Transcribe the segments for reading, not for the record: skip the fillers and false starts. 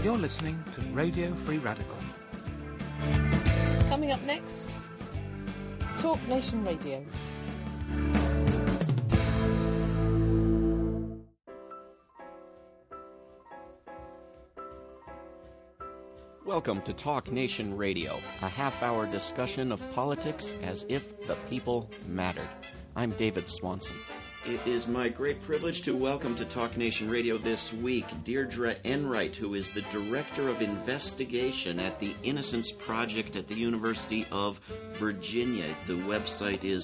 You're listening to Radio Free Radical. Coming up next, Talk Nation Radio. Welcome to Talk Nation Radio, a half-hour discussion of politics as if the people mattered. I'm David Swanson. It is my great privilege to welcome to Talk Nation Radio this week Deirdre Enright, who is the Director of Investigation at the Innocence Project at the University of Virginia. The website is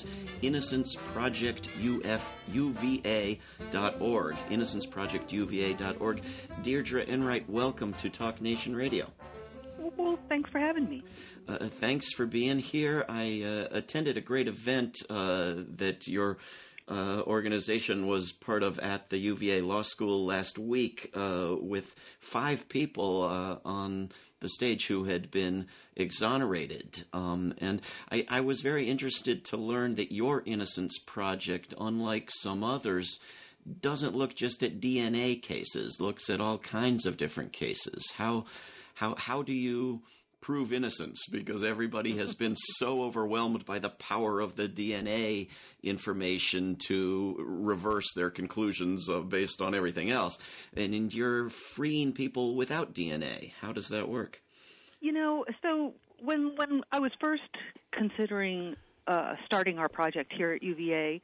innocenceprojectuva.org, innocenceprojectuva.org. Deirdre Enright, welcome to Talk Nation Radio. Well, thanks for having me. Thanks for being here. I attended a great event that your organization was part of at the UVA Law School last week with 5 people on the stage who had been exonerated. And I was very interested to learn that your Innocence Project, unlike some others, doesn't look just at DNA cases, looks at all kinds of different cases. How do you prove innocence? Because everybody has been so overwhelmed by the power of the DNA information to reverse their conclusions based on everything else. And you're freeing people without DNA. How does that work? You know, so when I was first considering starting our project here at UVA,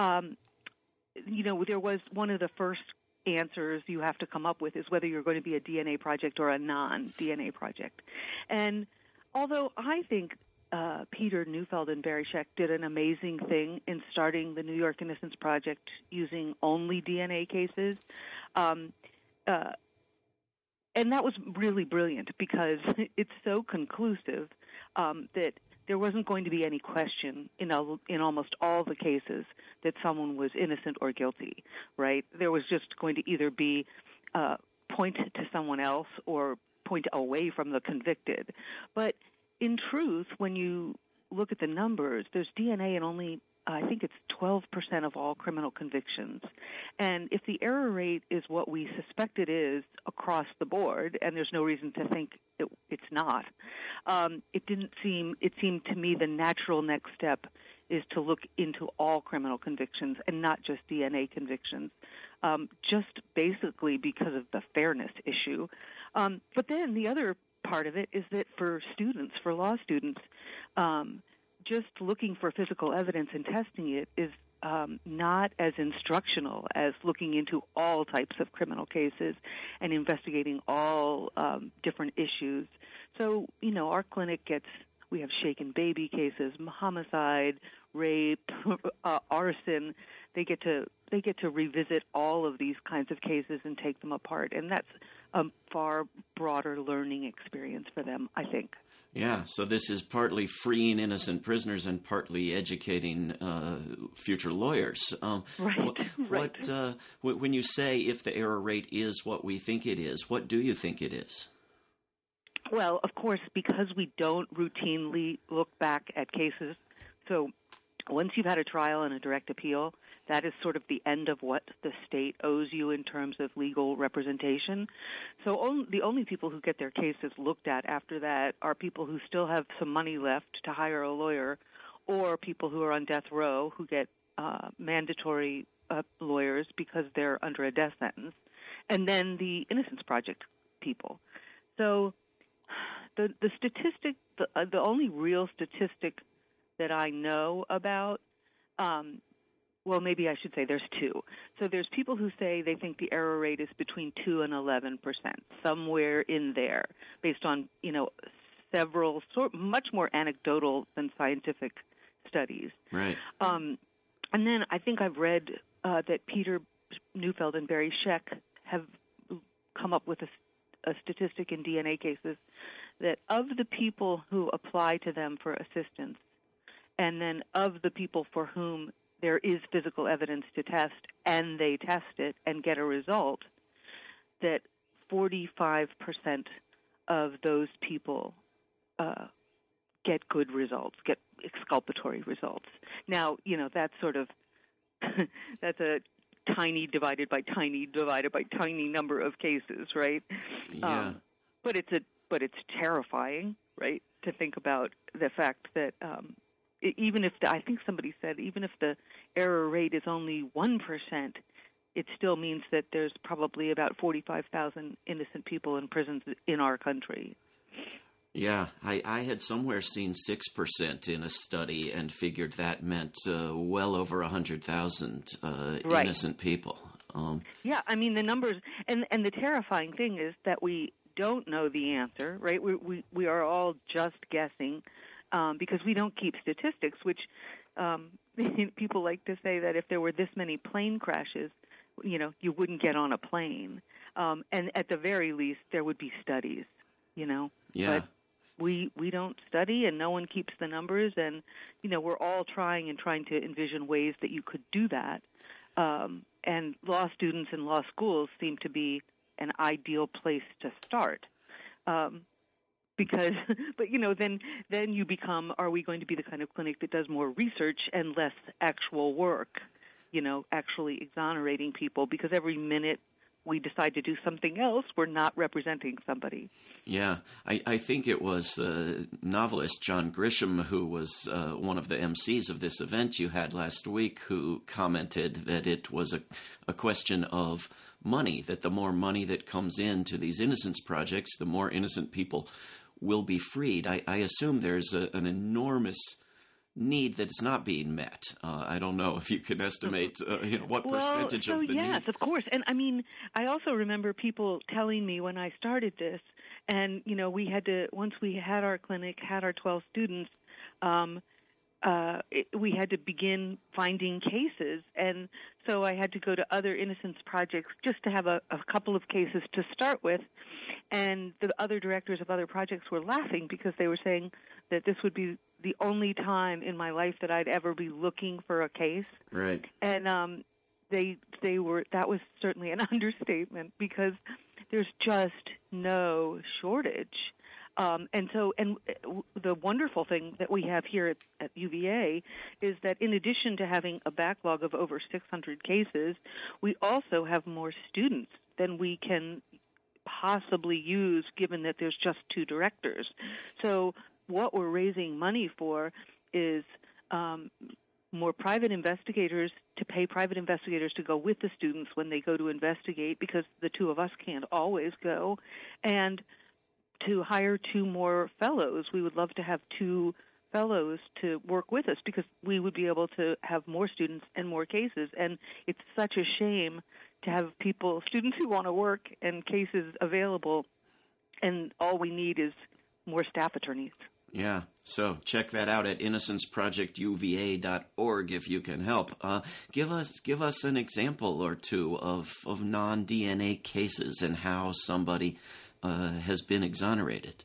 there was one of the first answers you have to come up with is whether you're going to be a DNA project or a non-DNA project. And although I think Peter Neufeld and Barry Scheck did an amazing thing in starting the New York Innocence Project using only DNA cases, and that was really brilliant because it's so conclusive that there wasn't going to be any question in almost all the cases that someone was innocent or guilty, right? There was just going to either be point to someone else or point away from the convicted. But in truth, when you look at the numbers, there's DNA in only, I think it's 12% of all criminal convictions. And if the error rate is what we suspect it is across the board, and there's no reason to think it's not, it seemed to me the natural next step is to look into all criminal convictions and not just DNA convictions, just basically because of the fairness issue. But then the other part of it is that for law students, just looking for physical evidence and testing it is not as instructional as looking into all types of criminal cases and investigating all different issues. So, our clinic we have shaken baby cases, homicide, rape, arson. They get to revisit all of these kinds of cases and take them apart, and that's a far broader learning experience for them, I think. Yeah, so this is partly freeing innocent prisoners and partly educating future lawyers. Right. When you say if the error rate is what we think it is, what do you think it is? Well, of course, because we don't routinely look back at cases, so once you've had a trial and a direct appeal, that is sort of the end of what the state owes you in terms of legal representation. So the only people who get their cases looked at after that are people who still have some money left to hire a lawyer, or people who are on death row who get mandatory lawyers because they're under a death sentence, and then the Innocence Project people. So the statistic, the only real statistic that I know about, well, maybe I should say there's 2. So there's people who say they think the error rate is between 2 and 11%, somewhere in there, based on, several much more anecdotal than scientific studies. Right. And then I think I've read that Peter Neufeld and Barry Scheck have come up with a statistic in DNA cases that of the people who apply to them for assistance, and then of the people for whom there is physical evidence to test, and they test it and get a result, that 45% of those people get good results, get exculpatory results. Now, that's sort of, that's a tiny divided by tiny number of cases, right? Yeah. But it's terrifying, right? To think about the fact that even if I think somebody said even if the error rate is only 1%, it still means that there's probably about 45,000 innocent people in prisons in our country. Yeah, I had somewhere seen 6% in a study and figured that meant well over 100,000 Right. innocent people. Yeah, I mean the numbers, and the terrifying thing is that we don't know the answer, right? We are all just guessing because we don't keep statistics, which people like to say that if there were this many plane crashes, you wouldn't get on a plane. And at the very least, there would be studies, Yeah. But we don't study, and no one keeps the numbers, and, we're all trying to envision ways that you could do that. And law students in law schools seem to be an ideal place to start. Because, but then you become, are we going to be the kind of clinic that does more research and less actual work, actually exonerating people? Because every minute we decide to do something else, we're not representing somebody. Yeah, I think it was novelist John Grisham, who was one of the MCs of this event you had last week, who commented that it was a question of money, that the more money that comes into these innocence projects, the more innocent people will be freed. I assume there's an enormous need that is not being met. I don't know if you can estimate what percentage of the need. Yes, of course. And I mean, I also remember people telling me when I started this, and we had to, once we had our clinic, had our 12 students, we had to begin finding cases, and so I had to go to other innocence projects just to have a couple of cases to start with. And the other directors of other projects were laughing because they were saying that this would be the only time in my life that I'd ever be looking for a case. Right. And they were, that was certainly an understatement because there's just no shortage. And the wonderful thing that we have here at UVA is that in addition to having a backlog of over 600 cases, we also have more students than we can possibly use, given that there's just 2 directors. So what we're raising money for is more private investigators, to pay private investigators to go with the students when they go to investigate, because the 2 of us can't always go, and to hire 2 more fellows. We would love to have 2 fellows to work with us because we would be able to have more students and more cases. And it's such a shame to have students who want to work and cases available, and all we need is more staff attorneys. Yeah, so check that out at innocenceprojectuva.org if you can help. Give us an example or 2 of non-DNA cases and how somebody has been exonerated.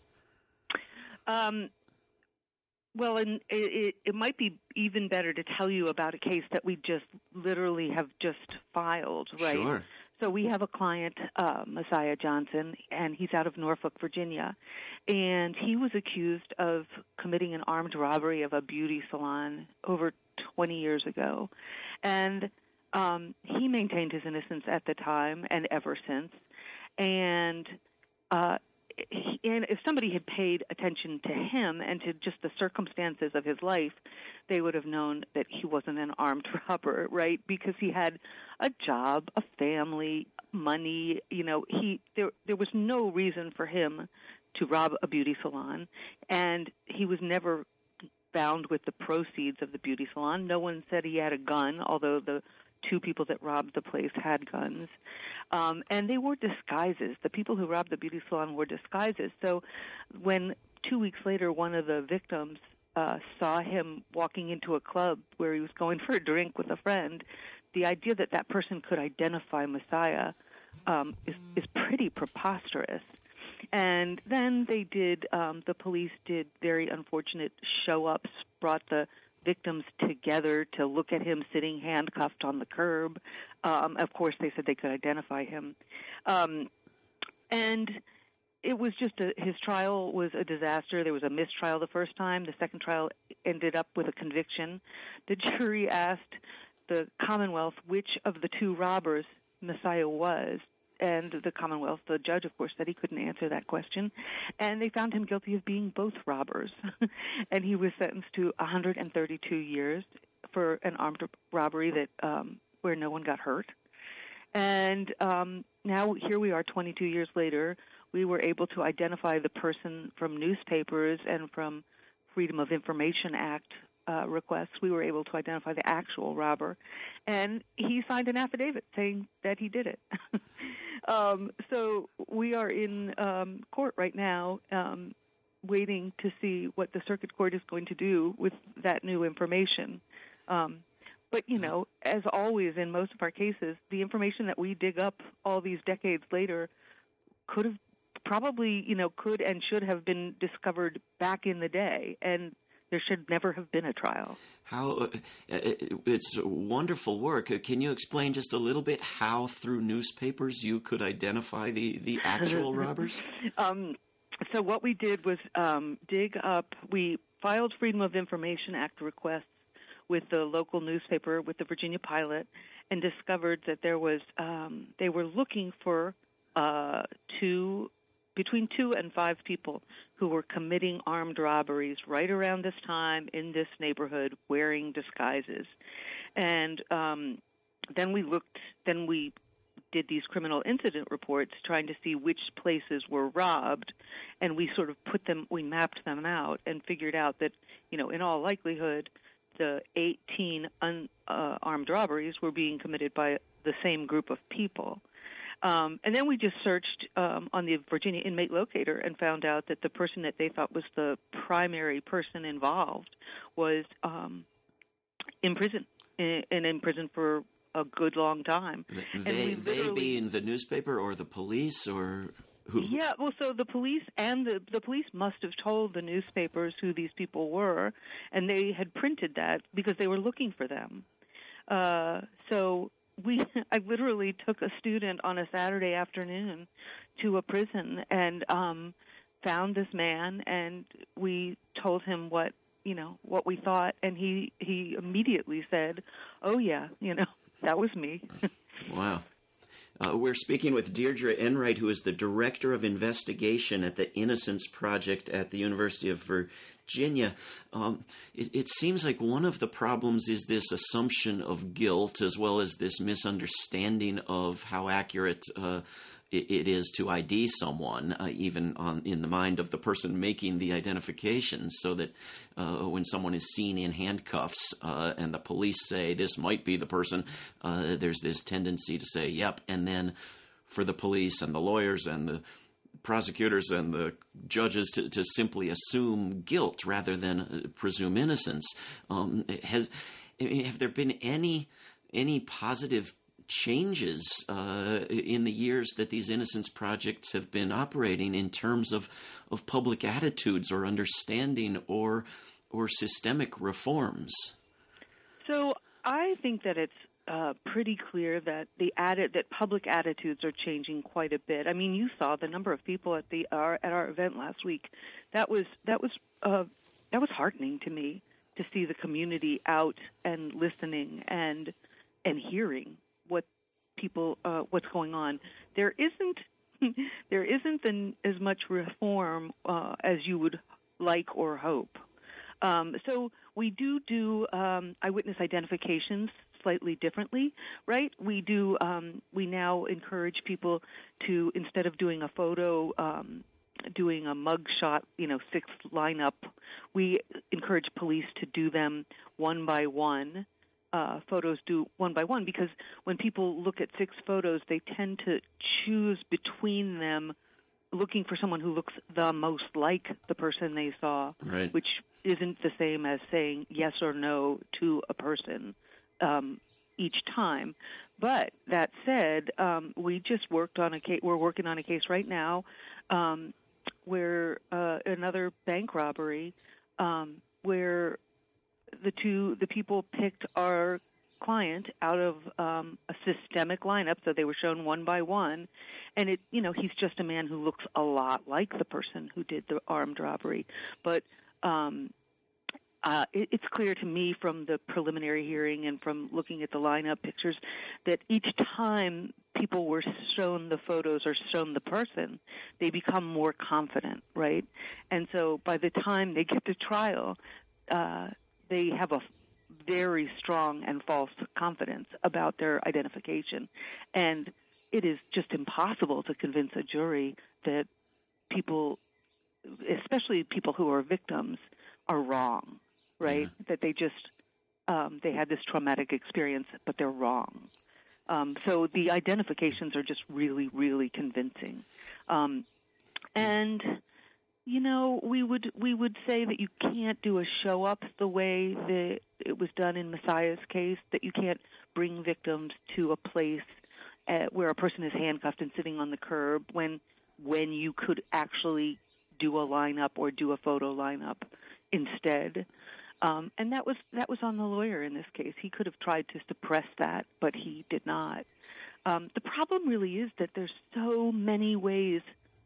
Well, and it might be even better to tell you about a case that we just literally have just filed, right? Sure. So we have a client, Messiah Johnson, and he's out of Norfolk, Virginia, and he was accused of committing an armed robbery of a beauty salon over 20 years ago. And he maintained his innocence at the time and ever since. And if somebody had paid attention to him and to just the circumstances of his life, they would have known that he wasn't an armed robber, right? Because he had a job, a family, money. There was no reason for him to rob a beauty salon, and he was never found with the proceeds of the beauty salon. No one said he had a gun, although the 2 people that robbed the place had guns. And they wore disguises. The people who robbed the beauty salon wore disguises. So when 2 weeks later one of the victims saw him walking into a club where he was going for a drink with a friend, the idea that that person could identify Messiah is pretty preposterous. And then they did, the police did very unfortunate show-ups, brought the victims together to look at him sitting handcuffed on the curb. Of course, they said they could identify him. And it was just his trial was a disaster. There was a mistrial the first time. The second trial ended up with a conviction. The jury asked the Commonwealth which of the 2 robbers Messiah was, and the Commonwealth, the judge, of course, said he couldn't answer that question. And they found him guilty of being both robbers. And he was sentenced to 132 years for an armed robbery that where no one got hurt. And now here we are 22 years later. We were able to identify the person from newspapers and from Freedom of Information Act requests. We were able to identify the actual robber, and he signed an affidavit saying that he did it. So we are in court right now waiting to see what the circuit court is going to do with that new information. But, you know, as always in most of our cases, the information that we dig up all these decades later could have probably, you know, could and should have been discovered back in the day, and there should never have been a trial. How it's wonderful work. Can you explain just a little bit how through newspapers you could identify the actual robbers? So what we did was we filed Freedom of Information Act requests with the local newspaper, with the Virginia Pilot, and discovered that there was they were looking for between 2 and 5 people who were committing armed robberies right around this time in this neighborhood wearing disguises. And then we did these criminal incident reports trying to see which places were robbed, and we sort of we mapped them out and figured out that, you know, in all likelihood, the 18 armed robberies were being committed by the same group of people. And then we just searched on the Virginia Inmate Locator and found out that the person that they thought was the primary person involved was in prison, and in prison for a good long time. They being the newspaper or the police or who? Yeah, well, so the police and the police must have told the newspapers who these people were, and they had printed that because they were looking for them. So I literally took a student on a Saturday afternoon to a prison and found this man, and we told him what we thought, and he immediately said, "Oh yeah, that was me." Wow. We're speaking with Deirdre Enright, who is the Director of Investigation at the Innocence Project at the University of Virginia. It seems like one of the problems is this assumption of guilt, as well as this misunderstanding of how accurate it is to ID someone, even in the mind of the person making the identification, so that when someone is seen in handcuffs and the police say this might be the person, there's this tendency to say, yep, and then for the police and the lawyers and the prosecutors and the judges to simply assume guilt rather than presume innocence. Have there been any positive changes in the years that these innocence projects have been operating in terms of public attitudes or understanding or systemic reforms? So I think that it's pretty clear that that public attitudes are changing quite a bit. I mean, you saw the number of people at our event last week. That was heartening to me to see the community out and listening and hearing what's going on. There isn't as much reform as you would like or hope. So we do eyewitness identifications slightly differently, right? We now encourage people to, instead of doing a photo, doing a mug shot, 6 lineup, we encourage police to do them one by one. Photos do one by one, because when people look at 6 photos, they tend to choose between them, looking for someone who looks the most like the person they saw, right, which isn't the same as saying yes or no to a person each time. But that said, we just worked on a case. We're working on a case right now where another bank robbery where the people picked our client out of a systemic lineup, so they were shown one by one, and he's just a man who looks a lot like the person who did the armed robbery. But it's clear to me from the preliminary hearing and from looking at the lineup pictures that each time people were shown the photos or shown the person, they become more confident, right? And so by the time they get to trial, they have a very strong and false confidence about their identification. And it is just impossible to convince a jury that people, especially people who are victims, are wrong, right? Yeah. That they just, they had this traumatic experience, but they're wrong. So the identifications are just really, really convincing. And, you know, we would say that you can't do a show-up the way that it was done in Messiah's case, that you can't bring victims to a place where a person is handcuffed and sitting on the curb when you could actually do a lineup or do a photo lineup instead. And that was on the lawyer in this case. He could have tried to suppress that, but he did not. The problem really is that there's so many ways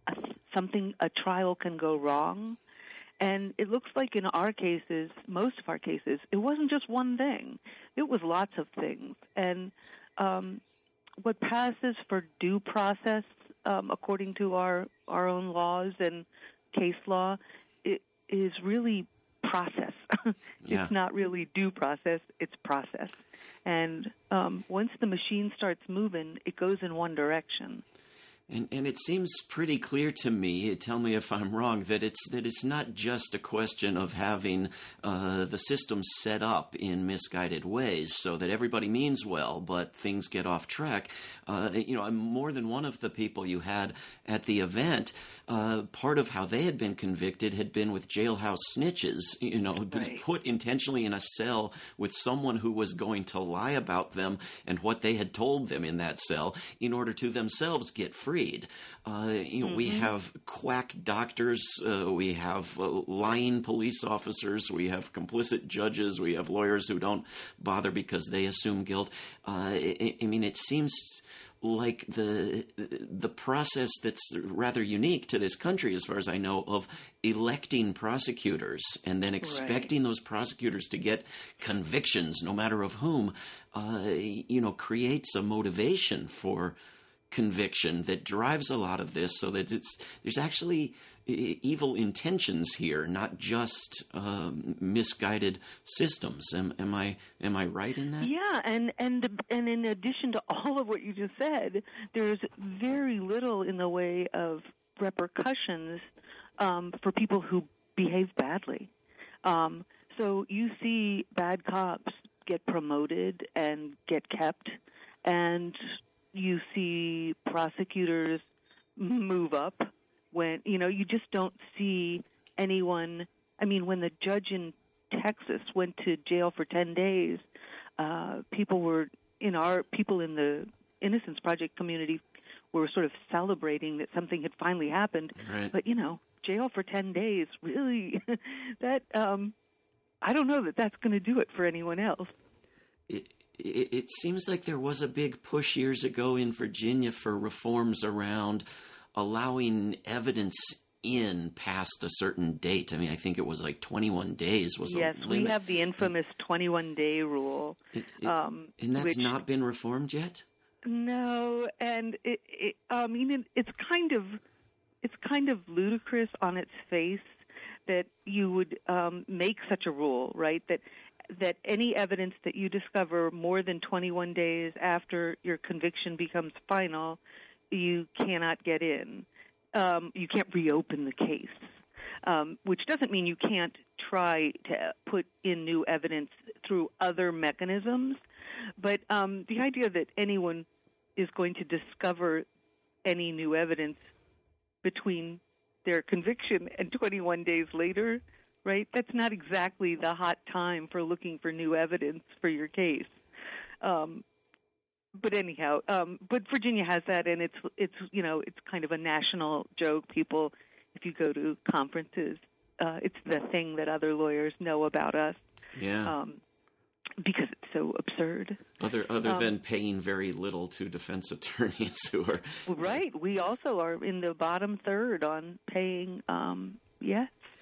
a trial can go wrong. And it looks like in our cases, most of our cases, it wasn't just one thing. It was lots of things. And what passes for due process, according to our own laws and case law, it is really process. Yeah. It's not really due process, it's process. And once the machine starts moving, it goes in one direction. And it seems pretty clear to me, tell me if I'm wrong, that it's not just a question of having the system set up in misguided ways so that everybody means well, but things get off track. I'm more than one of the people you had at the event. Part of how they had been convicted had been with jailhouse snitches, Right. Put intentionally in a cell with someone who was going to lie about them and what they had told them in that cell in order to themselves get free. We have quack doctors, we have lying police officers, we have complicit judges, we have lawyers who don't bother because they assume guilt. It seems like the process that's rather unique to this country, as far as I know, of electing prosecutors and then expecting those prosecutors to get convictions, no matter of whom, creates a motivation for conviction that drives a lot of this, so that there's actually evil intentions here, not just misguided systems. Am I right in that? Yeah, and in addition to all of what you just said, there's very little in the way of repercussions for people who behave badly. So you see bad cops get promoted and get kept, and you see prosecutors move up when, you just don't see anyone. I mean, when the judge in Texas went to jail for 10 days, people in the Innocence Project community were sort of celebrating that something had finally happened. Right. But, jail for 10 days, really, that, I don't know that that's going to do it for anyone else. It seems like there was a big push years ago in Virginia for reforms around allowing evidence in past a certain date. I mean, I think it was like 21 days was yes, a limit. We have the infamous 21-day rule. And that's not been reformed yet? No, and it's kind of ludicrous on its face that you would make such a rule, right? That any evidence that you discover more than 21 days after your conviction becomes final, you cannot get in. You can't reopen the case, which doesn't mean you can't try to put in new evidence through other mechanisms. But the idea that anyone is going to discover any new evidence between their conviction and 21 days later, right? That's not exactly the hot time for looking for new evidence for your case. But anyhow, but Virginia has that, and it's kind of a national joke. People, if you go to conferences, it's the thing that other lawyers know about us. Yeah. Because it's so absurd. Other than paying very little to defense attorneys who are... Right. We also are in the bottom third on paying, yes.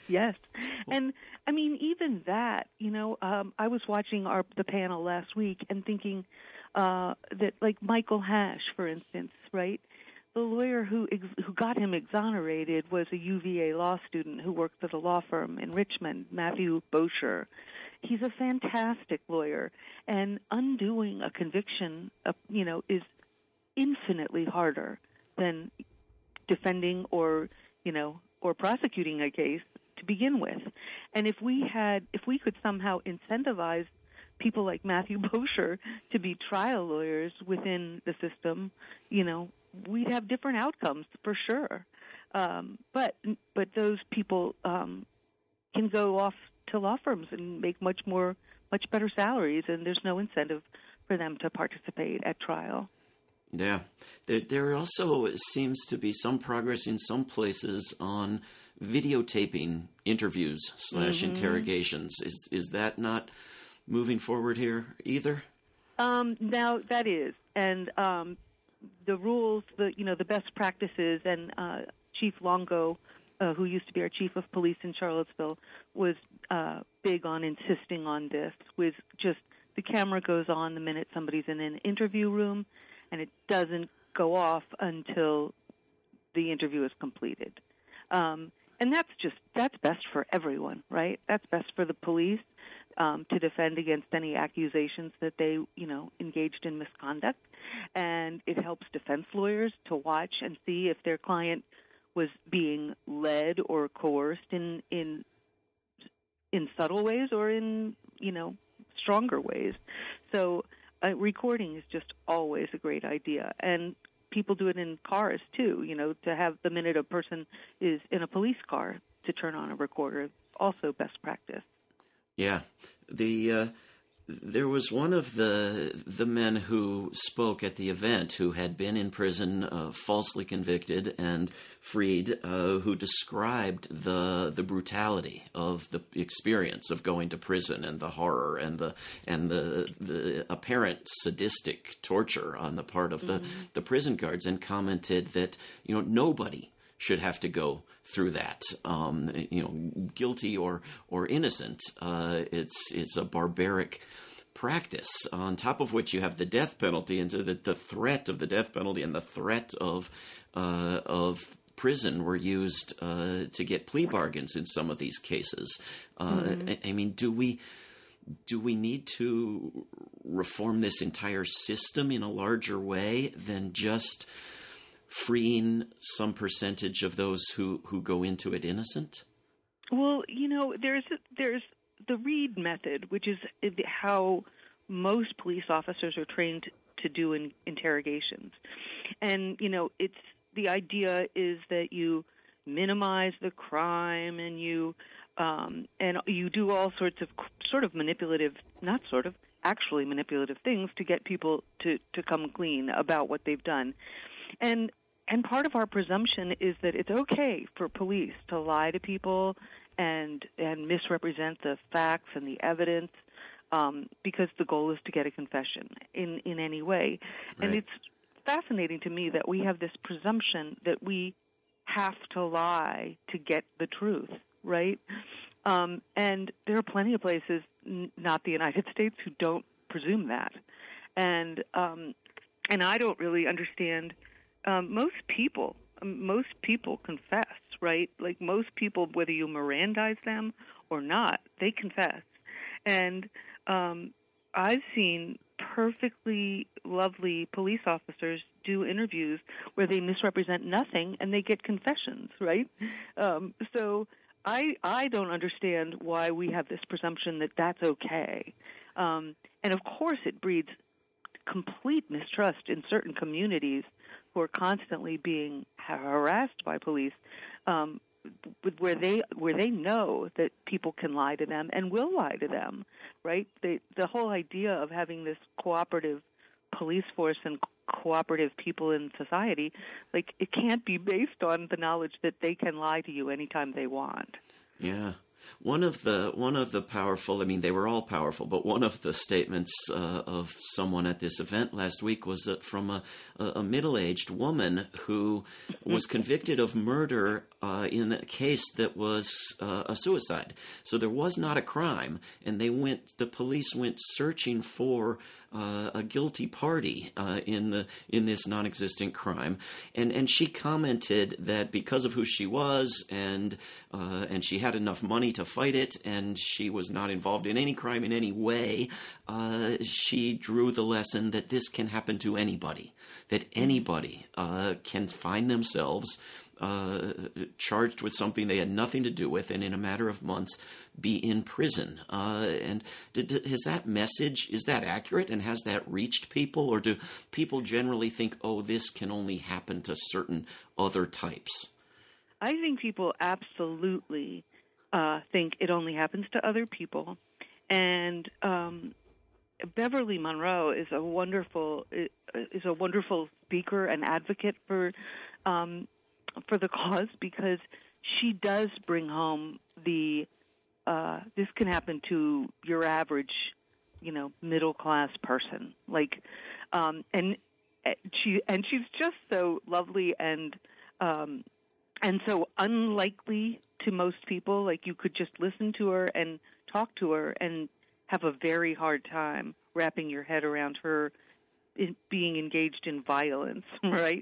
Yes. And, I mean, even that, I was watching the panel last week and thinking that, like, Michael Hash, for instance, right? The lawyer who got him exonerated was a UVA law student who worked at a law firm in Richmond, Matthew Bosher. He's a fantastic lawyer, and undoing a conviction, is infinitely harder than defending or prosecuting a case to begin with. And if we could somehow incentivize people like Matthew Bosher to be trial lawyers within the system, we'd have different outcomes for sure. But those people can go off to law firms and make much better salaries, and there's no incentive for them to participate at trial. Yeah. There also seems to be some progress in some places on videotaping interviews / interrogations. Is that not moving forward here either? Now that is, and the rules, the best practices, and Chief Longo, who used to be our chief of police in Charlottesville, was big on insisting on this. With just the camera goes on the minute somebody's in an interview room, and it doesn't go off until the interview is completed. And that's best for everyone, right? That's best for the police to defend against any accusations that they, engaged in misconduct. And it helps defense lawyers to watch and see if their client was being led or coerced in subtle ways or in, stronger ways. So recording is just always a great idea. And people do it in cars, too, to have the minute a person is in a police car to turn on a recorder, also best practice. Yeah. There was one of the men who spoke at the event who had been in prison, falsely convicted and freed, who described the brutality of the experience of going to prison and the horror and the apparent sadistic torture on the part of the prison guards, and commented that nobody should have to go through that, guilty or innocent. It's a barbaric practice, on top of which you have the death penalty, and so that the threat of the death penalty and the threat of prison were used to get plea bargains in some of these cases. I mean, do we need to reform this entire system in a larger way than just freeing some percentage of those who go into it innocent? Well, there's the Reed method, which is how most police officers are trained to do interrogations. And, it's the idea is that you minimize the crime and you do all sorts of actually manipulative things to get people to come clean about what they've done. And part of our presumption is that it's okay for police to lie to people and misrepresent the facts and the evidence because the goal is to get a confession in any way. Right. And it's fascinating to me that we have this presumption that we have to lie to get the truth, right? And there are plenty of places, not the United States, who don't presume that. And I don't really understand. Most people confess, right? Like most people, whether you Mirandize them or not, they confess. And I've seen perfectly lovely police officers do interviews where they misrepresent nothing and they get confessions, right? So I don't understand why we have this presumption that that's okay. And of course it breeds complete mistrust in certain communities who are constantly being harassed by police, where they know that people can lie to them and will lie to them, right? The whole idea of having this cooperative police force and cooperative people in society, like, it can't be based on the knowledge that they can lie to you anytime they want. Yeah. One of the powerful, I mean, they were all powerful, but one of the statements of someone at this event last week was that from a middle-aged woman who was convicted of murder in a case that was a suicide. So there was not a crime, and the police went searching for a guilty party in this non-existent crime, and she commented that because of who she was and she had enough money to fight it, and she was not involved in any crime in any way, she drew the lesson that this can happen to anybody, that anybody can find themselves charged with something they had nothing to do with, and in a matter of months be in prison. And is that message, is that accurate, and has that reached people, or do people generally think, oh, this can only happen to certain other types? I think people absolutely think it only happens to other people, and Beverly Monroe is a wonderful speaker and advocate for the cause, because she does bring home this can happen to your average, middle class person. And she's just so lovely and so unlikely to most people. Like, you could just listen to her and talk to her and have a very hard time wrapping your head around her being engaged in violence, right?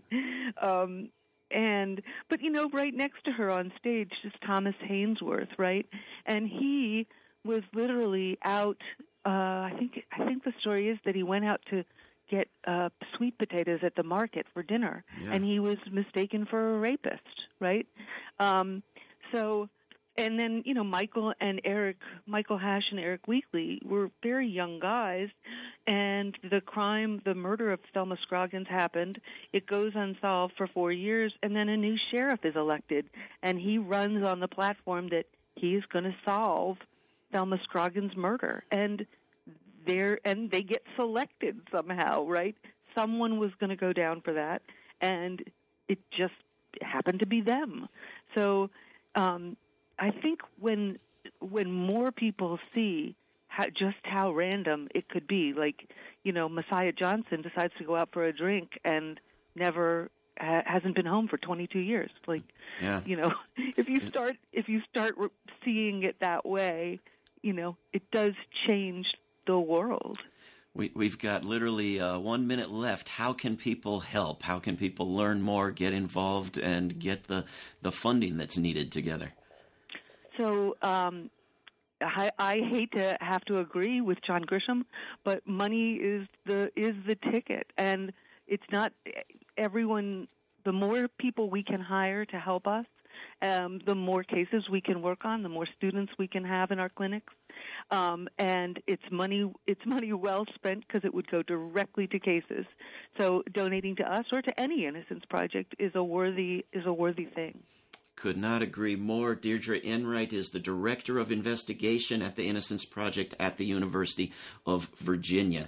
But right next to her on stage is Thomas Hainsworth, right? And he was literally out. I think the story is that he went out to get sweet potatoes at the market for dinner, and he was mistaken for a rapist, right? And then, Michael Hash and Eric Weekly were very young guys, and the murder of Thelma Scroggins happened. It goes unsolved for 4 years, and then a new sheriff is elected, and he runs on the platform that he's going to solve Thelma Scroggins' murder. And they get selected somehow, right? Someone was going to go down for that, and it just happened to be them. So, I think when more people see how random it could be, like, Messiah Johnson decides to go out for a drink and never hasn't been home for 22 years. Like, if you start seeing it that way, it does change the world. We've got literally 1 minute left. How can people help? How can people learn more, get involved, and get the funding that's needed together? So I hate to have to agree with John Grisham, but money is the ticket, and it's not everyone. The more people we can hire to help us, the more cases we can work on, the more students we can have in our clinics, and it's money well spent, because it would go directly to cases. So donating to us or to any Innocence Project is a worthy thing. Could not agree more. Deirdre Enright is the Director of Investigation at the Innocence Project at the University of Virginia,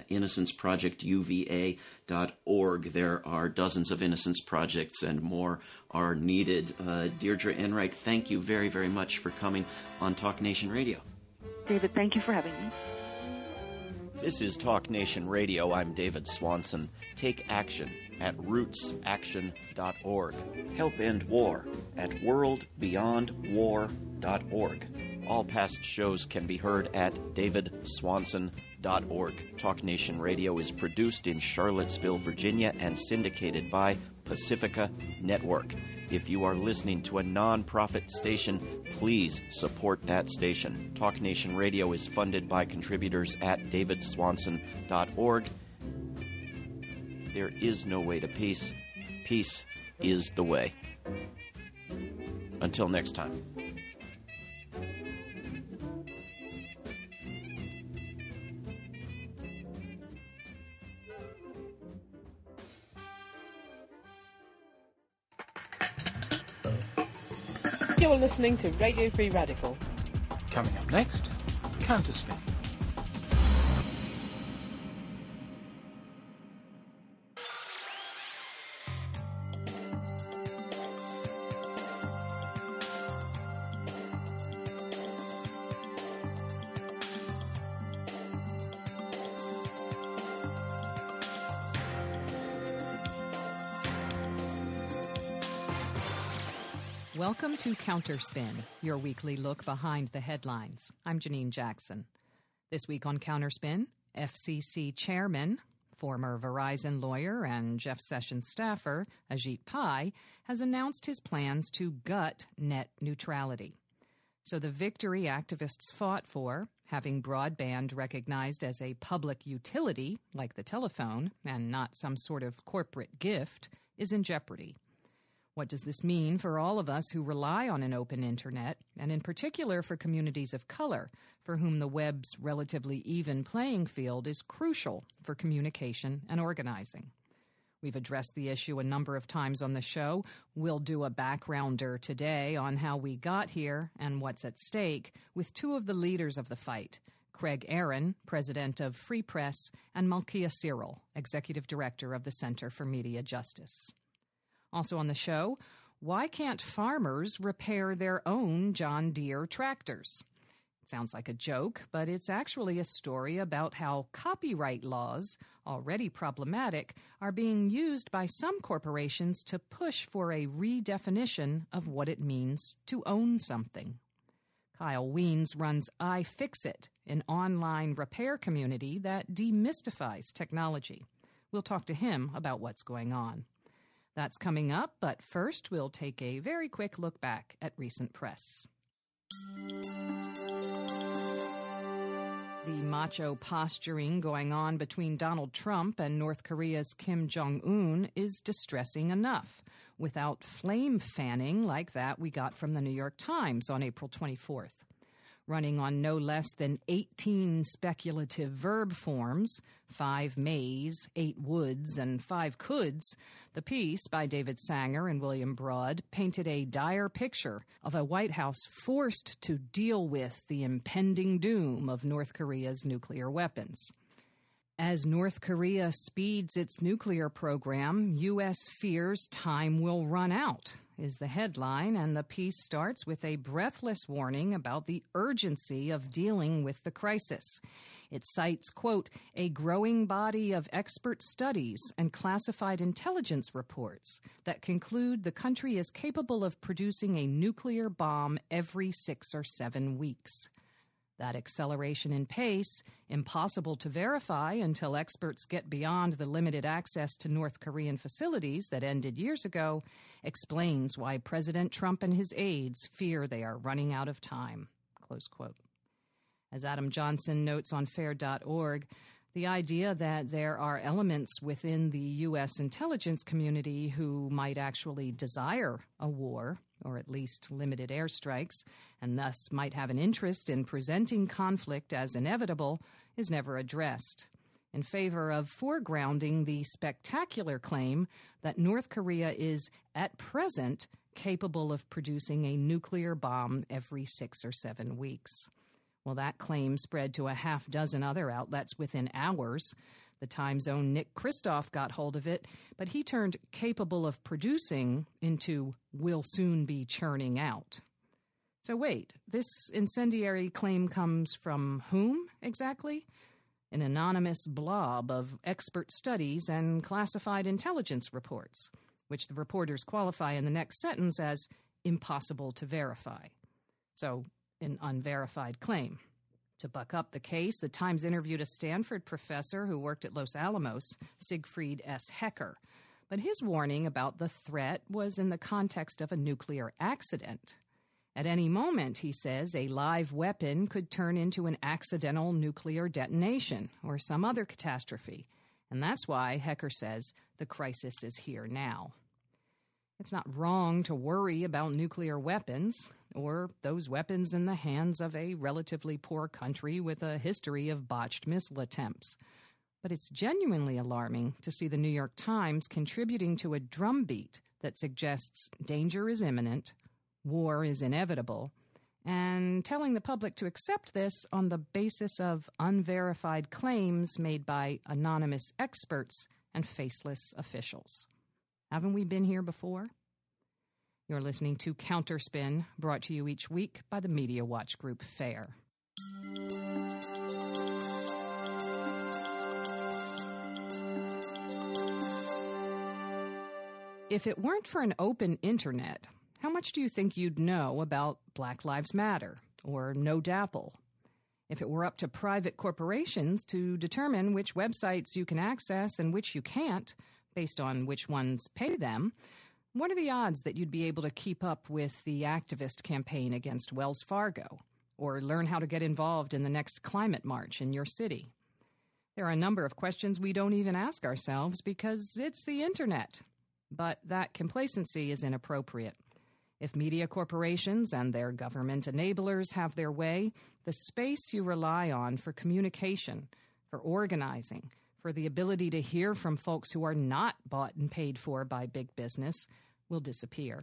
innocenceprojectuva.org. There are dozens of Innocence Projects, and more are needed. Deirdre Enright, thank you very, very much for coming on Talk Nation Radio. David, thank you for having me. This is Talk Nation Radio. I'm David Swanson. Take action at rootsaction.org. Help end war at worldbeyondwar.org. All past shows can be heard at davidswanson.org. Talk Nation Radio is produced in Charlottesville, Virginia, and syndicated by Pacifica Network. If you are listening to a non-profit station, please support that station. Talk Nation Radio is funded by contributors at davidswanson.org. There is no way to peace. Peace is the way. Until next time. You're listening to Radio Free Radical. Coming up next, Counterspin. Welcome to Counterspin, your weekly look behind the headlines. I'm Janine Jackson. This week on Counterspin, FCC Chairman, former Verizon lawyer and Jeff Sessions staffer Ajit Pai has announced his plans to gut net neutrality. So the victory activists fought for, having broadband recognized as a public utility like the telephone and not some sort of corporate gift, is in jeopardy. What does this mean for all of us who rely on an open internet, and in particular for communities of color, for whom the web's relatively even playing field is crucial for communication and organizing? We've addressed the issue a number of times on the show. We'll do a backgrounder today on how we got here and what's at stake with two of the leaders of the fight, Craig Aaron, president of Free Press, and Malkia Cyril, executive director of the Center for Media Justice. Also on the show, why can't farmers repair their own John Deere tractors? It sounds like a joke, but it's actually a story about how copyright laws, already problematic, are being used by some corporations to push for a redefinition of what it means to own something. Kyle Wiens runs iFixit, an online repair community that demystifies technology. We'll talk to him about what's going on. That's coming up, but first we'll take a very quick look back at recent press. The macho posturing going on between Donald Trump and North Korea's Kim Jong-un is distressing enough, without flame fanning like that we got from the New York Times on April 24th. Running on no less than 18 speculative verb forms, 5 mays, 8 woulds, and 5 coulds, the piece by David Sanger and William Broad painted a dire picture of a White House forced to deal with the impending doom of North Korea's nuclear weapons. As North Korea speeds its nuclear program, U.S. fears time will run out, is the headline, and the piece starts with a breathless warning about the urgency of dealing with the crisis. It cites, quote, a growing body of expert studies and classified intelligence reports that conclude the country is capable of producing a nuclear bomb every 6 or 7 weeks. That acceleration in pace, impossible to verify until experts get beyond the limited access to North Korean facilities that ended years ago, explains why President Trump and his aides fear they are running out of time. Close quote. As Adam Johnson notes on FAIR.org, the idea that there are elements within the U.S. intelligence community who might actually desire a war, or at least limited airstrikes, and thus might have an interest in presenting conflict as inevitable, is never addressed, in favor of foregrounding the spectacular claim that North Korea is, at present, capable of producing a nuclear bomb every 6 or 7 weeks. Well, that claim spread to a half dozen other outlets within hours. The Times' own Nick Kristof got hold of it, but he turned capable of producing into will soon be churning out. So wait, this incendiary claim comes from whom exactly? An anonymous blob of expert studies and classified intelligence reports, which the reporters qualify in the next sentence as impossible to verify. So, an unverified claim. To buck up the case, the Times interviewed a Stanford professor who worked at Los Alamos, Siegfried S. Hecker. But his warning about the threat was in the context of a nuclear accident. At any moment, he says, a live weapon could turn into an accidental nuclear detonation or some other catastrophe. And that's why, Hecker says, the crisis is here now. It's not wrong to worry about nuclear weapons, or those weapons in the hands of a relatively poor country with a history of botched missile attempts. But it's genuinely alarming to see the New York Times contributing to a drumbeat that suggests danger is imminent, war is inevitable, and telling the public to accept this on the basis of unverified claims made by anonymous experts and faceless officials. Haven't we been here before? You're listening to Counterspin, brought to you each week by the Media Watch Group FAIR. If it weren't for an open internet, How much do you think you'd know about Black Lives Matter or No DAPL? If it were up to private corporations to determine which websites you can access and which you can't, based on which ones pay them, what are the odds that you'd be able to keep up with the activist campaign against Wells Fargo or learn how to get involved in the next climate march in your city? There are a number of questions we don't even ask ourselves because it's the internet. But that complacency is inappropriate. If media corporations and their government enablers have their way, the space you rely on for communication, for organizing, for the ability to hear from folks who are not bought and paid for by big business will disappear.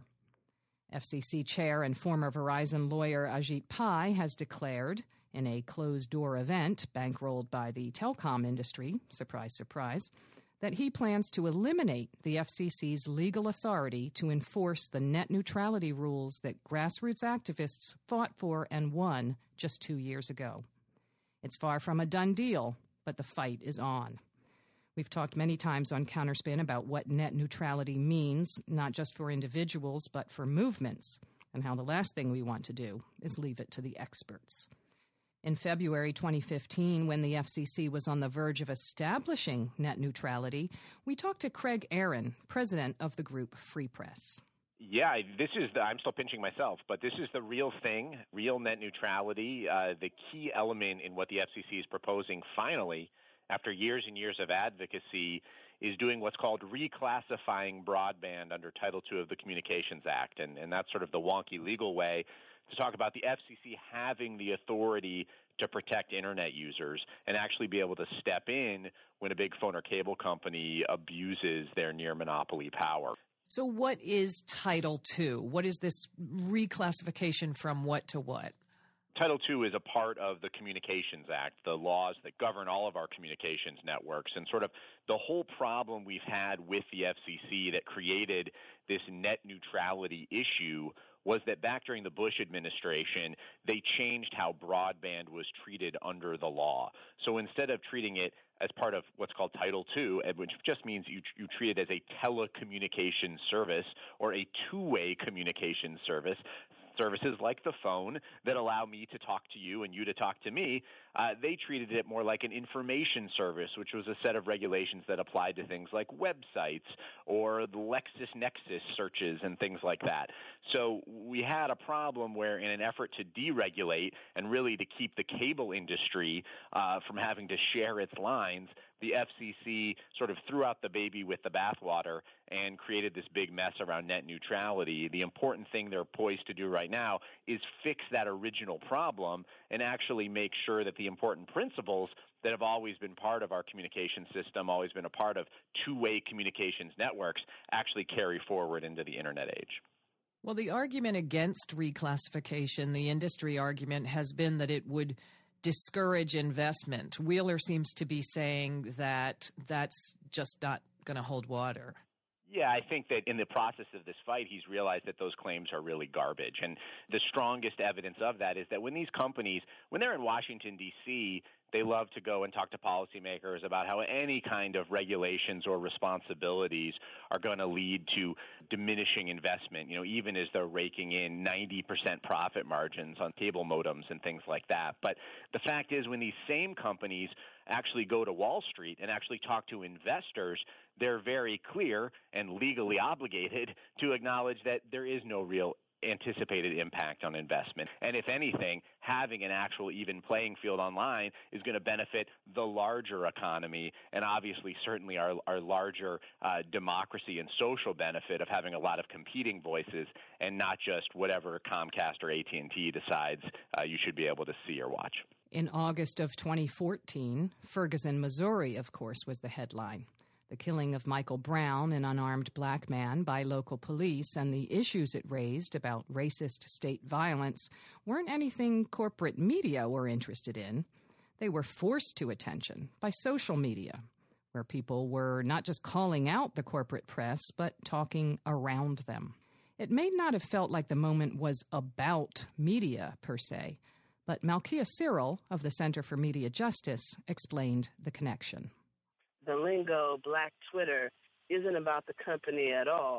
FCC Chair and former Verizon lawyer Ajit Pai has declared, in a closed-door event bankrolled by the telecom industry, surprise, surprise, that he plans to eliminate the FCC's legal authority to enforce the net neutrality rules that grassroots activists fought for and won just 2 years ago. It's far from a done deal, but the fight is on. We've talked many times on Counterspin about what net neutrality means, not just for individuals, but for movements, and how the last thing we want to do is leave it to the experts. In February 2015, when the FCC was on the verge of establishing net neutrality, we talked to Craig Aaron, president of the group Free Press. Yeah, I'm still pinching myself, but this is the real thing, real net neutrality, the key element in what the FCC is proposing finally, after years and years of advocacy, is doing what's called reclassifying broadband under Title II of the Communications Act. And that's sort of the wonky legal way to talk about the FCC having the authority to protect Internet users and actually be able to step in when a big phone or cable company abuses their near monopoly power. So what is Title II? What is this reclassification from what to what? Title II is a part of the Communications Act, the laws that govern all of our communications networks. And sort of the whole problem we've had with the FCC that created this net neutrality issue was that back during the Bush administration, they changed how broadband was treated under the law. So instead of treating it as part of what's called Title II, which just means you treat it as a telecommunications service or a two-way communications service, services like the phone that allow me to talk to you and you to talk to me, they treated it more like an information service, which was a set of regulations that applied to things like websites or the LexisNexis searches and things like that. So we had a problem where in an effort to deregulate and really to keep the cable industry from having to share its lines, the FCC sort of threw out the baby with the bathwater and created this big mess around net neutrality. The important thing they're poised to do right now is fix that original problem and actually make sure that the important principles that have always been part of our communication system, always been a part of two-way communications networks, actually carry forward into the Internet age. Well, the argument against reclassification, the industry argument, has been that it would discourage investment. Wheeler seems to be saying that that's just not going to hold water. Yeah, I think that in the process of this fight, he's realized that those claims are really garbage. And the strongest evidence of that is that when these companies, when they're in Washington, D.C., they love to go and talk to policymakers about how any kind of regulations or responsibilities are going to lead to diminishing investment, even as they're raking in 90% profit margins on cable modems and things like that. But the fact is, when these same companies actually go to Wall Street and actually talk to investors, they're very clear and legally obligated to acknowledge that there is no real anticipated impact on investment. And if anything, having an actual even playing field online is going to benefit the larger economy and obviously certainly our larger democracy and social benefit of having a lot of competing voices and not just whatever Comcast or AT&T decides you should be able to see or watch. In August of 2014, Ferguson, Missouri, of course, was the headline. The killing of Michael Brown, an unarmed black man, by local police, and the issues it raised about racist state violence weren't anything corporate media were interested in. They were forced to attention by social media, where people were not just calling out the corporate press, but talking around them. It may not have felt like the moment was about media, per se, but Malkia Cyril of the Center for Media Justice explained the connection. The lingo Black Twitter isn't about the company at all.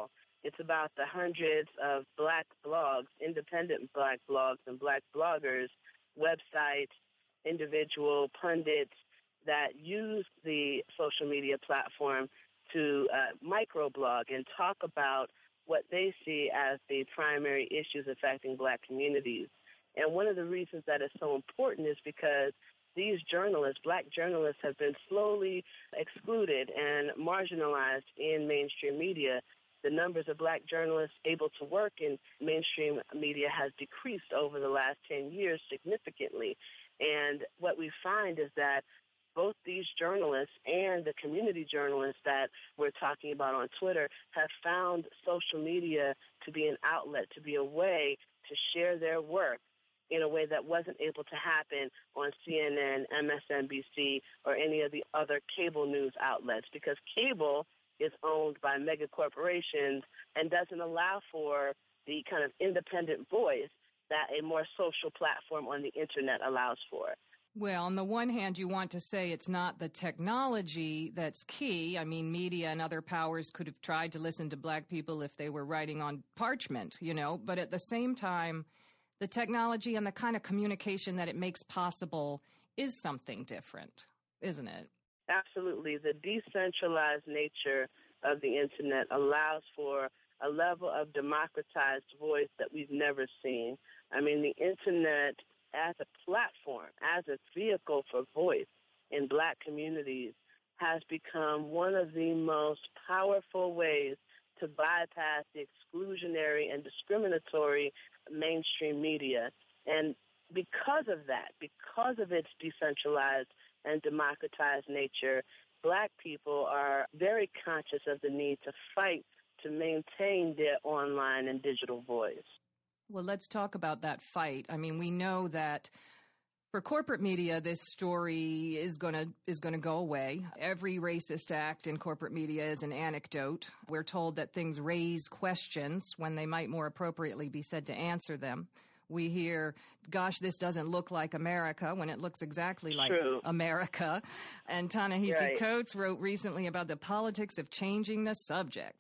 It's about the hundreds of black blogs, independent black blogs and black bloggers, websites, individual pundits that use the social media platform to microblog and talk about what they see as the primary issues affecting black communities. And one of the reasons that is so important is because these journalists, black journalists, have been slowly excluded and marginalized in mainstream media. The numbers of black journalists able to work in mainstream media has decreased over the last 10 years significantly. And what we find is that both these journalists and the community journalists that we're talking about on Twitter have found social media to be an outlet, to be a way to share their work in a way that wasn't able to happen on CNN, MSNBC, or any of the other cable news outlets, because cable is owned by mega corporations and doesn't allow for the kind of independent voice that a more social platform on the internet allows for. Well, on the one hand, you want to say it's not the technology that's key. I mean, media and other powers could have tried to listen to black people if they were writing on parchment, but at the same time, the technology and the kind of communication that it makes possible is something different, isn't it? Absolutely. The decentralized nature of the internet allows for a level of democratized voice that we've never seen. I mean, the internet as a platform, as a vehicle for voice in black communities has become one of the most powerful ways to bypass the exclusionary and discriminatory mainstream media. And because of that, because of its decentralized and democratized nature, black people are very conscious of the need to fight to maintain their online and digital voice. Well, let's talk about that fight. I mean, we know that for corporate media, this story is going to go away. Every racist act in corporate media is an anecdote. We're told that things raise questions when they might more appropriately be said to answer them. We hear, gosh, this doesn't look like America, when it looks exactly like America. And Ta-Nehisi Coates wrote recently about the politics of changing the subject.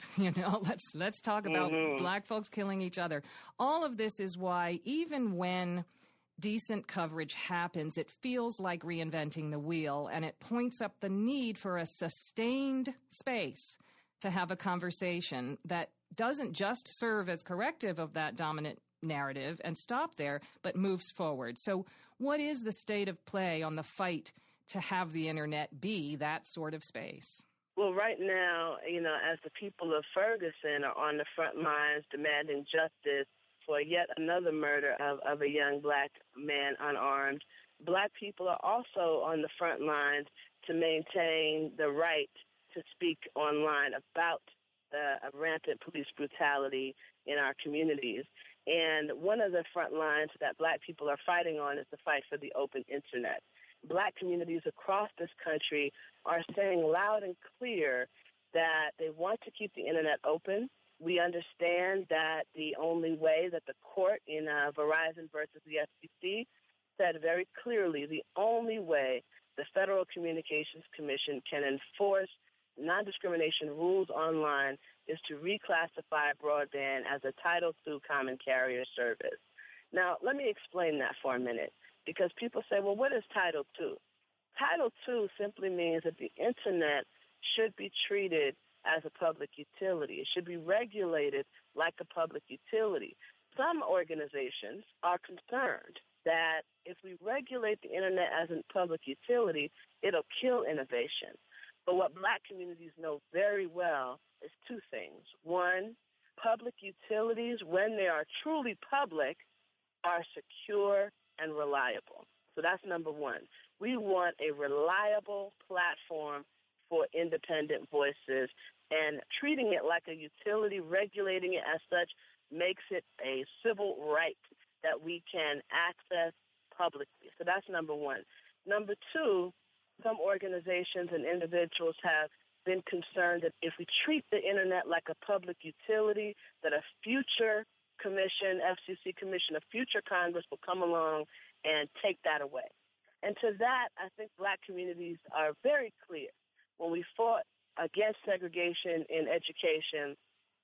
Let's talk about black folks killing each other. All of this is why even when decent coverage happens, it feels like reinventing the wheel, and it points up the need for a sustained space to have a conversation that doesn't just serve as corrective of that dominant narrative and stop there, but moves forward. So what is the state of play on the fight to have the internet be that sort of space? Well, right now, as the people of Ferguson are on the front lines demanding justice for yet another murder of a young black man unarmed, black people are also on the front lines to maintain the right to speak online about the rampant police brutality in our communities. And one of the front lines that black people are fighting on is the fight for the open internet. Black communities across this country are saying loud and clear that they want to keep the internet open. We understand that the only way that the court in Verizon versus the FCC said very clearly the only way the Federal Communications Commission can enforce non-discrimination rules online is to reclassify broadband as a Title II common carrier service. Now, let me explain that for a minute, because people say, well, what is Title II? Title II simply means that the internet should be treated as a public utility. It should be regulated like a public utility. Some organizations are concerned that if we regulate the internet as a public utility, it'll kill innovation. But what black communities know very well is two things. One, public utilities, when they are truly public, are secure and reliable. So that's number one. We want a reliable platform for independent voices, and treating it like a utility, regulating it as such, makes it a civil right that we can access publicly. So that's number one. Number two, some organizations and individuals have been concerned that if we treat the internet like a public utility, that a future commission, FCC commission, a future Congress will come along and take that away. And to that, I think black communities are very clear. When we fought against segregation in education,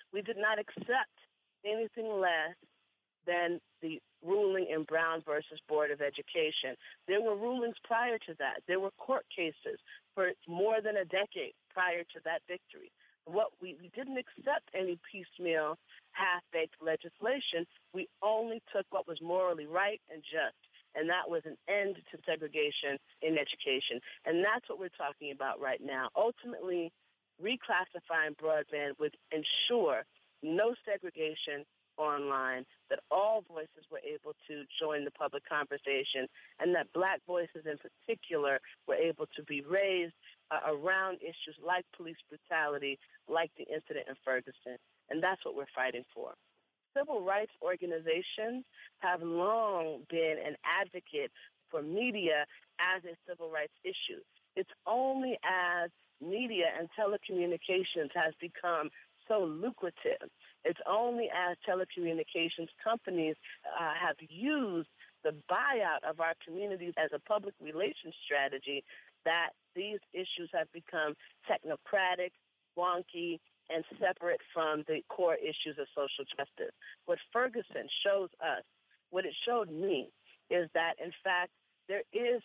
We did not accept anything less than the ruling in Brown versus Board of Education. There were rulings prior to that. There were court cases for more than a decade prior to that victory. We didn't accept any piecemeal, half-baked legislation. We only took what was morally right and just, and that was an end to segregation in education. And that's what we're talking about right now. Ultimately, reclassifying broadband would ensure no segregation online, that all voices were able to join the public conversation, and that black voices in particular were able to be raised around issues like police brutality, like the incident in Ferguson. And that's what we're fighting for. Civil rights organizations have long been an advocate for media as a civil rights issue. It's only as media and telecommunications has become so lucrative, it's only as telecommunications companies have used the buyout of our communities as a public relations strategy that these issues have become technocratic, wonky, and separate from the core issues of social justice. What Ferguson shows us, what it showed me, is that, in fact, there is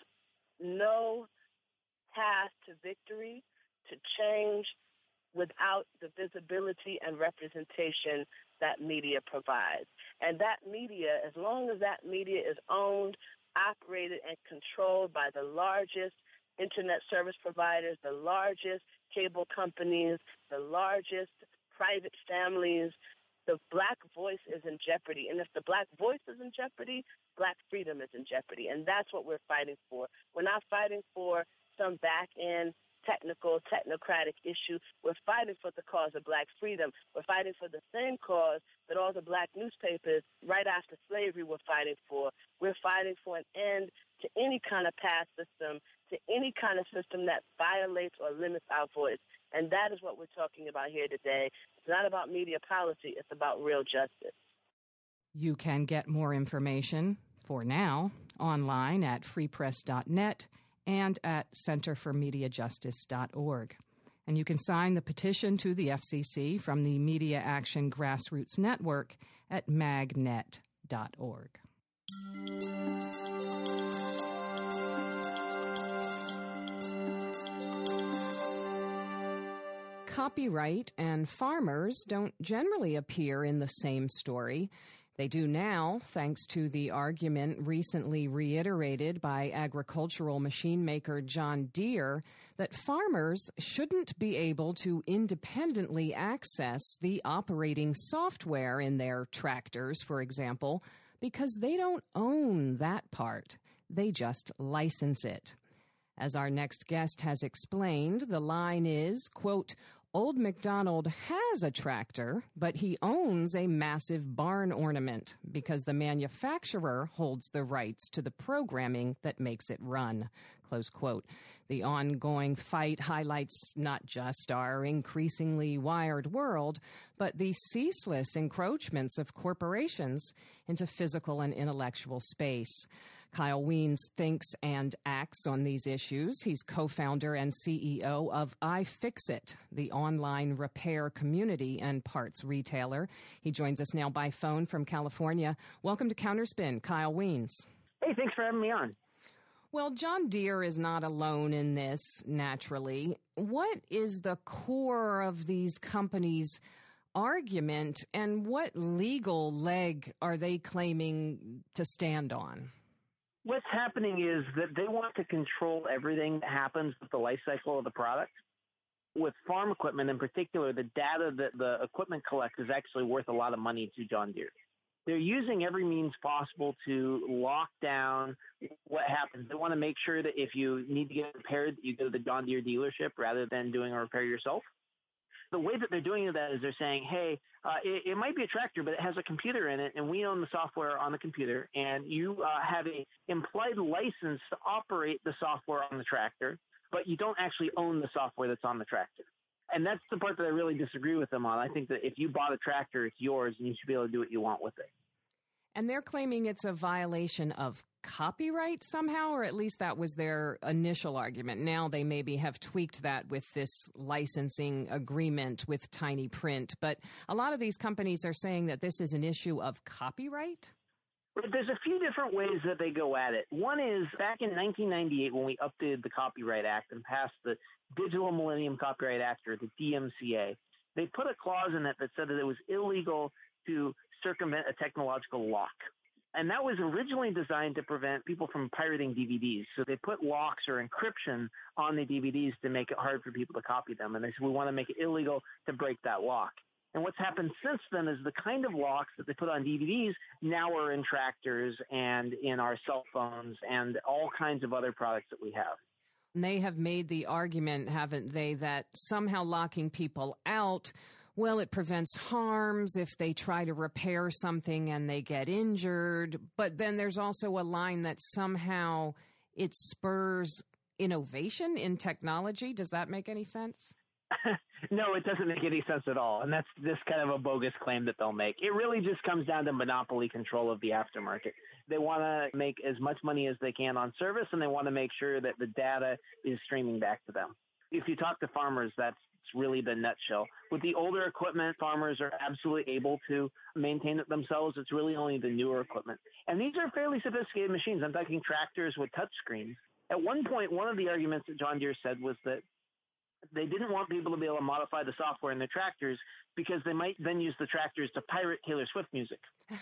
no path to victory, to change, without the visibility and representation that media provides. And that media, as long as that media is owned, operated, and controlled by the largest internet service providers, the largest cable companies, the largest private families, the black voice is in jeopardy. And if the black voice is in jeopardy, black freedom is in jeopardy. And that's what we're fighting for. We're not fighting for some back-end technocratic issue. We're fighting for the cause of black freedom. We're fighting for the same cause that all the black newspapers right after slavery were fighting for. We're fighting for an end to any kind of past system, to any kind of system that violates or limits our voice. And that is what we're talking about here today. It's not about media policy. It's about real justice. You can get more information, for now, online at freepress.net and at centerformediajustice.org. And you can sign the petition to the FCC from the Media Action Grassroots Network at magnet.org. Copyright and farmers don't generally appear in the same story. They do now, thanks to the argument recently reiterated by agricultural machine maker John Deere that farmers shouldn't be able to independently access the operating software in their tractors, for example, because they don't own that part. They just license it. As our next guest has explained, the line is, quote, Old MacDonald has a tractor, but he owns a massive barn ornament because the manufacturer holds the rights to the programming that makes it run, close quote. The ongoing fight highlights not just our increasingly wired world, but the ceaseless encroachments of corporations into physical and intellectual space. Kyle Wiens thinks and acts on these issues. He's co-founder and CEO of iFixit, the online repair community and parts retailer. He joins us now by phone from California. Welcome to Counterspin, Kyle Wiens. Hey, thanks for having me on. Well, John Deere is not alone in this, naturally. What is the core of these companies' argument, and what legal leg are they claiming to stand on? What's happening is that they want to control everything that happens with the life cycle of the product. With farm equipment in particular, the data that the equipment collects is actually worth a lot of money to John Deere. They're using every means possible to lock down what happens. They want to make sure that if you need to get it repaired, you go to the John Deere dealership rather than doing a repair yourself. The way that they're doing that is they're saying, hey, it might be a tractor, but it has a computer in it, and we own the software on the computer, and you have an implied license to operate the software on the tractor, but you don't actually own the software that's on the tractor. And that's the part that I really disagree with them on. I think that if you bought a tractor, it's yours, and you should be able to do what you want with it. And they're claiming it's a violation of copyright somehow, or at least that was their initial argument. Now they maybe have tweaked that with this licensing agreement with Tiny Print. But a lot of these companies are saying that this is an issue of copyright. There's a few different ways that they go at it. One is back in 1998 when we updated the Copyright Act and passed the Digital Millennium Copyright Act, or the DMCA, they put a clause in it that said that it was illegal to circumvent a technological lock. And that was originally designed to prevent people from pirating DVDs. So they put locks or encryption on the DVDs to make it hard for people to copy them. And they said, we want to make it illegal to break that lock. And what's happened since then is the kind of locks that they put on DVDs now are in tractors and in our cell phones and all kinds of other products that we have. And they have made the argument, haven't they, that somehow locking people out, well, it prevents harms if they try to repair something and they get injured. But then there's also a line that somehow it spurs innovation in technology. Does that make any sense? No, it doesn't make any sense at all. And that's just kind of a bogus claim that they'll make. It really just comes down to monopoly control of the aftermarket. They want to make as much money as they can on service, and they want to make sure that the data is streaming back to them. If you talk to farmers, that's really the nutshell. With the older equipment, farmers are absolutely able to maintain it themselves. It's really only the newer equipment. And these are fairly sophisticated machines. I'm talking tractors with touchscreens. At one point, one of the arguments that John Deere said was that they didn't want people to be able to modify the software in their tractors because they might then use the tractors to pirate Taylor Swift music.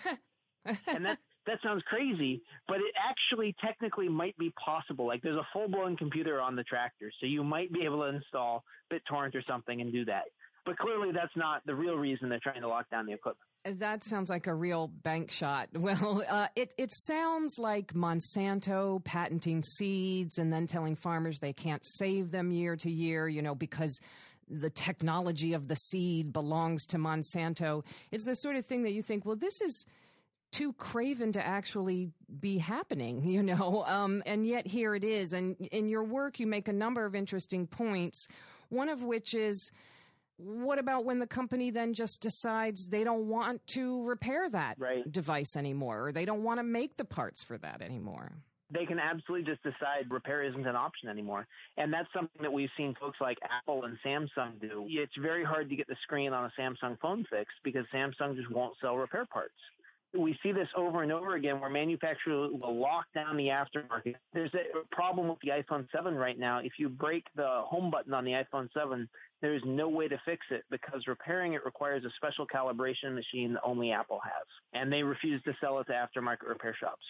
And that sounds crazy, but it actually technically might be possible. Like there's a full-blown computer on the tractor, so you might be able to install BitTorrent or something and do that. But clearly that's not the real reason they're trying to lock down the equipment. That sounds like a real bank shot. Well, it sounds like Monsanto patenting seeds and then telling farmers they can't save them year to year, because the technology of the seed belongs to Monsanto. It's the sort of thing that you think, well, this is too craven to actually be happening, and yet here it is. And in your work, you make a number of interesting points, one of which is, what about when the company then just decides they don't want to repair that device anymore, or they don't want to make the parts for that anymore? They can absolutely just decide repair isn't an option anymore. And that's something that we've seen folks like Apple and Samsung do. It's very hard to get the screen on a Samsung phone fixed because Samsung just won't sell repair parts. We see this over and over again where manufacturers will lock down the aftermarket. There's a problem with the iPhone 7 right now. If you break the home button on the iPhone 7, there is no way to fix it because repairing it requires a special calibration machine that only Apple has. And they refuse to sell it to aftermarket repair shops.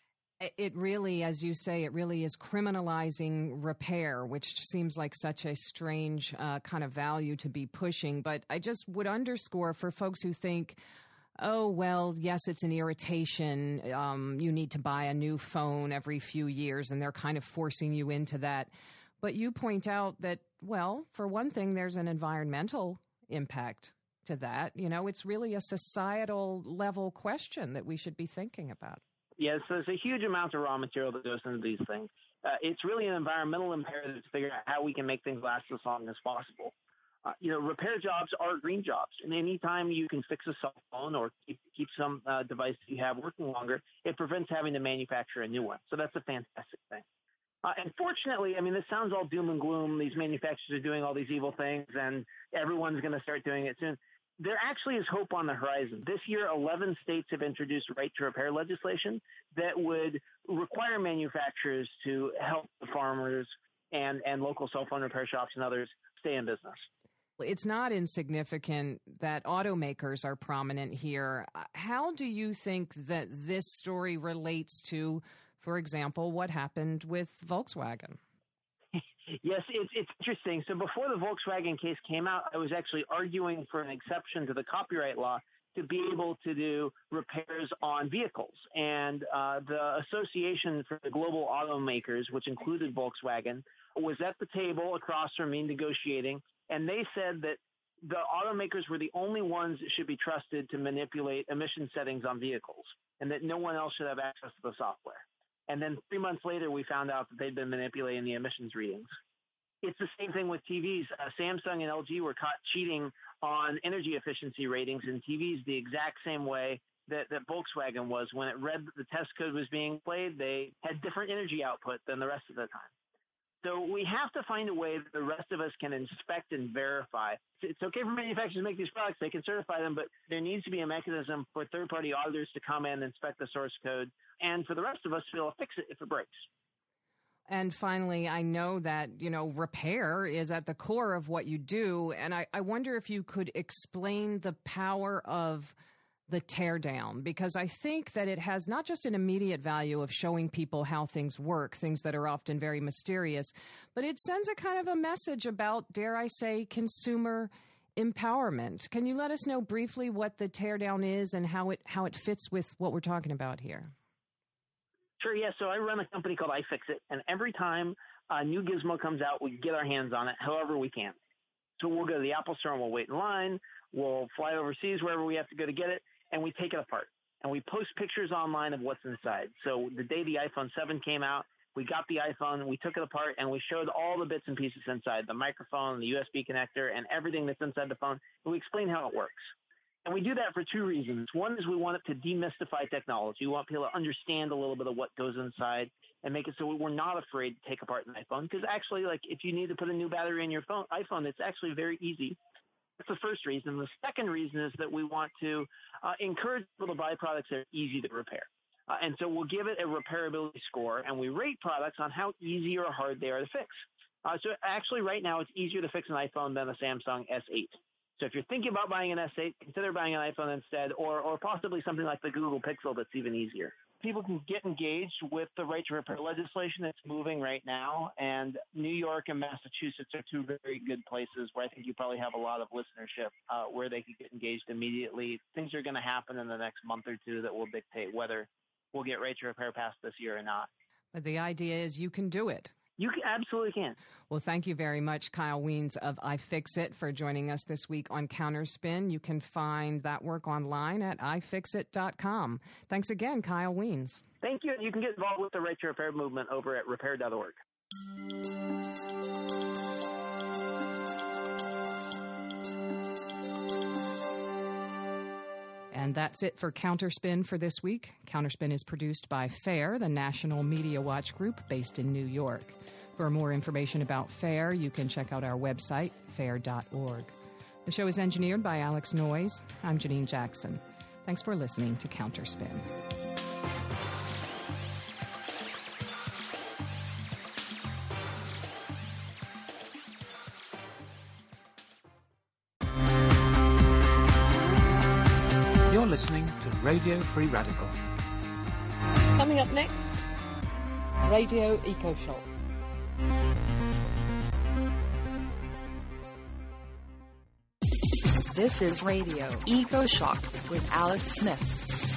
It really, as you say, it really is criminalizing repair, which seems like such a strange kind of value to be pushing. But I just would underscore for folks who think, oh, well, yes, it's an irritation. You need to buy a new phone every few years, and they're kind of forcing you into that. But you point out that, well, for one thing, there's an environmental impact to that. It's really a societal level question that we should be thinking about. Yes, there's a huge amount of raw material that goes into these things. It's really an environmental imperative to figure out how we can make things last as long as possible. Repair jobs are green jobs, and anytime you can fix a cell phone or keep some device you have working longer, it prevents having to manufacture a new one. So that's a fantastic thing. Unfortunately, this sounds all doom and gloom. These manufacturers are doing all these evil things, and everyone's going to start doing it soon. There actually is hope on the horizon. This year, 11 states have introduced right-to-repair legislation that would require manufacturers to help the farmers and local cell phone repair shops and others stay in business. It's not insignificant that automakers are prominent here. How do you think that this story relates to, for example, what happened with Volkswagen? Yes, it's interesting. So before the Volkswagen case came out, I was actually arguing for an exception to the copyright law to be able to do repairs on vehicles. And the Association for the Global Automakers, which included Volkswagen, was at the table across from me negotiating, and they said that the automakers were the only ones that should be trusted to manipulate emission settings on vehicles, and that no one else should have access to the software. And then 3 months later, we found out that they'd been manipulating the emissions readings. It's the same thing with TVs. Samsung and LG were caught cheating on energy efficiency ratings in TVs the exact same way that Volkswagen was. When it read that the test code was being played, they had different energy output than the rest of the time. So we have to find a way that the rest of us can inspect and verify. It's okay for manufacturers to make these products. They can certify them, but there needs to be a mechanism for third-party auditors to come in and inspect the source code, and for the rest of us to be able to fix it if it breaks. And finally, I know that, repair is at the core of what you do, and I wonder if you could explain the power of the teardown, because I think that it has not just an immediate value of showing people how things work, things that are often very mysterious, but it sends a kind of a message about, dare I say, consumer empowerment. Can you let us know briefly what the teardown is and how it fits with what we're talking about here? Sure, yeah. So I run a company called iFixit, and every time a new gizmo comes out, we get our hands on it however we can. So we'll go to the Apple Store and we'll wait in line. We'll fly overseas, wherever we have to go to get it, and we take it apart. And we post pictures online of what's inside. So the day the iPhone 7 came out, we got the iPhone, we took it apart, and we showed all the bits and pieces inside, the microphone, the USB connector, and everything that's inside the phone. And we explain how it works. And we do that for two reasons. One is we want it to demystify technology. We want people to understand a little bit of what goes inside and make it so we're not afraid to take apart an iPhone. Because actually, if you need to put a new battery in your iPhone, it's actually very easy. That's the first reason. The second reason is that we want to encourage people to buy products that are easy to repair. And so we'll give it a repairability score, and we rate products on how easy or hard they are to fix. So actually right now it's easier to fix an iPhone than a Samsung S8. So if you're thinking about buying an S8, consider buying an iPhone instead, or possibly something like the Google Pixel that's even easier. People can get engaged with the right to repair legislation that's moving right now, and New York and Massachusetts are two very good places where I think you probably have a lot of listenership where they could get engaged immediately. Things are going to happen in the next month or two that will dictate whether we'll get right to repair passed this year or not. But the idea is you can do it. You absolutely can. Well, thank you very much, Kyle Wiens of iFixit, for joining us this week on Counterspin. You can find that work online at ifixit.com. Thanks again, Kyle Wiens. Thank you. You can get involved with the Right to Repair movement over at repair.org. And that's it for Counterspin for this week. Counterspin is produced by FAIR, the National Media Watch Group based in New York. For more information about FAIR, you can check out our website, fair.org. The show is engineered by Alex Noyes. I'm Janine Jackson. Thanks for listening to Counterspin. You're listening to Radio Free Radical. Coming up next, Radio EcoShock. This is Radio EcoShock with Alex Smith.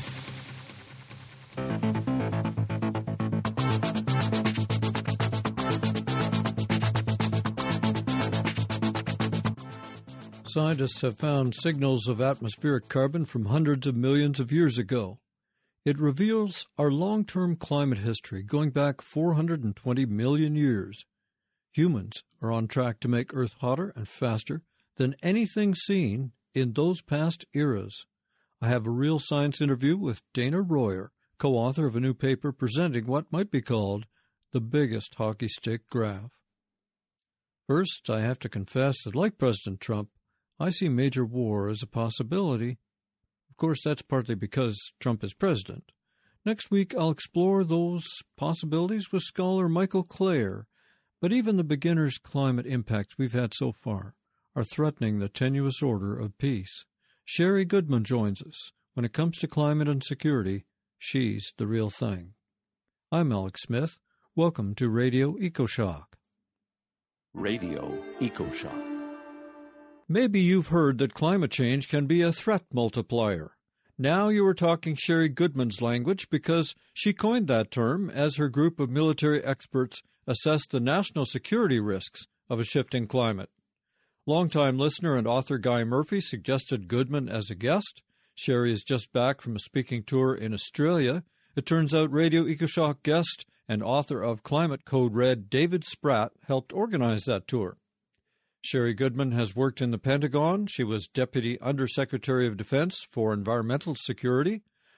Scientists have found signals of atmospheric carbon from hundreds of millions of years ago. It reveals our long-term climate history going back 420 million years. Humans are on track to make Earth hotter and faster than anything seen in those past eras. I have a Real Science interview with Dana Royer, co-author of a new paper presenting what might be called the biggest hockey stick graph. First, I have to confess that, like President Trump, I see major war as a possibility. Of course, that's partly because Trump is president. Next week, I'll explore those possibilities with scholar Michael Clare. But even the beginner's climate impacts we've had so far are threatening the tenuous order of peace. Sherry Goodman joins us. When it comes to climate and security, she's the real thing. I'm Alex Smith. Welcome to Radio EcoShock. Radio EcoShock. Maybe you've heard that climate change can be a threat multiplier. Now you are talking Sherry Goodman's language because she coined that term as her group of military experts assessed the national security risks of a shifting climate. Longtime listener and author Guy Murphy suggested Goodman as a guest. Sherry is just back from a speaking tour in Australia. It turns out Radio EcoShock guest and author of Climate Code Red David Spratt helped organize that tour. Sherry Goodman has worked in the Pentagon. She was Deputy Undersecretary of Defense for Environmental Security.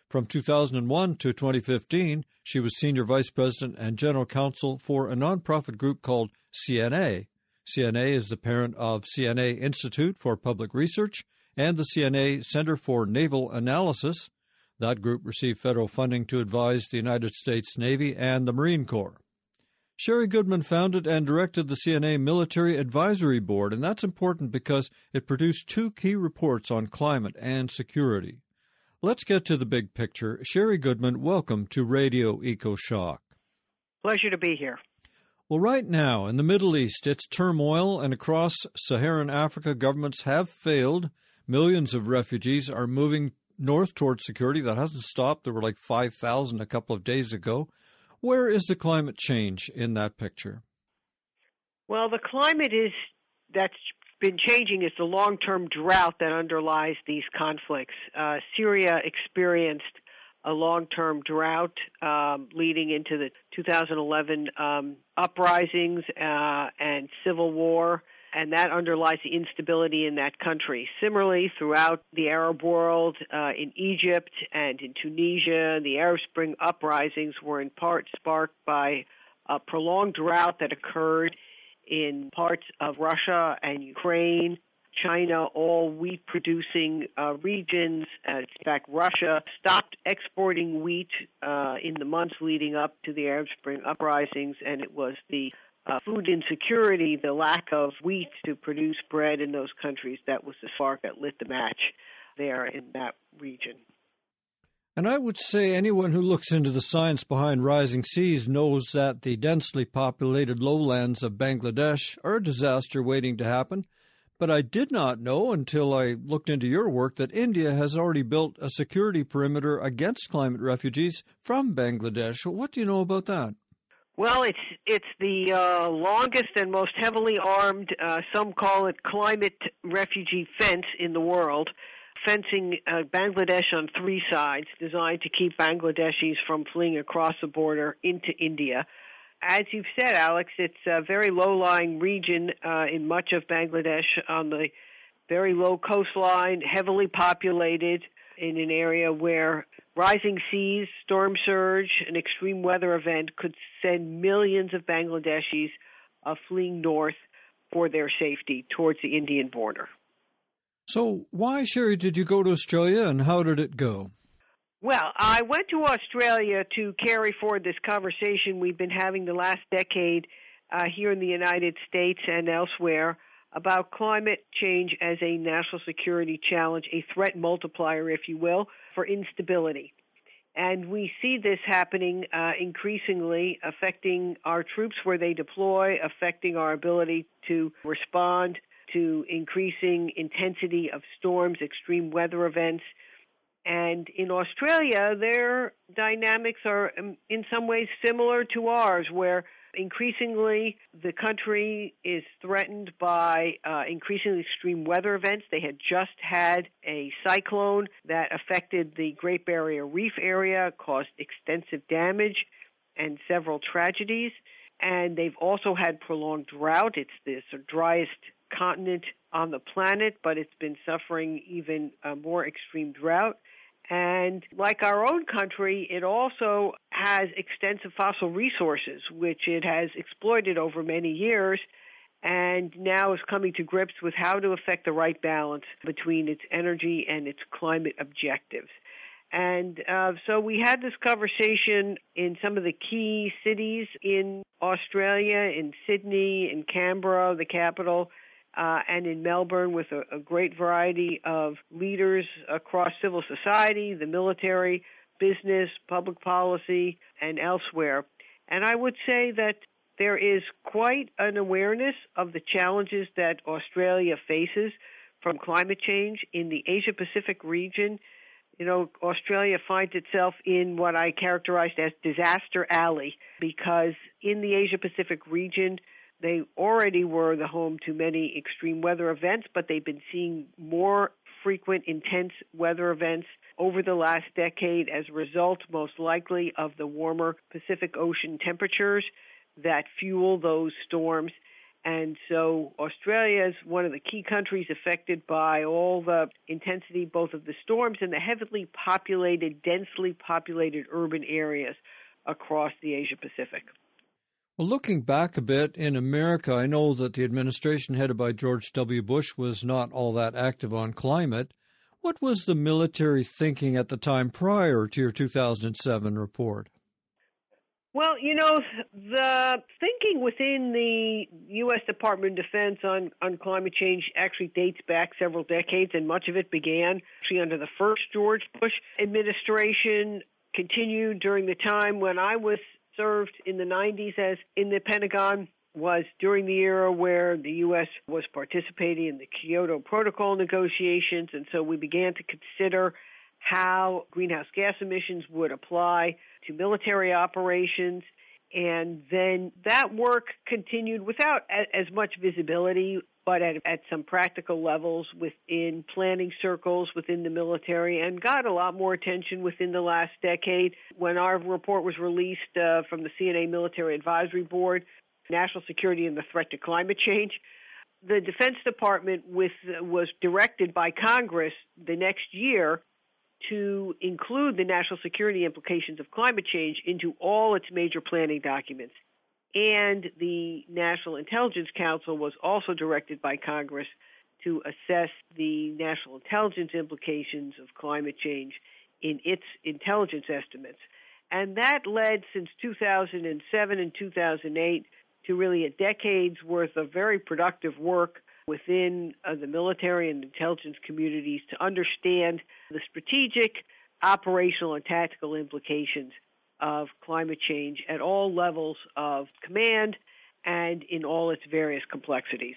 From 2001 to 2015, she was Senior Vice President and General Counsel for a nonprofit group called CNA. CNA is the parent of CNA Institute for Public Research and the CNA Center for Naval Analysis. That group received federal funding to advise the United States Navy and the Marine Corps. Sherry Goodman founded and directed the CNA Military Advisory Board, and that's important because it produced 2 key reports on climate and security. Let's get to the big picture. Sherry Goodman, welcome to Radio EcoShock. Pleasure to be here. Well, right now, in the Middle East, it's turmoil, and across Saharan Africa, governments have failed. Millions of refugees are moving north towards security. That hasn't stopped. There were like 5,000 a couple of days ago. Where is the climate change in that picture? Well, the climate that's been changing is the long-term drought that underlies these conflicts. Syria experienced a long-term drought leading into the 2011 uprisings and civil war, and that underlies the instability in that country. Similarly, throughout the Arab world, in Egypt and in Tunisia, the Arab Spring uprisings were in part sparked by a prolonged drought that occurred in parts of Russia and Ukraine, China, all wheat-producing regions. In fact, Russia stopped exporting wheat in the months leading up to the Arab Spring uprisings, and it was the food insecurity, the lack of wheat to produce bread in those countries, that was the spark that lit the match there in that region. And I would say anyone who looks into the science behind rising seas knows that the densely populated lowlands of Bangladesh are a disaster waiting to happen. But I did not know until I looked into your work that India has already built a security perimeter against climate refugees from Bangladesh. What do you know about that? Well, it's the longest and most heavily armed, some call it climate refugee fence in the world, fencing Bangladesh on 3 sides, designed to keep Bangladeshis from fleeing across the border into India. As you've said, Alex, it's a very low-lying region in much of Bangladesh on the very low coastline, heavily populated in an area where rising seas, storm surge, an extreme weather event could send millions of Bangladeshis fleeing north for their safety towards the Indian border. So why, Sherry, did you go to Australia, and how did it go? Well, I went to Australia to carry forward this conversation we've been having the last decade here in the United States and elsewhere about climate change as a national security challenge, a threat multiplier, if you will, for instability. And we see this happening increasingly, affecting our troops where they deploy, affecting our ability to respond to increasing intensity of storms, extreme weather events. And in Australia, their dynamics are in some ways similar to ours, where increasingly the country is threatened by increasingly extreme weather events. They had just had a cyclone that affected the Great Barrier Reef area, caused extensive damage and several tragedies. And they've also had prolonged drought. It's the driest continent on the planet, but it's been suffering even more extreme drought. And like our own country, it also has extensive fossil resources, which it has exploited over many years, and now is coming to grips with how to effect the right balance between its energy and its climate objectives. And so we had this conversation in some of the key cities in Australia, in Sydney, in Canberra, the capital, and in Melbourne, with a great variety of leaders across civil society, the military, business, public policy, and elsewhere. And I would say that there is quite an awareness of the challenges that Australia faces from climate change in the Asia-Pacific region. You know, Australia finds itself in what I characterized as disaster alley, because in the Asia-Pacific region, they already were the home to many extreme weather events, but they've been seeing more frequent, intense weather events over the last decade as a result, most likely, of the warmer Pacific Ocean temperatures that fuel those storms. And so Australia is one of the key countries affected by all the intensity, both of the storms and the heavily populated, densely populated urban areas across the Asia-Pacific. Well, looking back a bit, in America, I know that the administration headed by George W. Bush was not all that active on climate. What was the military thinking at the time prior to your 2007 report? Well, the thinking within the U.S. Department of Defense on climate change actually dates back several decades, and much of it began actually under the first George Bush administration, continued during the time when I was served in the 90s as in the Pentagon, was during the era where the U.S. was participating in the Kyoto Protocol negotiations, and so we began to consider how greenhouse gas emissions would apply to military operations. And then that work continued without as much visibility, but at some practical levels within planning circles within the military, and got a lot more attention within the last decade. When our report was released from the CNA Military Advisory Board, National Security and the Threat to Climate Change, the Defense Department was directed by Congress the next year to include the national security implications of climate change into all its major planning documents. And the National Intelligence Council was also directed by Congress to assess the national intelligence implications of climate change in its intelligence estimates. And that led, since 2007 and 2008, to really a decade's worth of very productive work within the military and intelligence communities to understand the strategic, operational, and tactical implications of climate change at all levels of command and in all its various complexities.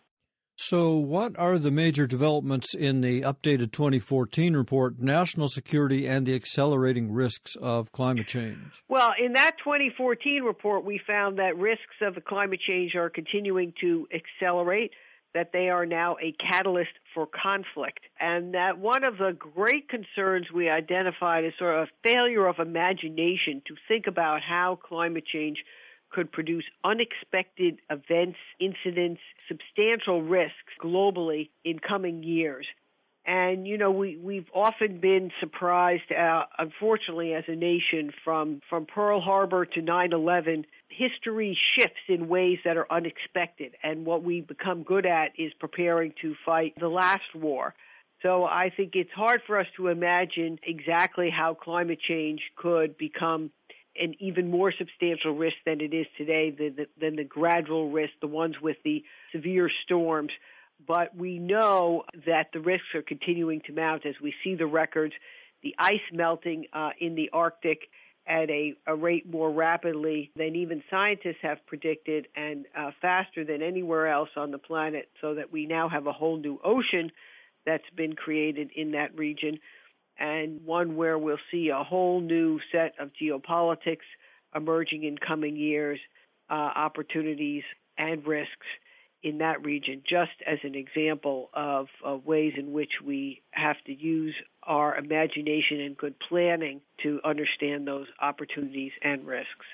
So what are the major developments in the updated 2014 report, National Security and the Accelerating Risks of Climate Change? Well, in that 2014 report, we found that risks of climate change are continuing to accelerate, that they are now a catalyst for conflict, and that one of the great concerns we identified is sort of a failure of imagination to think about how climate change could produce unexpected events, incidents, substantial risks globally in coming years. And, we've often been surprised, unfortunately, as a nation, from Pearl Harbor to 9/11, history shifts in ways that are unexpected. And what we become good at is preparing to fight the last war. So I think it's hard for us to imagine exactly how climate change could become an even more substantial risk than it is today, than the gradual risk, the ones with the severe storms. But we know that the risks are continuing to mount as we see the records, the ice melting in the Arctic at a rate more rapidly than even scientists have predicted, and faster than anywhere else on the planet, so that we now have a whole new ocean that's been created in that region, and one where we'll see a whole new set of geopolitics emerging in coming years, opportunities and risks in that region, just as an example of ways in which we have to use our imagination and good planning to understand those opportunities and risks.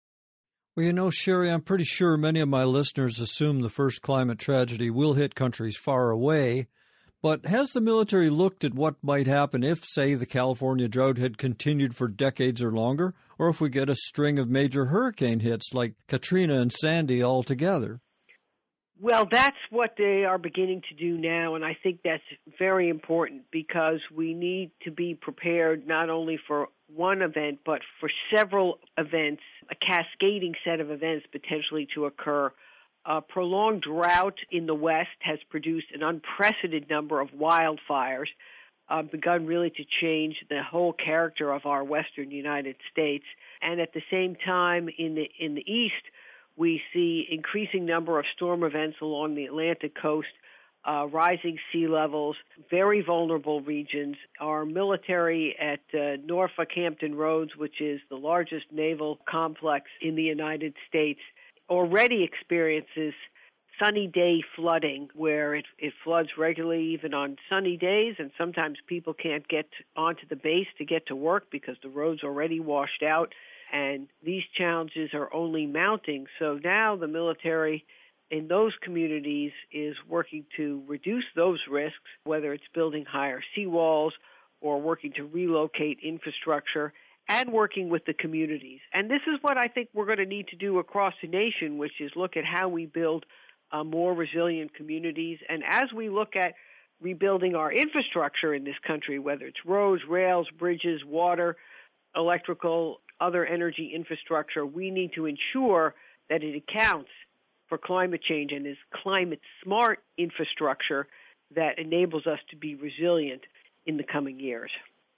Well, Sherry, I'm pretty sure many of my listeners assume the first climate tragedy will hit countries far away. But has the military looked at what might happen if, say, the California drought had continued for decades or longer, or if we get a string of major hurricane hits like Katrina and Sandy all together? Well, that's what they are beginning to do now, and I think that's very important, because we need to be prepared not only for one event, but for several events, a cascading set of events potentially to occur. A prolonged drought in the West has produced an unprecedented number of wildfires, begun really to change the whole character of our western United States. And at the same time, in the East, we see increasing number of storm events along the Atlantic coast, rising sea levels, very vulnerable regions. Our military at Norfolk Hampton Roads, which is the largest naval complex in the United States, already experiences sunny day flooding, where it floods regularly even on sunny days, and sometimes people can't get onto the base to get to work because the road's already washed out. And these challenges are only mounting. So now the military in those communities is working to reduce those risks, whether it's building higher seawalls or working to relocate infrastructure and working with the communities. And this is what I think we're going to need to do across the nation, which is look at how we build more resilient communities. And as we look at rebuilding our infrastructure in this country, whether it's roads, rails, bridges, water, electrical, other energy infrastructure, we need to ensure that it accounts for climate change and is climate-smart infrastructure that enables us to be resilient in the coming years.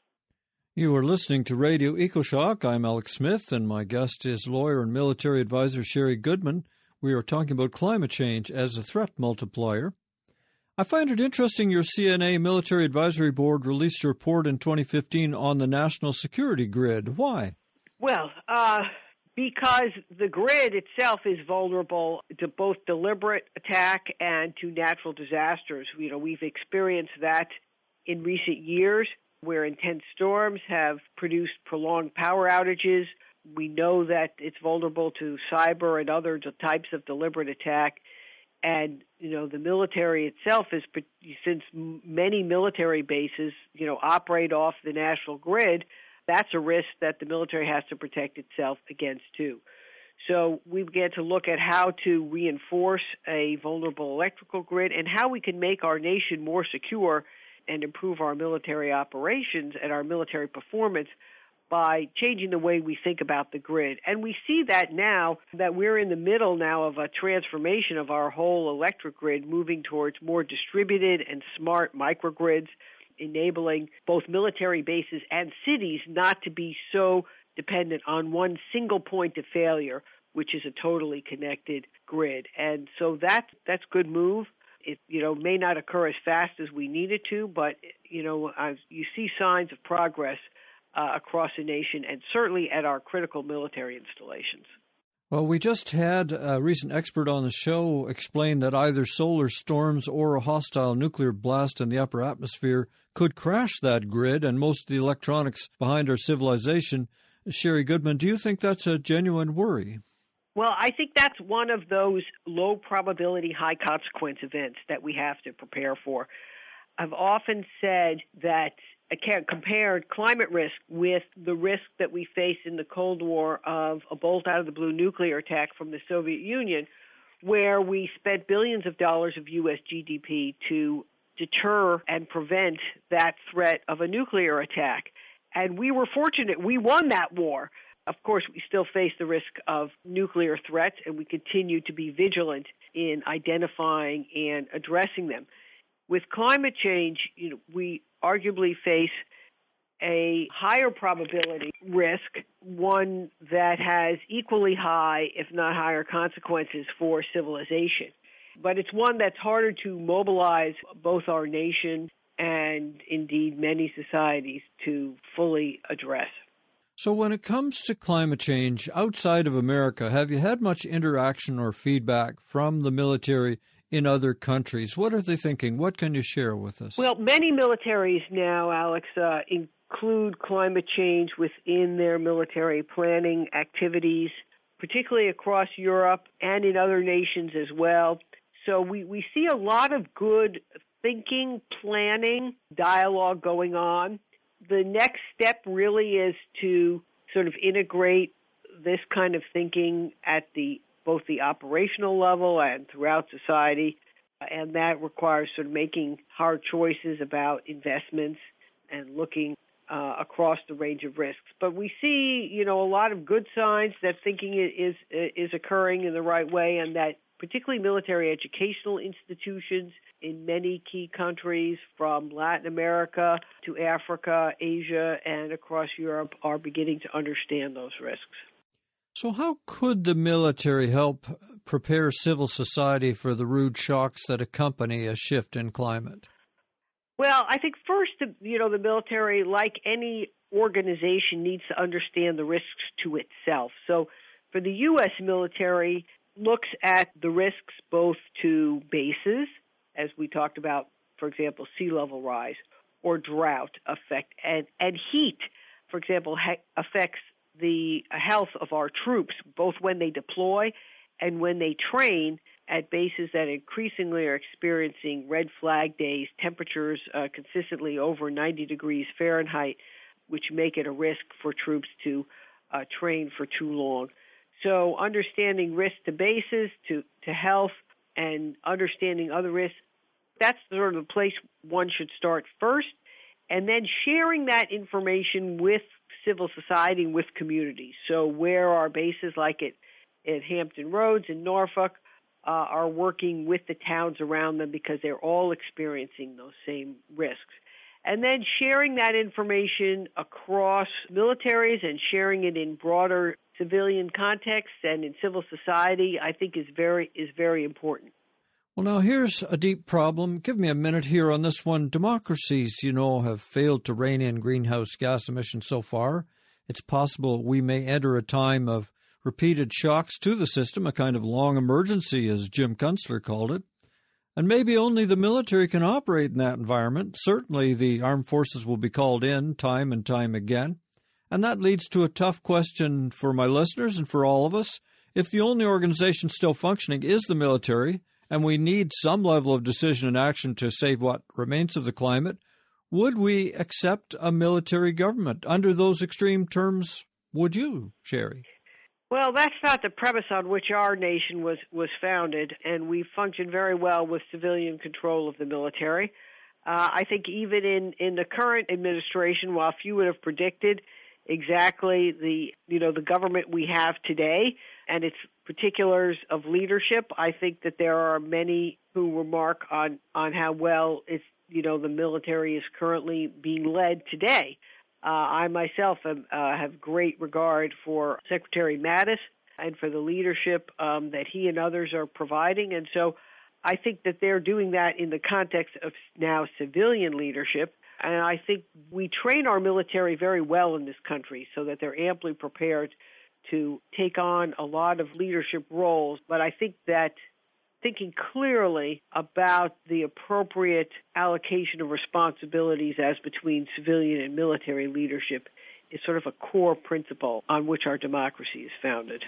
You are listening to Radio EcoShock. I'm Alex Smith, and my guest is lawyer and military advisor Sherry Goodman. We are talking about climate change as a threat multiplier. I find it interesting your CNA Military Advisory Board released a report in 2015 on the national security grid. Why? Well, because the grid itself is vulnerable to both deliberate attack and to natural disasters. You know, we've experienced that in recent years where intense storms have produced prolonged power outages. We know that it's vulnerable to cyber and other types of deliberate attack. And, you know, the military itself is, since many military bases, you know, operate off the national grid, that's a risk that the military has to protect itself against, too. So we began to look at how to reinforce a vulnerable electrical grid and how we can make our nation more secure and improve our military operations and our military performance by changing the way we think about the grid. And we see that now that we're in the middle now of a transformation of our whole electric grid, moving towards more distributed and smart microgrids, enabling both military bases and cities not to be so dependent on one single point of failure, which is a totally connected grid. And so that's good move. It, you know, may not occur as fast as we need it to, but, you know, you see signs of progress across the nation and certainly at our critical military installations. Well, we just had a recent expert on the show explain that either solar storms or a hostile nuclear blast in the upper atmosphere could crash that grid and most of the electronics behind our civilization. Sherry Goodman, do you think that's a genuine worry? Well, I think that's one of those low probability, high consequence events that we have to prepare for. I've often said that I can't compare climate risk with the risk that we faced in the Cold War of a bolt out of the blue nuclear attack from the Soviet Union, where we spent billions of dollars of U.S. GDP to deter and prevent that threat of a nuclear attack. And we were fortunate. We won that war. Of course, we still face the risk of nuclear threats, and we continue to be vigilant in identifying and addressing them. With climate change, you know, we arguably face a higher probability risk, one that has equally high, if not higher, consequences for civilization. But it's one that's harder to mobilize both our nation and indeed many societies to fully address. So when it comes to climate change outside of America, have you had much interaction or feedback from the military in other countries? What are they thinking? What can you share with us? Well, many militaries now, Alex, include climate change within their military planning activities, particularly across Europe and in other nations as well. So we see a lot of good thinking, planning, dialogue going on. The next step really is to sort of integrate this kind of thinking at both the operational level and throughout society, and that requires sort of making hard choices about investments and looking across the range of risks. But we see, you know, a lot of good signs that thinking is occurring in the right way, and that particularly military educational institutions in many key countries from Latin America to Africa, Asia, and across Europe are beginning to understand those risks. So how could the military help prepare civil society for the rude shocks that accompany a shift in climate? Well, I think first, you know, the military, like any organization, needs to understand the risks to itself. So for the U.S. military, looks at the risks both to bases, as we talked about, for example, sea level rise or drought effect, and heat, for example, affects the health of our troops, both when they deploy and when they train, at bases that increasingly are experiencing red flag days, temperatures consistently over 90 degrees Fahrenheit, which make it a risk for troops to train for too long. So understanding risk to bases, to health, and understanding other risks, that's sort of the place one should start first, and then sharing that information with civil society and with communities. So where our bases like at Hampton Roads in Norfolk are working with the towns around them because they're all experiencing those same risks. And then sharing that information across militaries and sharing it in broader civilian contexts and in civil society, I think is very important. Well, now here's a deep problem. Give me a minute here on this one. Democracies, have failed to rein in greenhouse gas emissions so far. It's possible we may enter a time of repeated shocks to the system, a kind of long emergency, as Jim Kunstler called it. And maybe only the military can operate in that environment. Certainly the armed forces will be called in time and time again. And that leads to a tough question for my listeners and for all of us. If the only organization still functioning is the military, and we need some level of decision and action to save what remains of the climate, would we accept a military government? Under those extreme terms, would you, Sherry? Well, that's not the premise on which our nation was founded, and we function very well with civilian control of the military. I think even in the current administration, while few would have predicted exactly the government we have today and its particulars of leadership, I think that there are many who remark on how well the military is currently being led today. I myself have great regard for Secretary Mattis and for the leadership that he and others are providing. And so I think that they're doing that in the context of now civilian leadership. And I think we train our military very well in this country so that they're amply prepared to take on a lot of leadership roles. But I think that thinking clearly about the appropriate allocation of responsibilities as between civilian and military leadership is sort of a core principle on which our democracy is founded.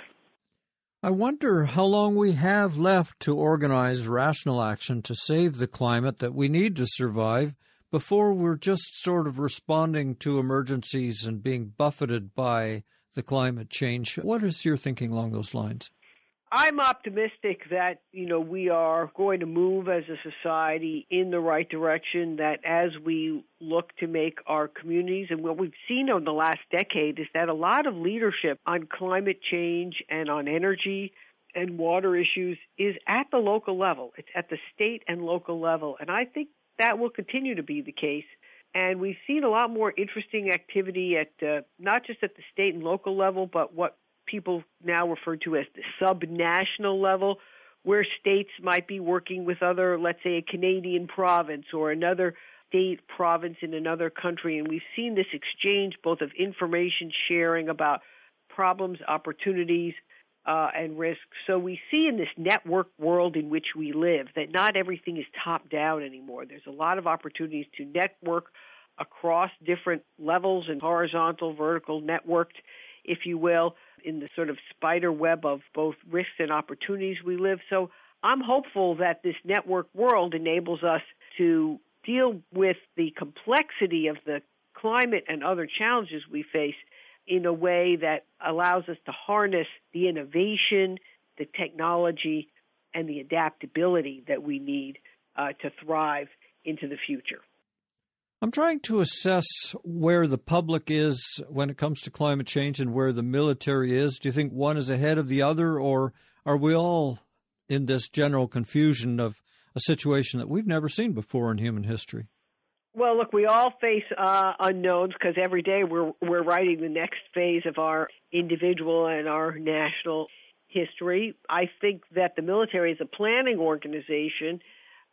I wonder how long we have left to organize rational action to save the climate that we need to survive before we're just sort of responding to emergencies and being buffeted by the climate change. What is your thinking along those lines? I'm optimistic that, we are going to move as a society in the right direction, that as we look to make our communities, and what we've seen over the last decade is that a lot of leadership on climate change and on energy and water issues is at the local level. It's at the state and local level, and I think that will continue to be the case. And we've seen a lot more interesting activity at not just at the state and local level, but what people now refer to as the subnational level, where states might be working with other, let's say, a Canadian province or another state province in another country. And we've seen this exchange both of information sharing about problems, opportunities, and risks. So we see in this network world in which we live that not everything is top-down anymore. There's a lot of opportunities to network across different levels and horizontal, vertical, networked, if you will, in the sort of spider web of both risks and opportunities we live. So I'm hopeful that this network world enables us to deal with the complexity of the climate and other challenges we face in a way that allows us to harness the innovation, the technology, and the adaptability that we need to thrive into the future. I'm trying to assess where the public is when it comes to climate change and where the military is. Do you think one is ahead of the other, or are we all in this general confusion of a situation that we've never seen before in human history? Well, look, we all face unknowns because every day we're writing the next phase of our individual and our national history. I think that the military as a planning organization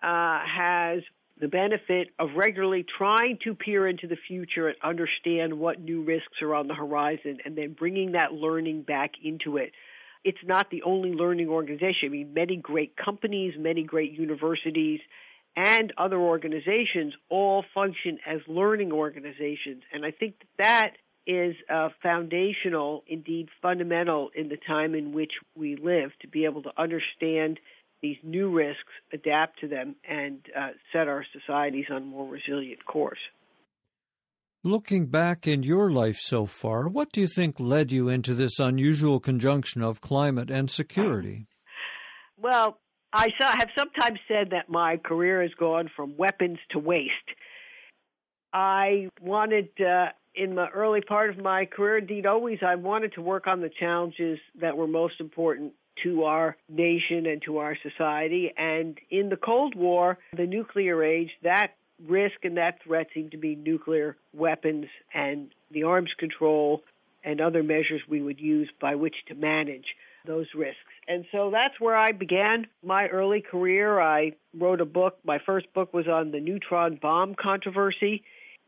has the benefit of regularly trying to peer into the future and understand what new risks are on the horizon and then bringing that learning back into it. It's not the only learning organization. I mean, many great companies, many great universities, and other organizations all function as learning organizations. And I think that is foundational, indeed fundamental, in the time in which we live, to be able to understand these new risks, adapt to them, and set our societies on a more resilient course. Looking back in your life so far, what do you think led you into this unusual conjunction of climate and security? Well, I have sometimes said that my career has gone from weapons to waste. I wanted, in the early part of my career, indeed always, I wanted to work on the challenges that were most important to our nation and to our society. And in the Cold War, the nuclear age, that risk and that threat seemed to be nuclear weapons and the arms control and other measures we would use by which to manage those risks. And so that's where I began my early career. I wrote a book. My first book was on the neutron bomb controversy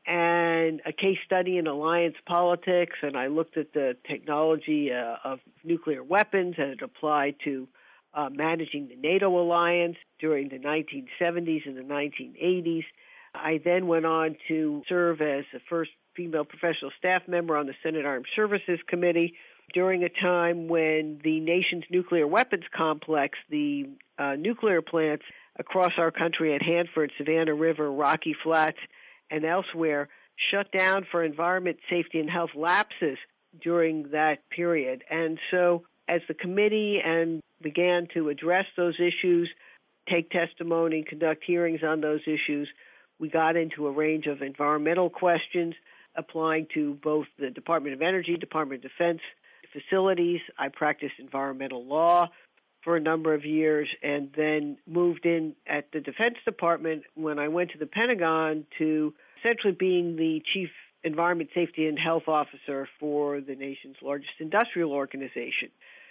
and a case study in alliance politics, and I looked at the technology of nuclear weapons as it applied to managing the NATO alliance during the 1970s and the 1980s. I then went on to serve as the first female professional staff member on the Senate Armed Services Committee during a time when the nation's nuclear weapons complex, the nuclear plants across our country at Hanford, Savannah River, Rocky Flats, and elsewhere, shut down for environment, safety, and health lapses during that period. And so as the committee began to address those issues, take testimony, conduct hearings on those issues, we got into a range of environmental questions applying to both the Department of Energy, Department of Defense facilities. I practiced environmental law for a number of years and then moved in at the Defense Department when I went to the Pentagon to essentially being the Chief Environment, Safety, and Health Officer for the nation's largest industrial organization.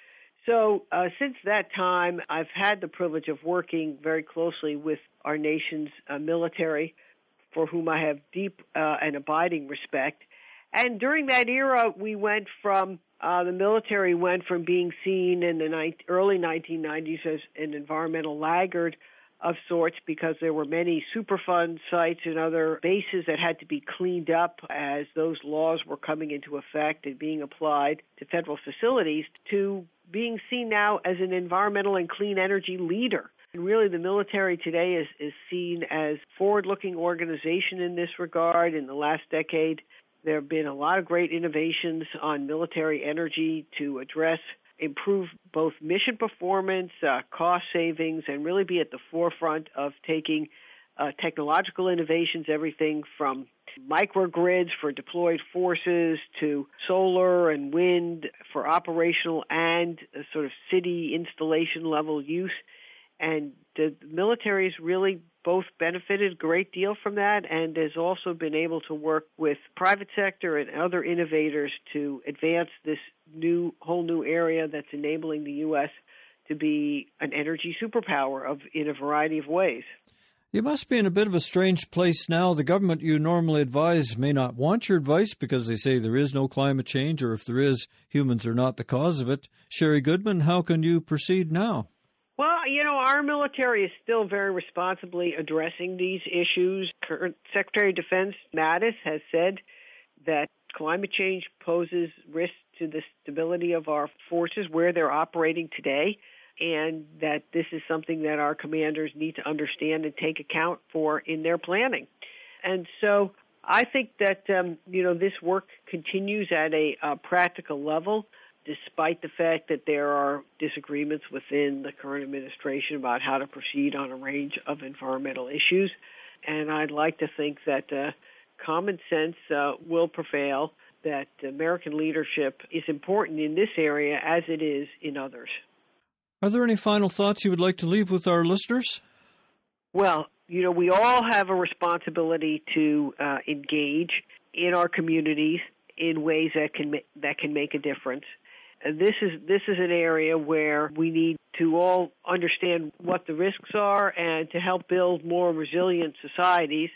So since that time, I've had the privilege of working very closely with our nation's military, for whom I have deep and abiding respect. And during that era, we went from the military went from being seen in the early 1990s as an environmental laggard of sorts because there were many Superfund sites and other bases that had to be cleaned up as those laws were coming into effect and being applied to federal facilities, to being seen now as an environmental and clean energy leader. And really, the military today is seen as a forward-looking organization in this regard. In the last decade, there have been a lot of great innovations on military energy to improve both mission performance, cost savings, and really be at the forefront of taking technological innovations, everything from microgrids for deployed forces to solar and wind for operational and sort of city installation level use. And the military has really both benefited a great deal from that and has also been able to work with private sector and other innovators to advance this whole new area that's enabling the U.S. to be an energy superpower in a variety of ways. You must be in a bit of a strange place now. The government you normally advise may not want your advice because they say there is no climate change, or if there is, humans are not the cause of it. Sherry Goodman, how can you proceed now? Well, our military is still very responsibly addressing these issues. Current Secretary of Defense Mattis has said that climate change poses risk to the stability of our forces where they're operating today, and that this is something that our commanders need to understand and take account for in their planning. And so I think that, this work continues at a practical level, despite the fact that there are disagreements within the current administration about how to proceed on a range of environmental issues. And I'd like to think that common sense will prevail, that American leadership is important in this area as it is in others. Are there any final thoughts you would like to leave with our listeners? Well, we all have a responsibility to engage in our communities in ways that can make a difference. And this is an area where we need to all understand what the risks are and to help build more resilient societies.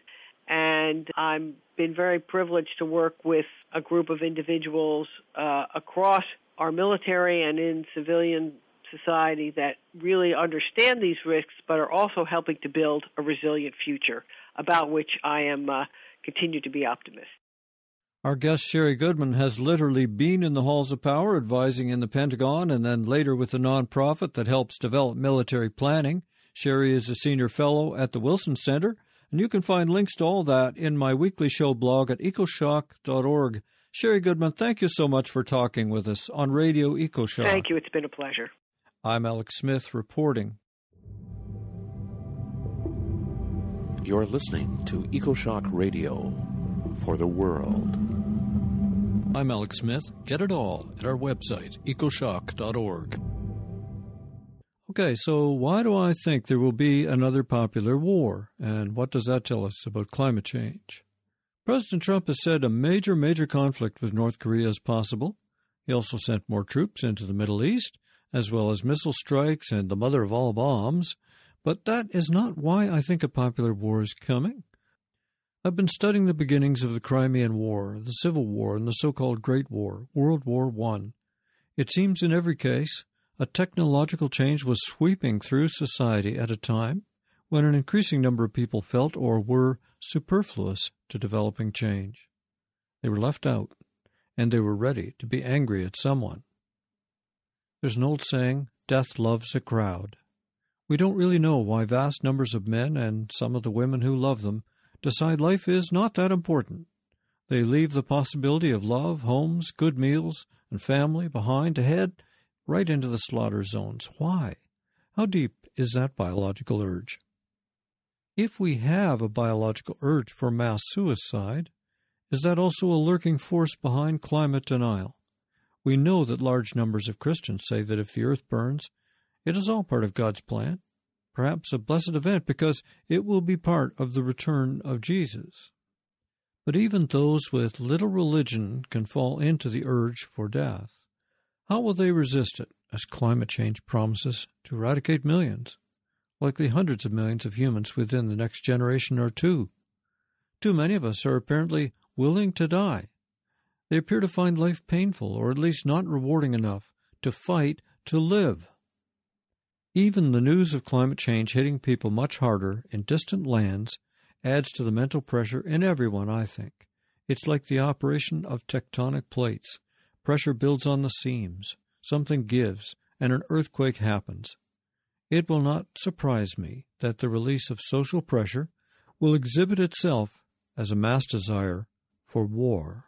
And I've been very privileged to work with a group of individuals across our military and in civilian society that really understand these risks but are also helping to build a resilient future, about which I am continue to be optimistic. Our guest, Sherry Goodman, has literally been in the halls of power, advising in the Pentagon and then later with the nonprofit that helps develop military planning. Sherry is a senior fellow at the Wilson Center, and you can find links to all that in my weekly show blog at ecoshock.org. Sherry Goodman, thank you so much for talking with us on Radio EcoShock. Thank you. It's been a pleasure. I'm Alex Smith reporting. You're listening to EcoShock Radio for the world. I'm Alex Smith. Get it all at our website, ecoshock.org. Okay, so why do I think there will be another popular war? And what does that tell us about climate change? President Trump has said a major conflict with North Korea is possible. He also sent more troops into the Middle East, as well as missile strikes and the mother of all bombs. But that is not why I think a popular war is coming. I've been studying the beginnings of the Crimean War, the Civil War, and the so-called Great War, World War I. It seems in every case, a technological change was sweeping through society at a time when an increasing number of people felt or were superfluous to developing change. They were left out, and they were ready to be angry at someone. There's an old saying, death loves a crowd. We don't really know why vast numbers of men and some of the women who love them decide life is not that important. They leave the possibility of love, homes, good meals, and family behind to head right into the slaughter zones. Why? How deep is that biological urge? If we have a biological urge for mass suicide, is that also a lurking force behind climate denial? We know that large numbers of Christians say that if the earth burns, it is all part of God's plan, perhaps a blessed event because it will be part of the return of Jesus. But even those with little religion can fall into the urge for death. How will they resist it, as climate change promises to eradicate millions, likely hundreds of millions of humans within the next generation or two? Too many of us are apparently willing to die. They appear to find life painful, or at least not rewarding enough, to fight to live. Even the news of climate change hitting people much harder in distant lands adds to the mental pressure in everyone, I think. It's like the operation of tectonic plates. Pressure builds on the seams, something gives, and an earthquake happens. It will not surprise me that the release of social pressure will exhibit itself as a mass desire for war.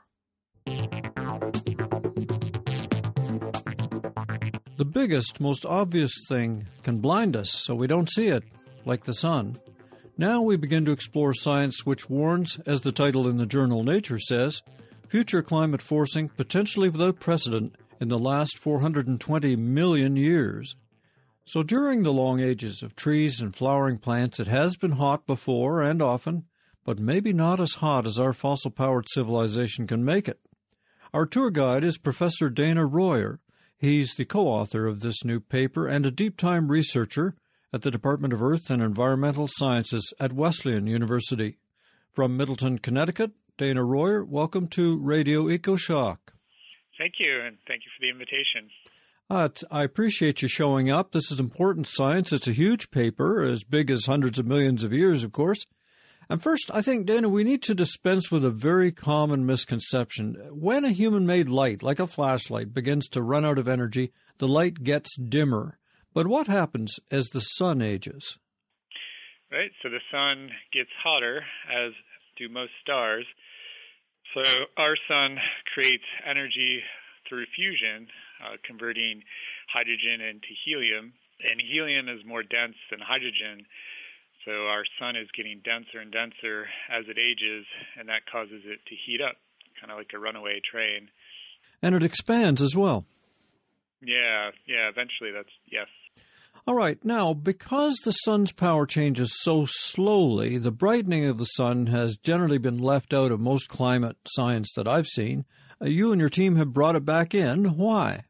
The biggest, most obvious thing can blind us so we don't see it, like the sun. Now we begin to explore science which warns, as the title in the journal Nature says, future climate forcing potentially without precedent in the last 420 million years. So during the long ages of trees and flowering plants, it has been hot before and often, but maybe not as hot as our fossil-powered civilization can make it. Our tour guide is Professor Dana Royer. He's the co-author of this new paper and a deep-time researcher at the Department of Earth and Environmental Sciences at Wesleyan University. From Middleton, Connecticut, Dana Royer, welcome to Radio EcoShock. Thank you, and thank you for the invitation. I appreciate you showing up. This is important science. It's a huge paper, as big as hundreds of millions of years, of course. And first, I think, Dana, we need to dispense with a very common misconception. When a human-made light, like a flashlight, begins to run out of energy, the light gets dimmer. But what happens as the sun ages? Right, so the sun gets hotter, as do most stars. So our sun creates energy through fusion, converting hydrogen into helium. And helium is more dense than hydrogen. So our sun is getting denser and denser as it ages, and that causes it to heat up, kind of like a runaway train. And it expands as well. Yeah, eventually yes. All right, now, because the sun's power changes so slowly, the brightening of the sun has generally been left out of most climate science that I've seen. You and your team have brought it back in. Why?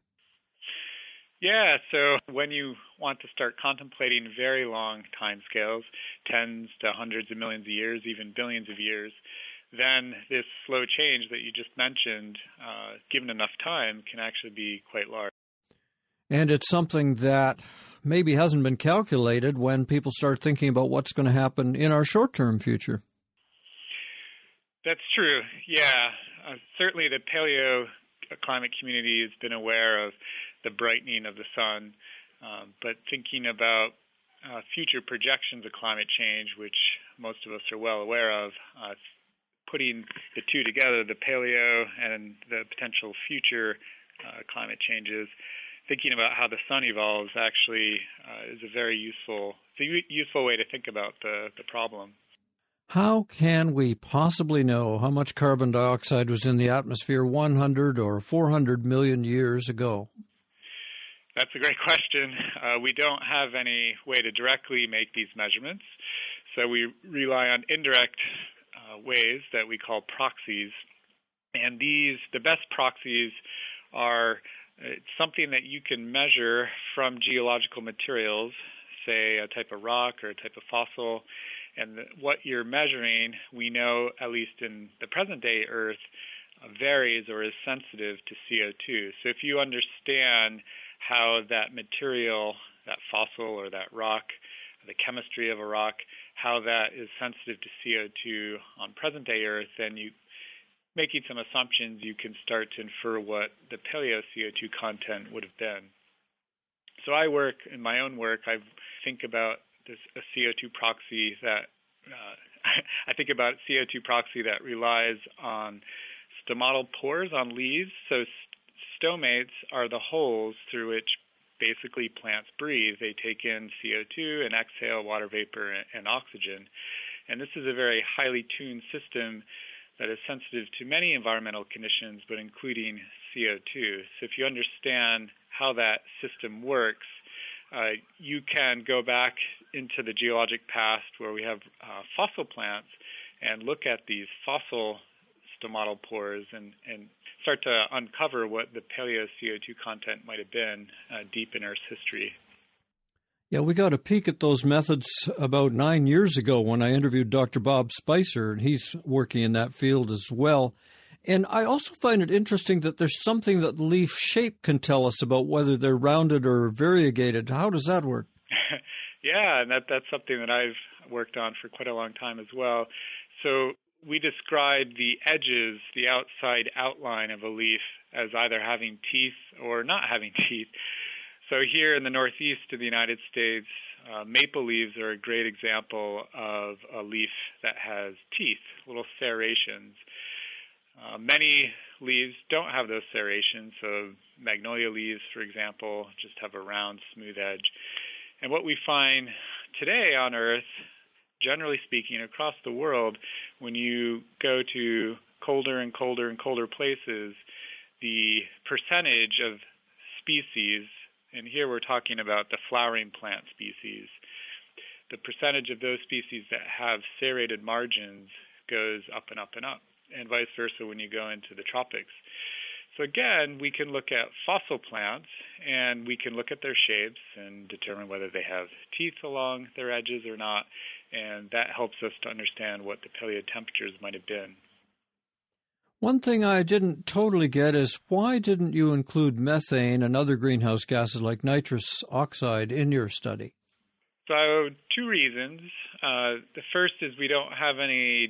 Yeah, so when you want to start contemplating very long timescales, tens to hundreds of millions of years, even billions of years, then this slow change that you just mentioned, given enough time, can actually be quite large. And it's something that maybe hasn't been calculated when people start thinking about what's going to happen in our short-term future. That's true, yeah. Certainly the paleoclimate community has been aware of the brightening of the sun, but thinking about future projections of climate change, which most of us are well aware of, putting the two together, the paleo and the potential future climate changes, thinking about how the sun evolves actually is a very useful way to think about the problem. How can we possibly know how much carbon dioxide was in the atmosphere 100 or 400 million years ago? That's a great question. We don't have any way to directly make these measurements, so we rely on indirect ways that we call proxies. And the best proxies are something that you can measure from geological materials, say a type of rock or a type of fossil, and what you're measuring, we know, at least in the present-day Earth, varies or is sensitive to CO2. So if you understand how that material, that fossil or that rock, the chemistry of a rock, how that is sensitive to CO2 on present-day Earth, then you, making some assumptions, you can start to infer what the paleo CO2 content would have been. So in my own work, I think about a CO2 proxy that relies on stomatal pores on leaves. So stomates are the holes through which basically plants breathe. They take in CO2 and exhale water vapor and oxygen. And this is a very highly tuned system that is sensitive to many environmental conditions, but including CO2. So if you understand how that system works, you can go back into the geologic past where we have fossil plants and look at these fossil stomatal pores and start to uncover what the paleo CO2 content might have been deep in Earth's history. Yeah, we got a peek at those methods about 9 years ago when I interviewed Dr. Bob Spicer, and he's working in that field as well. And I also find it interesting that there's something that leaf shape can tell us about whether they're rounded or variegated. How does that work? Yeah, and that's something that I've worked on for quite a long time as well. So we describe the edges, the outside outline of a leaf, as either having teeth or not having teeth. So here in the northeast of the United States, maple leaves are a great example of a leaf that has teeth, little serrations. Many leaves don't have those serrations, so magnolia leaves, for example, just have a round, smooth edge. And what we find today on Earth, generally speaking, across the world, when you go to colder and colder and colder places, the percentage of species, and here we're talking about the flowering plant species, the percentage of those species that have serrated margins goes up and up and up, and vice versa when you go into the tropics. So again, we can look at fossil plants, and we can look at their shapes and determine whether they have teeth along their edges or not, and that helps us to understand what the paleo temperatures might have been. One thing I didn't totally get is why didn't you include methane and other greenhouse gases like nitrous oxide in your study? So two reasons. The first is we don't have any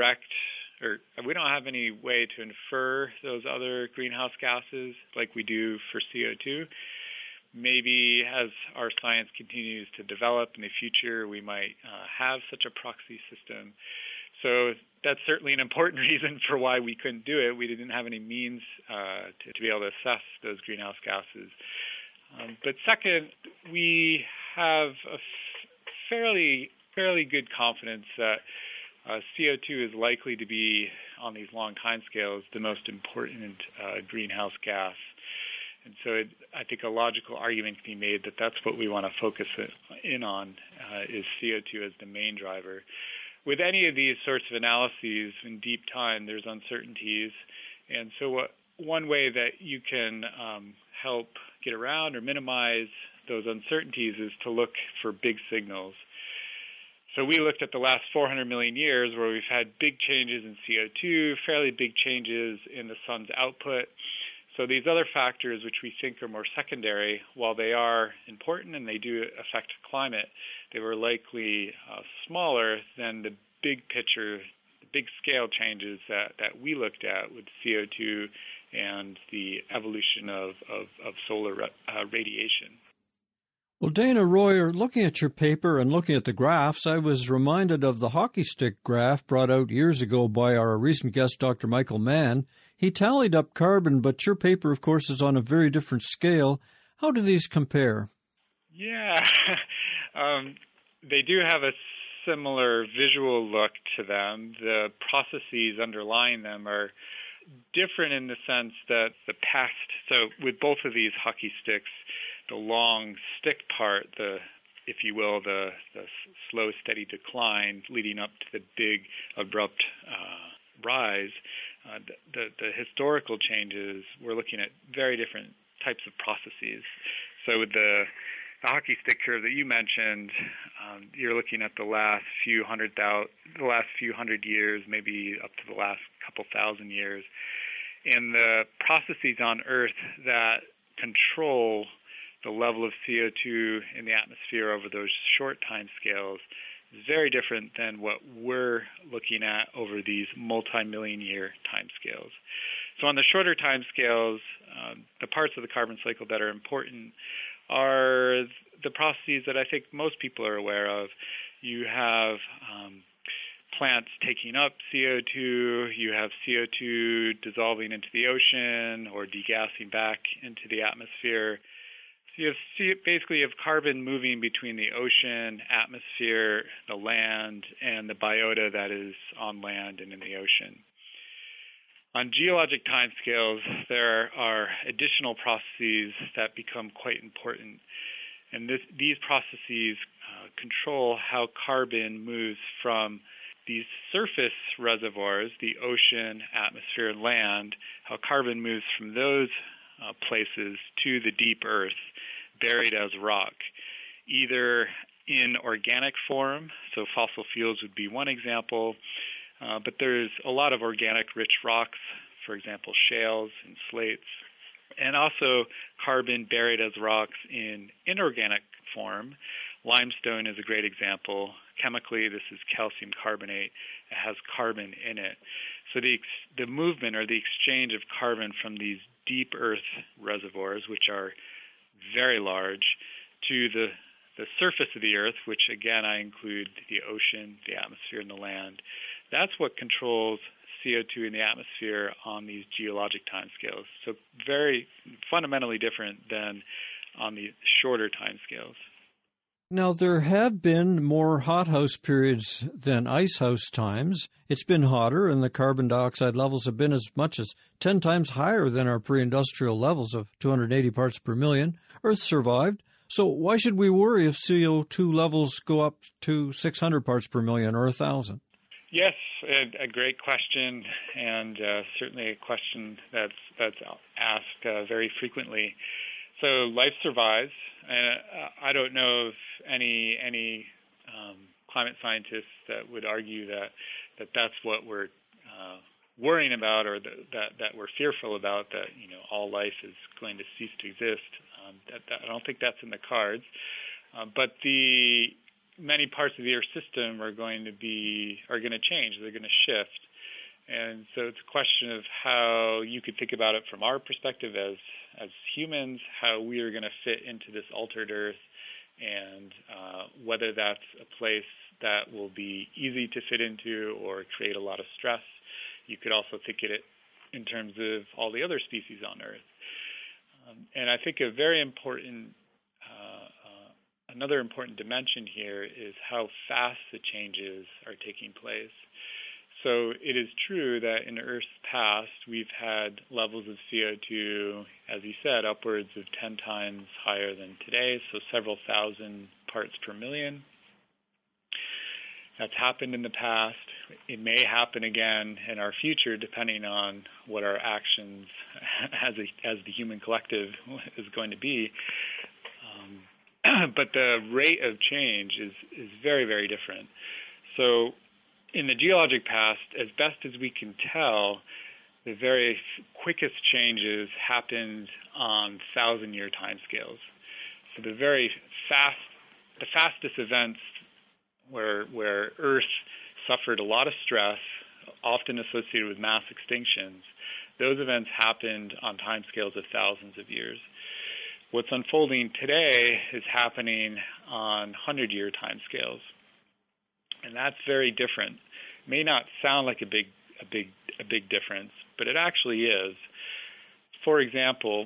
way to infer those other greenhouse gases like we do for CO2. Maybe as our science continues to develop in the future, we might have such a proxy system. So that's certainly an important reason for why we couldn't do it. We didn't have any means to be able to assess those greenhouse gases. But second, we have a fairly good confidence that CO2 is likely to be, on these long timescales, the most important greenhouse gas. And so I think a logical argument can be made that that's what we want to focus in on, is CO2 as the main driver. With any of these sorts of analyses in deep time, there's uncertainties. And so one way that you can help get around or minimize those uncertainties is to look for big signals. So we looked at the last 400 million years where we've had big changes in CO2, fairly big changes in the sun's output. So these other factors, which we think are more secondary, while they are important and they do affect climate, they were likely smaller than the big picture, the big scale changes that we looked at with CO2 and the evolution of solar radiation. Well, Dana Royer, looking at your paper and looking at the graphs, I was reminded of the hockey stick graph brought out years ago by our recent guest, Dr. Michael Mann. He tallied up carbon, but your paper, of course, is on a very different scale. How do these compare? Yeah, they do have a similar visual look to them. The processes underlying them are different in the sense that so with both of these hockey sticks, the long stick part, if you will, the slow, steady decline leading up to the big, abrupt rise, the historical changes, we're looking at very different types of processes. So with the hockey stick curve that you mentioned, you're looking at the last few hundred years, maybe up to the last couple thousand years, and the processes on Earth that control the level of CO2 in the atmosphere over those short time scales is very different than what we're looking at over these multi-million year time scales. So on the shorter time scales, the parts of the carbon cycle that are important are the processes that I think most people are aware of. You have plants taking up CO2, you have CO2 dissolving into the ocean or degassing back into the atmosphere. So you basically have carbon moving between the ocean, atmosphere, the land, and the biota that is on land and in the ocean. On geologic timescales, there are additional processes that become quite important, and these processes control how carbon moves from these surface reservoirs, the ocean, atmosphere, and land, how carbon moves from those places to the deep earth, buried as rock, either in organic form, so fossil fuels would be one example, but there's a lot of organic-rich rocks, for example, shales and slates, and also carbon buried as rocks in inorganic form. Limestone is a great example. Chemically, this is calcium carbonate. It has carbon in it. So the movement or the exchange of carbon from these deep earth reservoirs, which are very large, to the surface of the earth, which again I include the ocean, the atmosphere, and the land. That's what controls CO2 in the atmosphere on these geologic timescales. So very fundamentally different than on the shorter timescales. Now, there have been more hothouse periods than icehouse times. It's been hotter, and the carbon dioxide levels have been as much as 10 times higher than our pre-industrial levels of 280 parts per million. Earth survived. So why should we worry if CO2 levels go up to 600 parts per million or 1,000? Yes, a great question, and certainly a question that's asked very frequently. So life survives, and I don't know if any climate scientists that would argue that that's what we're worrying about, or that we're fearful about, that all life is going to cease to exist. I don't think that's in the cards. But the many parts of the Earth system are going to change. They're going to shift. And so it's a question of how you could think about it from our perspective as humans, how we are going to fit into this altered Earth, and whether that's a place that will be easy to fit into or create a lot of stress. You could also think of it in terms of all the other species on Earth. And I think a very important, another important dimension here is how fast the changes are taking place. So it is true that in Earth's past, we've had levels of CO2, as you said, upwards of 10 times higher than today, so several thousand parts per million. That's happened in the past. It may happen again in our future, depending on what our actions as the human collective is going to be. But the rate of change is very, very different. So in the geologic past, as best as we can tell, the very quickest changes happened on 1,000-year timescales. So the fastest events where Earth suffered a lot of stress, often associated with mass extinctions, those events happened on timescales of thousands of years. What's unfolding today is happening on 100-year timescales, and that's very different. It may not sound like a big difference, but it actually is. For example,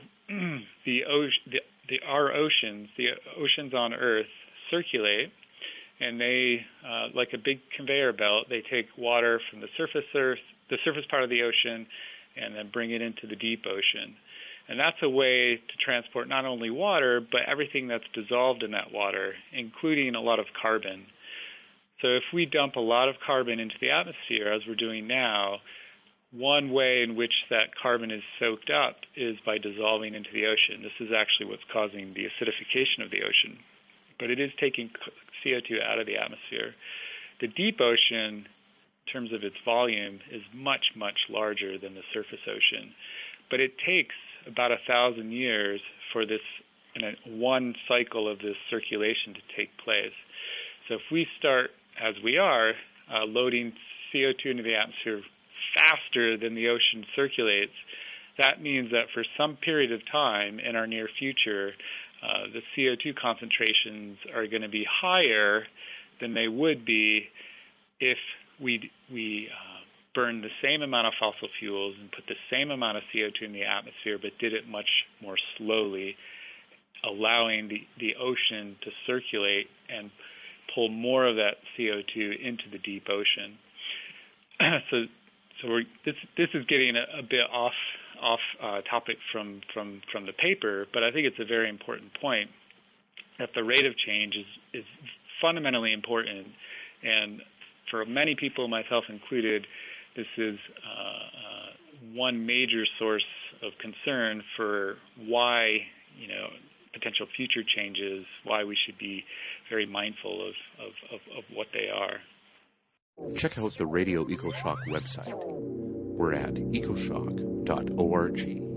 our oceans, the oceans on Earth, circulate, and they, like a big conveyor belt, they take water from the surface part of the ocean, and then bring it into the deep ocean. And that's a way to transport not only water, but everything that's dissolved in that water, including a lot of carbon. So if we dump a lot of carbon into the atmosphere, as we're doing now, one way in which that carbon is soaked up is by dissolving into the ocean. This is actually what's causing the acidification of the ocean. But it is taking CO2 out of the atmosphere. The deep ocean, in terms of its volume, is much, much larger than the surface ocean. But it takes about 1,000 years for this one cycle of this circulation to take place. So if we start, as we are, loading CO2 into the atmosphere faster than the ocean circulates, that means that for some period of time in our near future, the CO2 concentrations are going to be higher than they would be if we burn the same amount of fossil fuels and put the same amount of CO2 in the atmosphere, but did it much more slowly, allowing the ocean to circulate and pull more of that CO2 into the deep ocean. So this is getting a bit off topic from the paper, but I think it's a very important point that the rate of change is fundamentally important, and for many people, myself included, this is one major source of concern for why, potential future changes, why we should be very mindful of what they are. Check out the Radio EcoShock website. We're at ecoshock.org.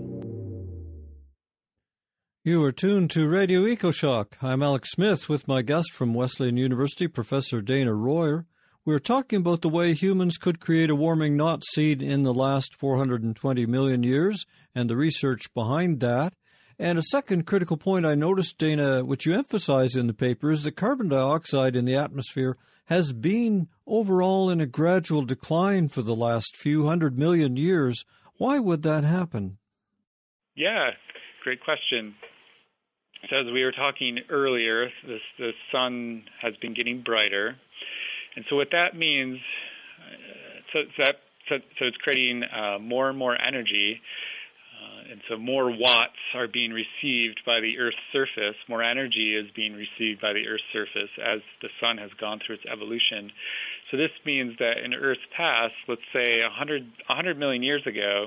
You are tuned to Radio EcoShock. I'm Alex Smith with my guest from Wesleyan University, Professor Dana Royer. We're talking about the way humans could create a warming not seen in the last 420 million years and the research behind that. And a second critical point I noticed, Dana, which you emphasize in the paper, is that carbon dioxide in the atmosphere has been overall in a gradual decline for the last few 100 million years. Why would that happen? Yeah, great question. So as we were talking earlier, the sun has been getting brighter. And so what that means, so it's creating more and more energy, and so more watts are being received by the Earth's surface. More energy is being received by the Earth's surface as the sun has gone through its evolution. So this means that in Earth's past, let's say 100 million years ago,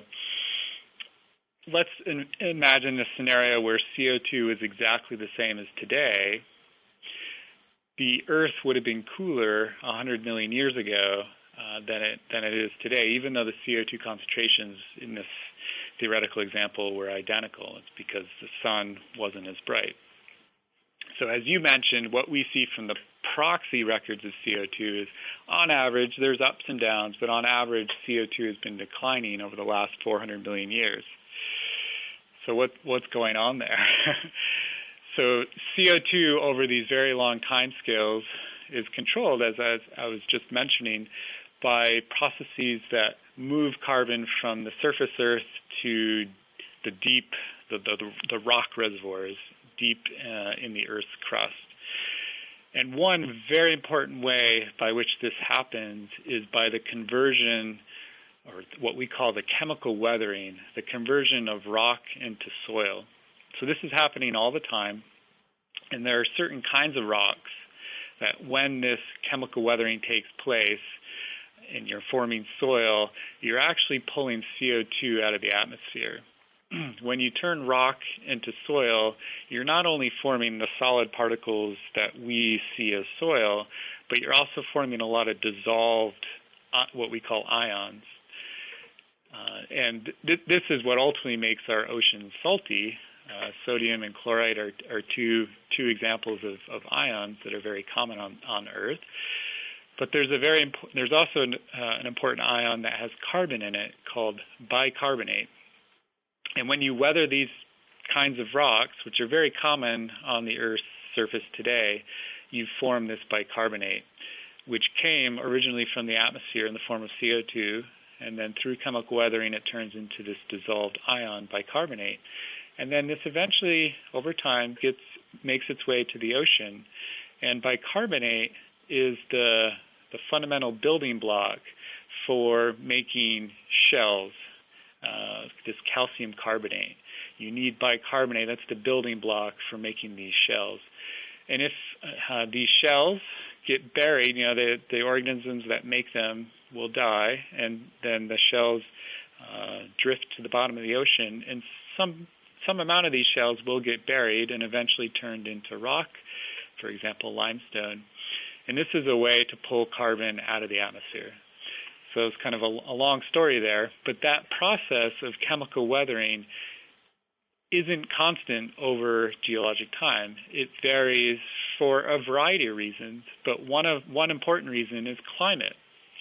let's imagine a scenario where CO2 is exactly the same as today. The Earth would have been cooler 100 million years ago than it is today, even though the CO2 concentrations in this theoretical example were identical. It's because the sun wasn't as bright. So as you mentioned, what we see from the proxy records of CO2 is, on average, there's ups and downs, but on average, CO2 has been declining over the last 400 million years. So what's going on there? So CO2 over these very long time scales is controlled, as I was just mentioning, by processes that move carbon from the surface Earth to the deep, the rock reservoirs deep in the Earth's crust. And one very important way by which this happens is by the conversion, or what we call the chemical weathering, the conversion of rock into soil. So this is happening all the time, and there are certain kinds of rocks that when this chemical weathering takes place and you're forming soil, you're actually pulling CO2 out of the atmosphere. When you turn rock into soil, you're not only forming the solid particles that we see as soil, but you're also forming a lot of dissolved, what we call ions. And this is what ultimately makes our oceans salty. Sodium and chloride are two examples of ions that are very common on Earth. But there's also an important ion that has carbon in it called bicarbonate. And when you weather these kinds of rocks, which are very common on the Earth's surface today, you form this bicarbonate, which came originally from the atmosphere in the form of CO2, and then through chemical weathering it turns into this dissolved ion, bicarbonate. And then this eventually, over time, makes its way to the ocean. And bicarbonate is the fundamental building block for making shells, this calcium carbonate. You need bicarbonate. That's the building block for making these shells. And if these shells get buried, the organisms that make them will die, and then the shells drift to the bottom of the ocean, and some amount of these shells will get buried and eventually turned into rock, for example, limestone. And this is a way to pull carbon out of the atmosphere. So it's kind of a long story there, but that process of chemical weathering isn't constant over geologic time. It varies for a variety of reasons, but one important reason is climate.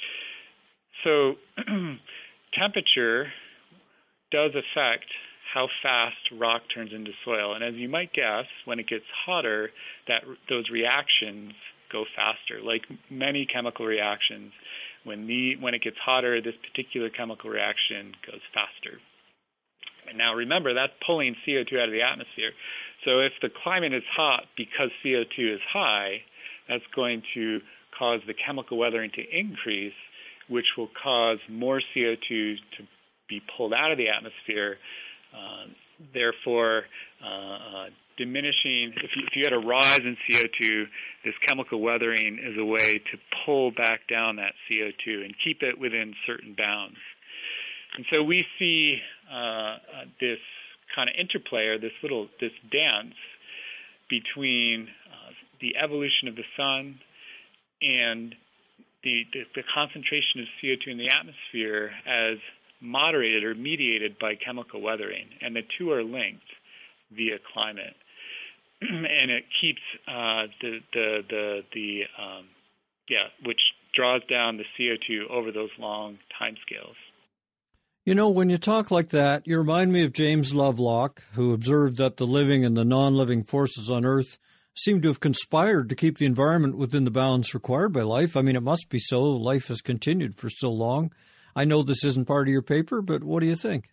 So temperature does affect how fast rock turns into soil. And as you might guess, when it gets hotter, those reactions go faster. Like many chemical reactions, when it gets hotter, this particular chemical reaction goes faster. And now remember, that's pulling CO2 out of the atmosphere. So if the climate is hot because CO2 is high, that's going to cause the chemical weathering to increase, which will cause more CO2 to be pulled out of the atmosphere, therefore diminishing. If you had a rise in CO2, this chemical weathering is a way to pull back down that CO2 and keep it within certain bounds. And so we see this kind of interplay, or this dance between the evolution of the sun and the concentration of CO2 in the atmosphere as moderated or mediated by chemical weathering, and the two are linked via climate, and it keeps which draws down the CO2 over those long timescales. When you talk like that, you remind me of James Lovelock, who observed that the living and the non-living forces on Earth seem to have conspired to keep the environment within the bounds required by life. I mean, it must be so. Life has continued for so long. I know this isn't part of your paper, but what do you think?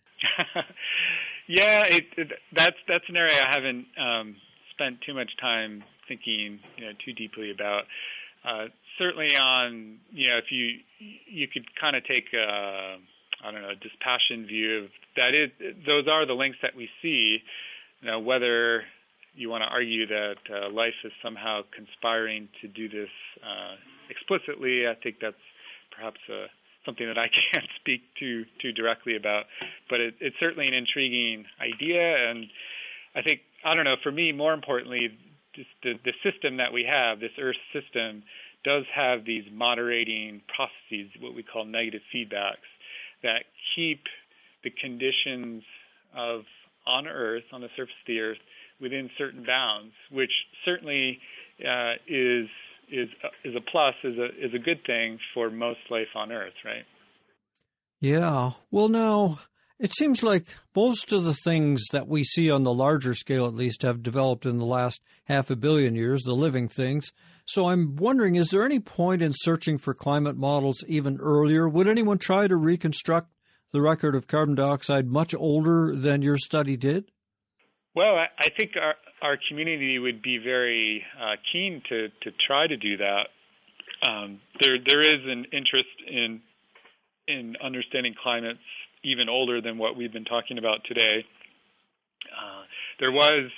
Yeah, that's an area I haven't spent too much time thinking too deeply about. Certainly on, if you could kind of take a dispassionate view of that. Those are the links that we see. Whether you want to argue that life is somehow conspiring to do this explicitly, I think that's perhaps something that I can't speak too directly about. But it's certainly an intriguing idea, and I think, for me, more importantly, just the system that we have, this Earth system, does have these moderating processes, what we call negative feedbacks, that keep the conditions on Earth, on the surface of the Earth, within certain bounds, which certainly is a plus, is a good thing for most life on Earth, right? Yeah. Well, now, it seems like most of the things that we see on the larger scale, at least, have developed in the last 500 million years, the living things. So I'm wondering, is there any point in searching for climate models even earlier? Would anyone try to reconstruct the record of carbon dioxide much older than your study did? Well, I think our community would be very keen to try to do that. There is an interest in understanding climates even older than what we've been talking about today. There was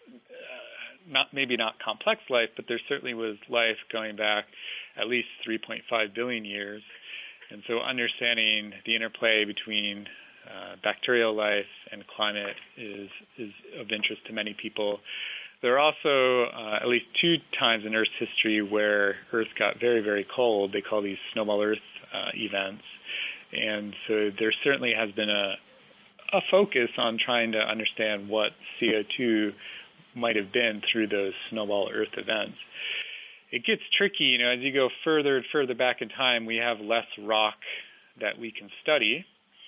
maybe not complex life, but there certainly was life going back at least 3.5 billion years. And so understanding the interplay between bacterial life and climate is of interest to many people. There are also at least two times in Earth's history where Earth got very, very cold. They call these snowball Earth events. And so there certainly has been a focus on trying to understand what CO2 might have been through those snowball Earth events. it gets tricky. As you go further and further back in time, we have less rock that we can study.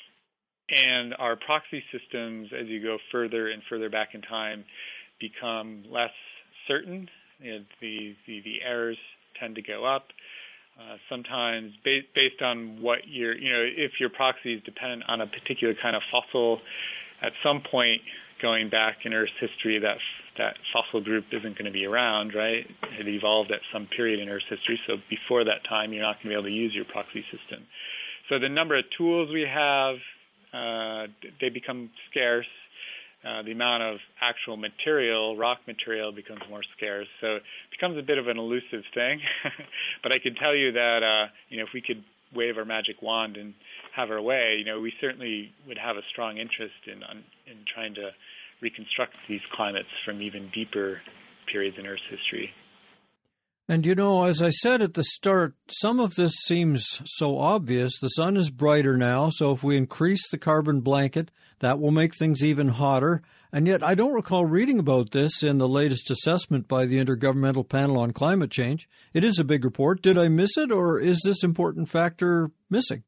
And our proxy systems, as you go further and further back in time, become less certain. The errors tend to go up. Sometimes based on what if your proxy is dependent on a particular kind of fossil, at some point going back in Earth's history, that fossil group isn't going to be around, right? It evolved at some period in Earth's history, so before that time, you're not going to be able to use your proxy system. So the number of tools we have, they become scarce. The amount of actual material, rock material, becomes more scarce. So it becomes a bit of an elusive thing. But I can tell you that, if we could wave our magic wand and have our way, we certainly would have a strong interest in trying to reconstruct these climates from even deeper periods in Earth's history. And as I said at the start, some of this seems so obvious. The sun is brighter now, so if we increase the carbon blanket, that will make things even hotter. And yet I don't recall reading about this in the latest assessment by the Intergovernmental Panel on Climate Change. It is a big report. Did I miss it, or is this important factor missing?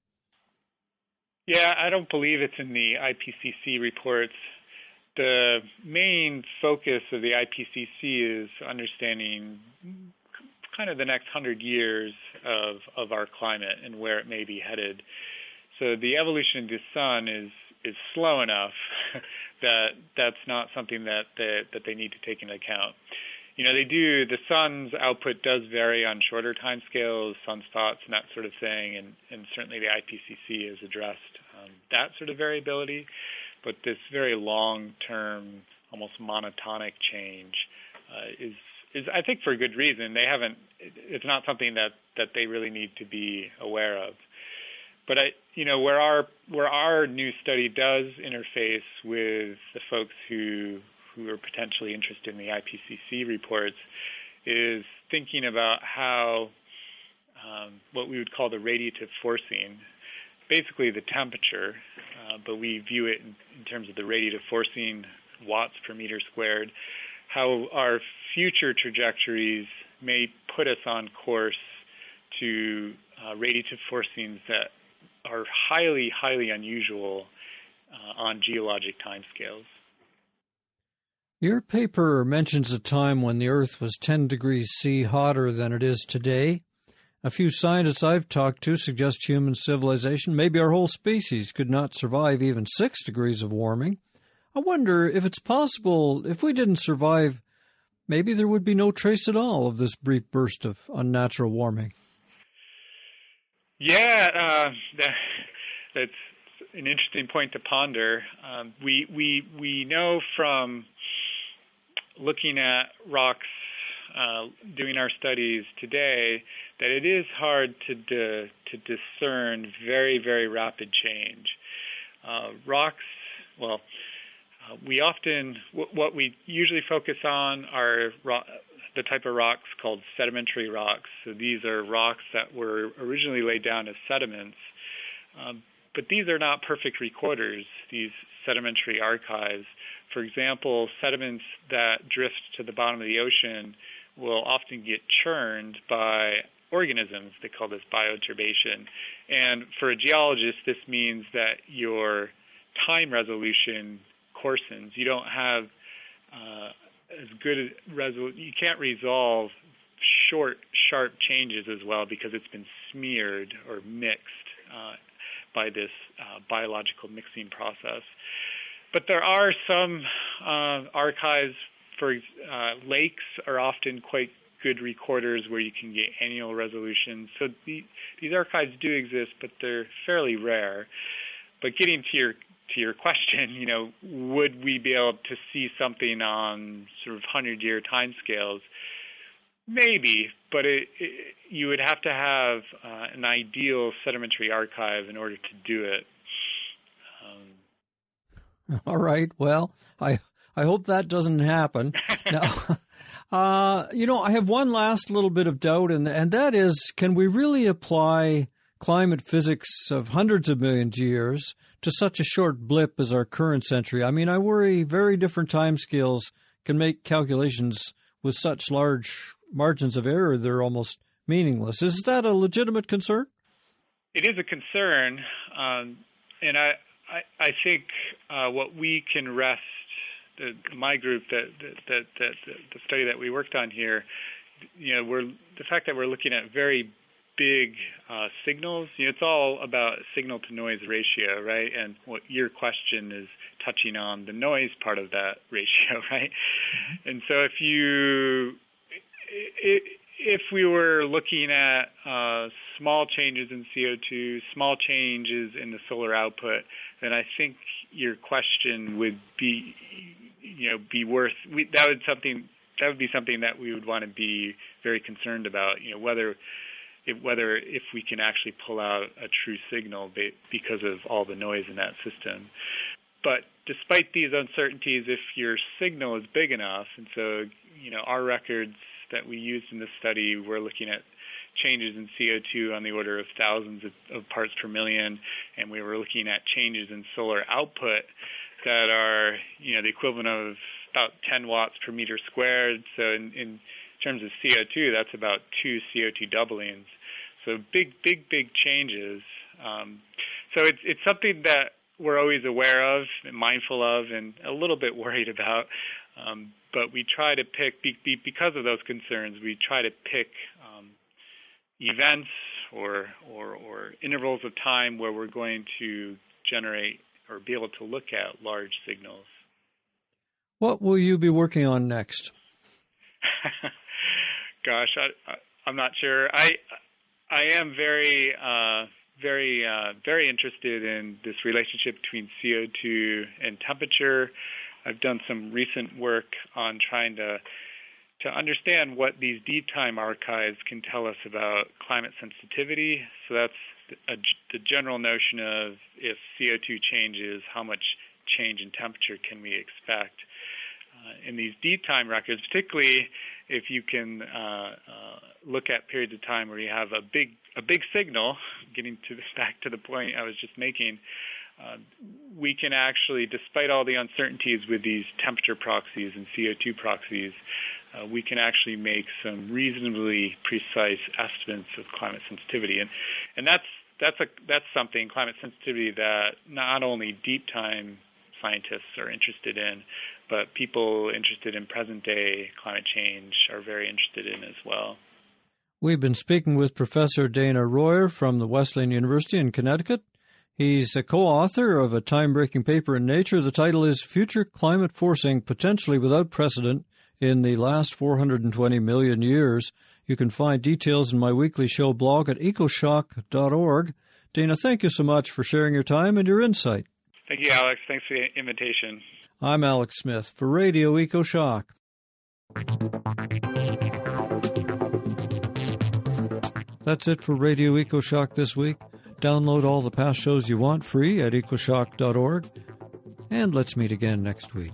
Yeah, I don't believe it's in the IPCC reports. The main focus of the IPCC is understanding kind of the next 100 years of our climate and where it may be headed. So the evolution of the sun is slow enough that that's not something that they need to take into account. The sun's output does vary on shorter timescales, sunspots and that sort of thing, and certainly the IPCC has addressed that sort of variability. But this very long-term, almost monotonic change is I think for a good reason. It's not something that they really need to be aware of. But where our new study does interface with the folks who are potentially interested in the IPCC reports is thinking about how what we would call the radiative forcing, basically the temperature, but we view it in terms of the radiative forcing, watts per meter squared, how our future trajectories may put us on course to radiative forcings that are highly, highly unusual on geologic timescales. Your paper mentions a time when the Earth was 10 degrees C hotter than it is today. A few scientists I've talked to suggest human civilization, maybe our whole species, could not survive even 6 degrees of warming. I wonder if it's possible, if we didn't survive, maybe there would be no trace at all of this brief burst of unnatural warming. Yeah, that's an interesting point to ponder. We know from looking at rocks, doing our studies today, that it is hard to discern very, very rapid change. Rocks, we often, what we usually focus on are the type of rocks called sedimentary rocks. So these are rocks that were originally laid down as sediments, but these are not perfect recorders, these sedimentary archives. For example, sediments that drift to the bottom of the ocean will often get churned by organisms. They call this bioturbation. And for a geologist, this means that your time resolution coarsens. You don't have as good you can't resolve short, sharp changes as well because it's been smeared or mixed by this biological mixing process. But there are some archives for lakes are often quite good recorders where you can get annual resolution. So these archives do exist, but they're fairly rare. But getting to your question, would we be able to see something on sort of 100-year timescales? Maybe, but you would have to have an ideal sedimentary archive in order to do it. All right. Well, I hope that doesn't happen. Now, I have one last little bit of doubt, and that is, can we really apply climate physics of hundreds of millions of years to such a short blip as our current century? I mean, I worry very different timescales can make calculations with such large margins of error, they're almost meaningless. Is that a legitimate concern? It is a concern, and I think what we can rest, my group, that the study that we worked on here, the fact that we're looking at very big signals. It's all about signal to noise ratio, right? And what your question is touching on, the noise part of that ratio, right? Mm-hmm. And so if we were looking at small changes in CO2, small changes in the solar output, then I think your question would be worth. That would be something that we would want to be very concerned about. Whether if we can actually pull out a true signal because of all the noise in that system. But despite these uncertainties, if your signal is big enough, and so our records that we used in this study, we're looking at changes in CO2 on the order of thousands of parts per million, and we were looking at changes in solar output that are the equivalent of about 10 watts per meter squared. So in terms of CO2, that's about 2 CO2 doublings. So big changes. So it's something that we're always aware of, and mindful of, and a little bit worried about. But we try to pick, because of those concerns, we try to pick events or intervals of time where we're going to generate or be able to look at large signals. What will you be working on next? Gosh, I'm not sure. I am very interested in this relationship between CO2 and temperature. I've done some recent work on trying to understand what these deep time archives can tell us about climate sensitivity. So that's the general notion of if CO2 changes, how much change in temperature can we expect? In these deep time records, particularly if you can look at periods of time where you have a big signal, getting back to the point I was just making, we can actually, despite all the uncertainties with these temperature proxies and CO2 proxies, we can actually make some reasonably precise estimates of climate sensitivity, and that's something, climate sensitivity, that not only deep time scientists are interested in, but people interested in present day climate change are very interested in as well. We've been speaking with Professor Dana Royer from the Wesleyan University in Connecticut. He's a co-author of a time-breaking paper in Nature. The title is Future Climate Forcing Potentially Without Precedent in the Last 420 Million Years. You can find details in my weekly show blog at ecoshock.org. Dana, thank you so much for sharing your time and your insight. Thank you, Alex. Thanks for the invitation. I'm Alex Smith for Radio EcoShock. That's it for Radio EcoShock this week. Download all the past shows you want free at ecoshock.org. And let's meet again next week.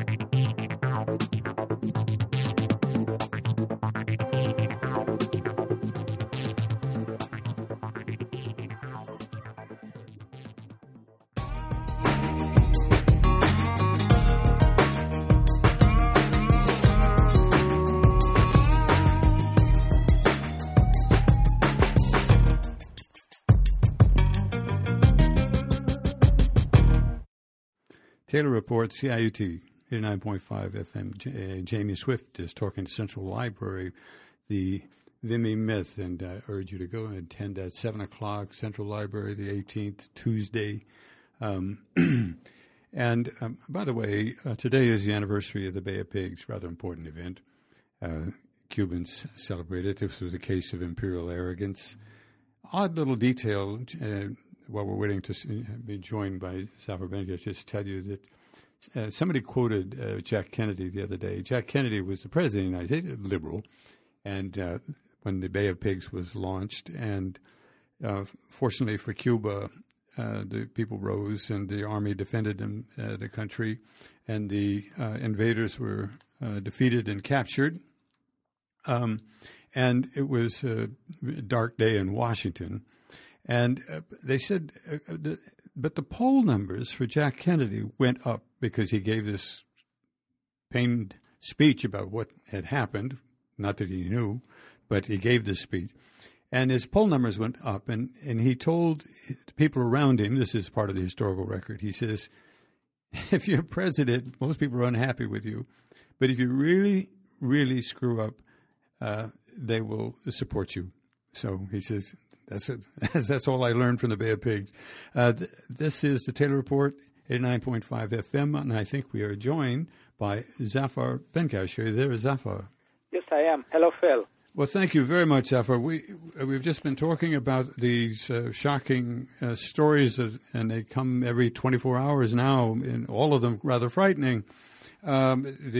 Taylor reports, CIUT 89.5 FM. Jamie Swift is talking to Central Library, the Vimy Myth, and I urge you to go and attend at 7 o'clock, Central Library, the 18th, Tuesday. And by the way, today is the anniversary of the Bay of Pigs, rather important event. Cubans celebrated. This was a case of imperial arrogance. Odd little detail. While we're waiting to be joined by Zafar Ben, I'll just tell you that somebody quoted Jack Kennedy the other day. Jack Kennedy was the president of the United States, liberal, and when the Bay of Pigs was launched, and fortunately for Cuba, the people rose and the army defended the country, and the invaders were defeated and captured. And it was a dark day in Washington. And they said, but the poll numbers for Jack Kennedy went up because he gave this pained speech about what had happened, Not that he knew, but he gave this speech. And his poll numbers went up, and he told people around him, this is part of the historical record, he says, if you're president, most people are unhappy with you. But if you really, really screw up, they will support you. So he says, that's it. That's all I learned from the Bay of Pigs. This is the Taylor Report, 89.5 FM, and I think we are joined by Zafar Benkash. Are you there, Zafar? Yes, I am. Hello, Phil. Well, thank you very much, Zafar. We've just been talking about these shocking stories, and they come every 24 hours now, and all of them rather frightening. I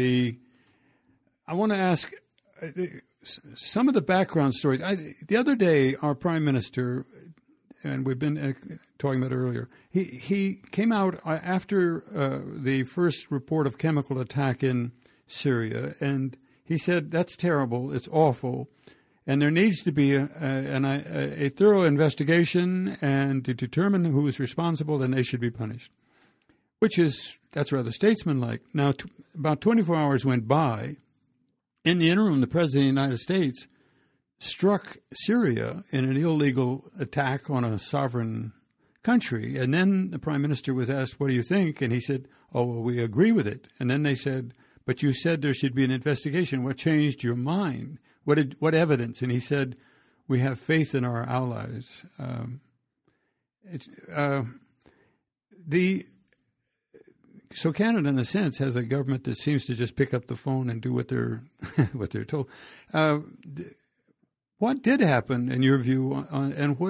want to ask some of the background stories. The other day, our Prime Minister, and we've been talking about it earlier, he came out after the first report of chemical attack in Syria, and he said, that's terrible, it's awful, and there needs to be a thorough investigation and to determine who is responsible, and they should be punished, that's rather statesmanlike. Now, about 24 hours went by. In the interim, the President of the United States struck Syria in an illegal attack on a sovereign country, and then the Prime Minister was asked, what do you think? And he said, oh, well, we agree with it. And then they said, but you said there should be an investigation. What changed your mind? What evidence? And he said, we have faith in our allies. So Canada, in a sense, has a government that seems to just pick up the phone and do what they're what they're told. What did happen, in your view, and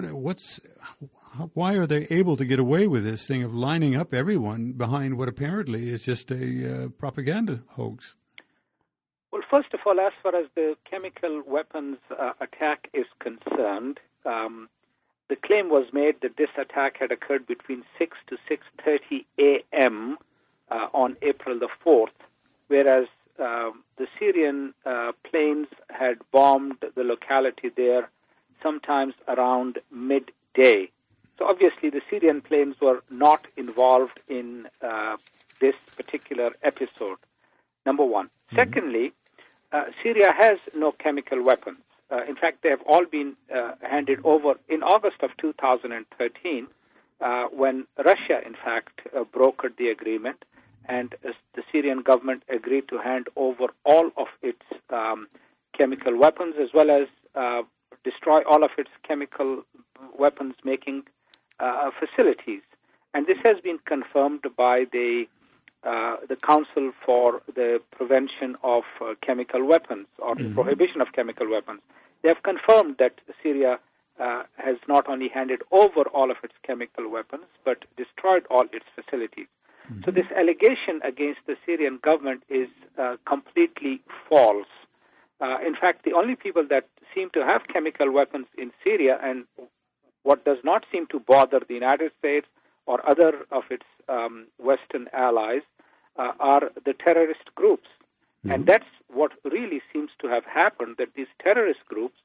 why are they able to get away with this thing of lining up everyone behind what apparently is just a propaganda hoax? Well, first of all, as far as the chemical weapons attack is concerned, the claim was made that this attack had occurred between 6 to 6:30 a.m. On April the 4th, whereas the Syrian planes had bombed the locality there sometimes around midday. So obviously the Syrian planes were not involved in this particular episode, number one. Mm-hmm. Secondly, Syria has no chemical weapons. In fact, they have all been handed over in August of 2013 when Russia, in fact, brokered the agreement, and the Syrian government agreed to hand over all of its chemical weapons as well as destroy all of its chemical weapons-making facilities. And this has been confirmed by the Council for the Prevention of Chemical Weapons, or the Prohibition of Chemical Weapons. They have confirmed that Syria has not only handed over all of its chemical weapons, but destroyed all its facilities. Mm-hmm. So this allegation against the Syrian government is completely false. In fact, the only people that seem to have chemical weapons in Syria, and what does not seem to bother the United States or other of its Western allies, are the terrorist groups. Mm-hmm. And that's what really seems to have happened, that these terrorist groups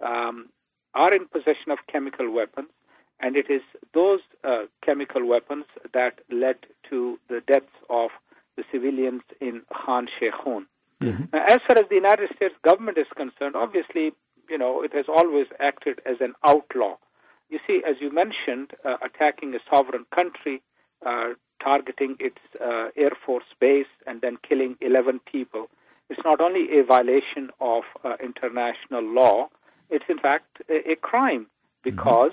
are in possession of chemical weapons, and it is those chemical weapons that led to the deaths of the civilians in Khan Sheikhoun. Mm-hmm. Now, as far as the United States government is concerned, obviously, it has always acted as an outlaw. You see, as you mentioned, attacking a sovereign country, targeting its Air Force base, and then killing 11 people, it's not only a violation of international law, it's in fact a crime, because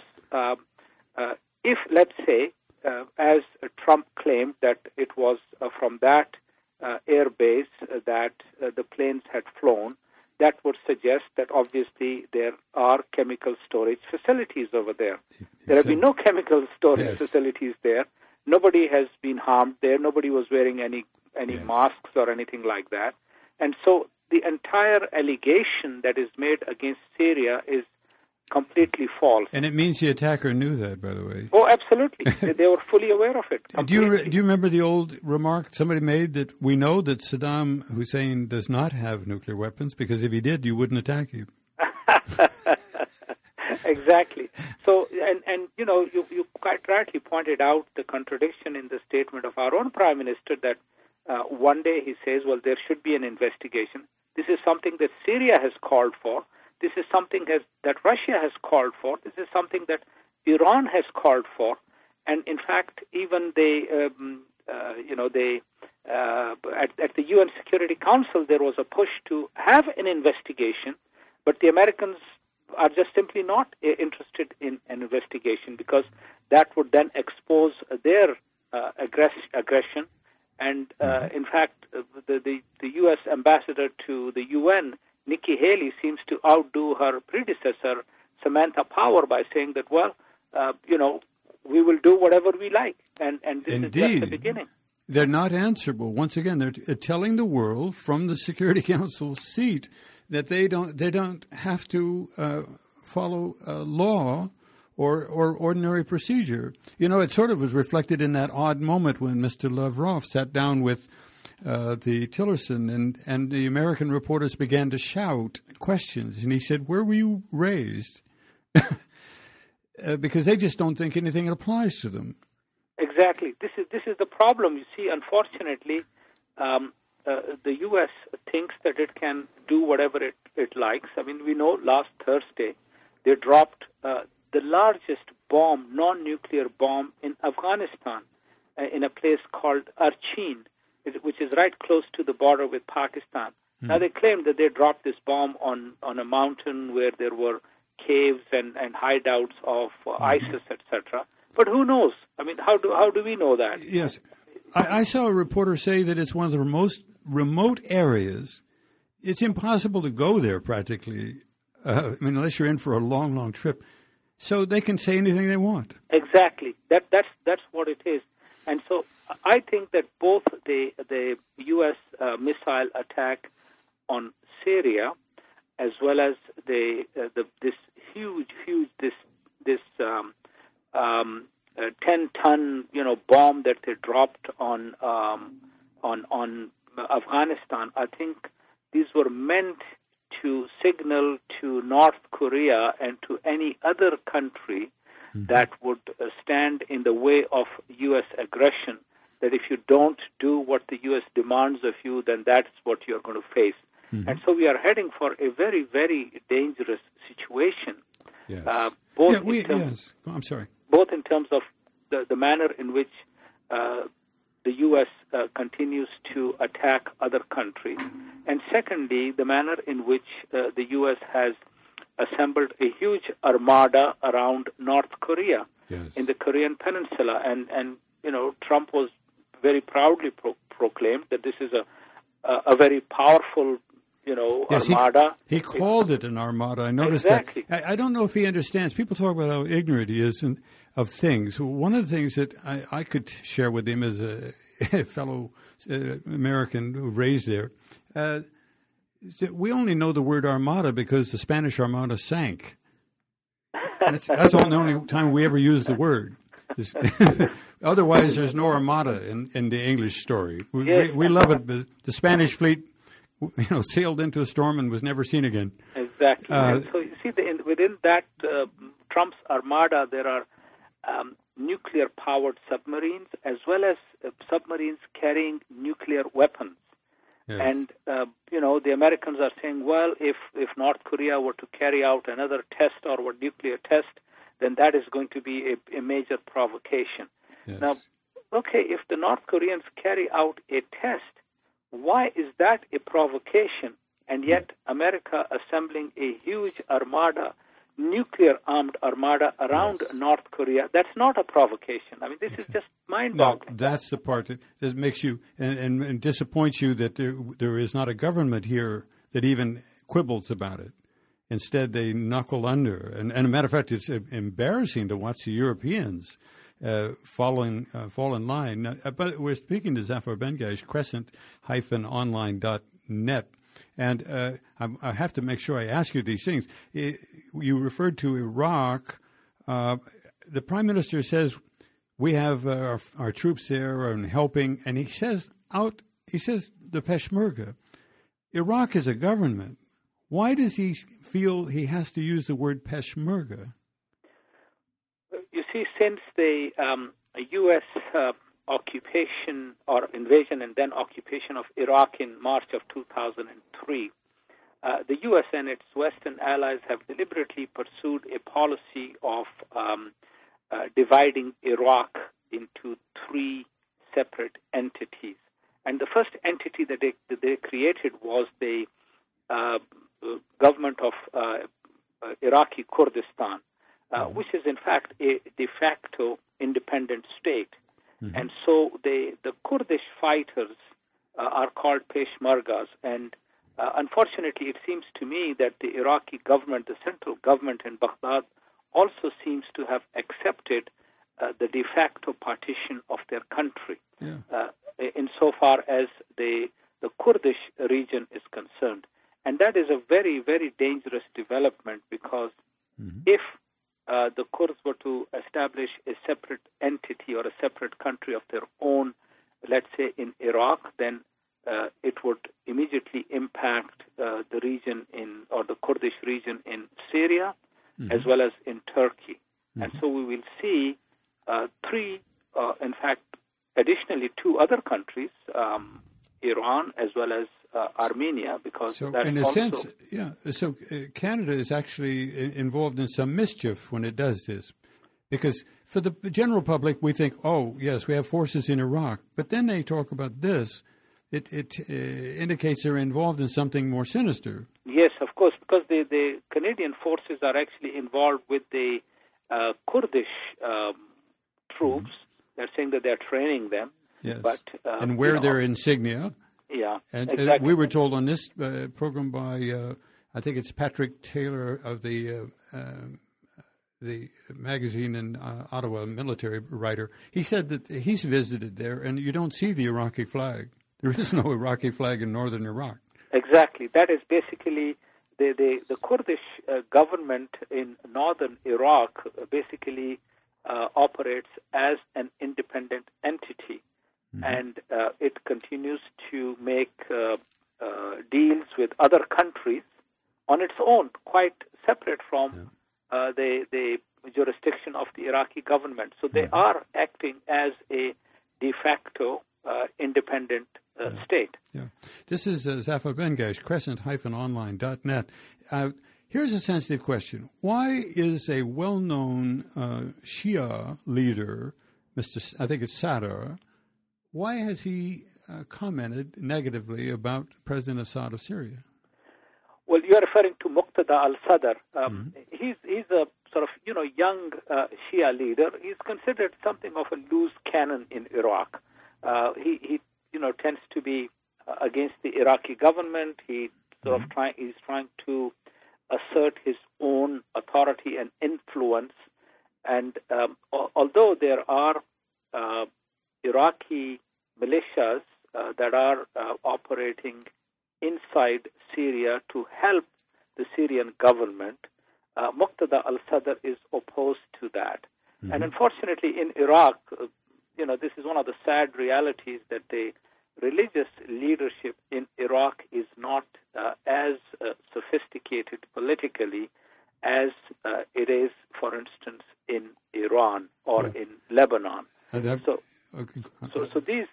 if, let's say, as Trump claimed that it was from that air base that the planes had flown, that would suggest that obviously there are chemical storage facilities over there. There have been no chemical storage facilities there. Nobody has been harmed there. Nobody was wearing any masks or anything like that. And so the entire allegation that is made against Syria is completely false. And it means the attacker knew that, by the way. Oh, absolutely. They were fully aware of it. Do you remember the old remark somebody made that we know that Saddam Hussein does not have nuclear weapons, because if he did, you wouldn't attack him? Exactly. So, and you quite rightly pointed out the contradiction in the statement of our own Prime Minister that one day he says, well, there should be an investigation. The This is something that Syria has called for. This is something that Russia has called for. This is something that Iran has called for. And in fact, even at the UN Security Council, there was a push to have an investigation, but the Americans are just simply not interested in an investigation because that would then expose their aggression. And in fact, the U.S. ambassador to the UN, Nikki Haley, seems to outdo her predecessor, Samantha Power, by saying that, we will do whatever we like. And this Indeed. is just the beginning. They're not answerable. Once again, they're telling the world from the Security Council seat that they don't have to follow law or ordinary procedure. It sort of was reflected in that odd moment when Mr. Lavrov sat down with the Tillerson and the American reporters began to shout questions. And he said, "Where were you raised?" Because they just don't think anything applies to them. Exactly. This is the problem. You see, unfortunately, the U.S. thinks that it can do whatever it likes. I mean, we know last Thursday they dropped the largest bomb, non-nuclear bomb in Afghanistan, in a place called Archin, which is right close to the border with Pakistan. Now, they claim that they dropped this bomb on a mountain where there were caves and hideouts of ISIS, etc. But who knows? I mean, how do we know that? Yes. I saw a reporter say that it's one of the most remote areas. It's impossible to go there practically, unless you're in for a long, long trip. So they can say anything they want. Exactly. That's what it is. And so I think that both the U.S. Missile attack on Syria, as well as this huge 10-ton bomb that they dropped on Afghanistan, I think these were meant to signal to North Korea and to any other country that would stand in the way of U.S. aggression, that if you don't do what the U.S. demands of you, then that's what you're going to face. And so we are heading for a very, very dangerous situation. Yes. I'm sorry. Both in terms of the manner in which the U.S. continues to attack other countries, and secondly, the manner in which the U.S. has assembled a huge armada around North Korea in the Korean Peninsula. And Trump was very proudly proclaimed that this is a very powerful armada. He called it an armada. I noticed that. I don't know if he understands. People talk about how ignorant he is of things. One of the things that I could share with him as a fellow American who raised there, is that we only know the word armada because the Spanish Armada sank. That's the only time we ever use the word. Otherwise, there's no armada in the English story. We love it, but the Spanish fleet sailed into a storm and was never seen again. Exactly. So you see, within that Trump's armada, there are nuclear-powered submarines as well as submarines carrying nuclear weapons. Yes. And the Americans are saying, well, if North Korea were to carry out another test or a nuclear test, then that is going to be a major provocation. Yes. Now, okay, if the North Koreans carry out a test, why is that a provocation? And yet America assembling a huge armada, nuclear-armed armada around North Korea, that's not a provocation. I mean, this is just mind-boggling. No, that's the part that makes you and disappoints you that there is not a government here that even quibbles about it. Instead, they knuckle under. And as a matter of fact, it's embarrassing to watch the Europeans fall in line. But we're speaking to Zafar Bengash, crescent-online.net. And I have to make sure I ask you these things. You referred to Iraq. The Prime Minister says we have our troops there and helping, and he says the Peshmerga. Iraq is a government. Why does he feel he has to use the word Peshmerga? You see, since the U.S. occupation or invasion and then occupation of Iraq in March of 2003, the U.S. and its Western allies have deliberately pursued a policy of dividing Iraq into three separate entities. And the first entity that they created was the government of Iraqi Kurdistan, which is in fact a de facto independent state. Mm-hmm. And so the Kurdish fighters are called Peshmergas, and unfortunately it seems to me that the Iraqi government, the central government in Baghdad, also seems to have accepted the de facto partition of their country, insofar as the Kurdish region is concerned. And that is a very, very dangerous development, because if the Kurds were to establish a separate entity or a separate country of their own, let's say in Iraq, then it would immediately impact the region or the Kurdish region in Syria, as well as in Turkey. And so we will see three, in fact, additionally two other countries, Iran as well as Armenia, because so that's in a also... sense, So Canada is actually involved in some mischief when it does this, because for the general public we think, oh yes, we have forces in Iraq, but then they talk about this. It indicates they're involved in something more sinister. Yes, of course, because the Canadian forces are actually involved with the Kurdish troops. They're saying that they're training them. Yes. But, and wear their insignia. Yeah, and exactly. We were told on this program by, I think it's Patrick Taylor of the magazine in Ottawa, military writer. He said that he's visited there, and you don't see the Iraqi flag. There is no Iraqi flag in northern Iraq. Exactly. That is basically the Kurdish government in northern Iraq basically operates as an independent entity. And it continues to make deals with other countries on its own, quite separate from the jurisdiction of the Iraqi government. So they are acting as a de facto independent state. Yeah. This is Zafar Bengash, crescent-online.net. Here's a sensitive question. Why is a well-known Shia leader, I think it's Sadr, why has he commented negatively about President Assad of Syria? Well, you're referring to Muqtada al-Sadr. He's a sort of, young Shia leader. He's considered something of a loose cannon in Iraq. He tends to be against the Iraqi government. He sort of he's trying to assert his own authority and influence. And although there are Iraqi militias that are operating inside Syria to help the Syrian government, Muqtada al-Sadr is opposed to that. And unfortunately in Iraq, this is one of the sad realities, that the religious leadership in Iraq is not as sophisticated politically as it is, for instance, in Iran or in Lebanon. So these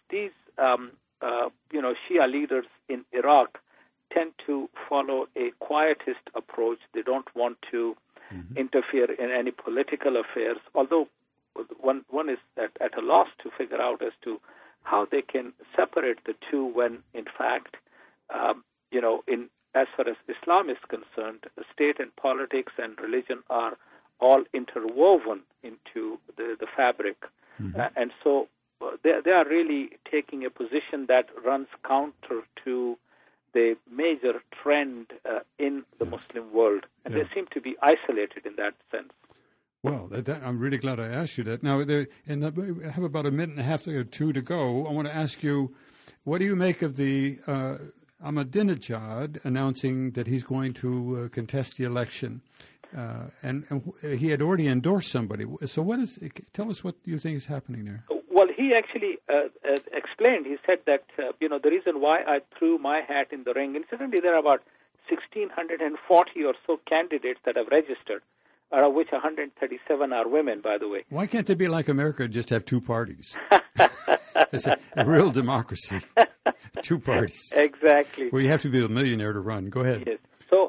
Shia leaders in Iraq tend to follow a quietist approach. They don't want to interfere in any political affairs, although one is at a loss to figure out as to how they can separate the two when, in fact, as far as Islam is concerned, the state and politics and religion are all interwoven into the fabric. And so they are really taking a position that runs counter to the major trend in the Muslim world. And they seem to be isolated in that sense. Well, I'm really glad I asked you that. Now, I have about a minute and a half or two to go. I want to ask you, what do you make of the Ahmadinejad announcing that he's going to contest the election? And he had already endorsed somebody. So tell us what you think is happening there. Well, he actually explained. He said that, the reason why I threw my hat in the ring, incidentally, there are about 1,640 or so candidates that have registered, out of which 137 are women, by the way. Why can't they be like America and just have two parties? It's a real democracy. Two parties. Exactly. Where you have to be a millionaire to run. Go ahead. Yes.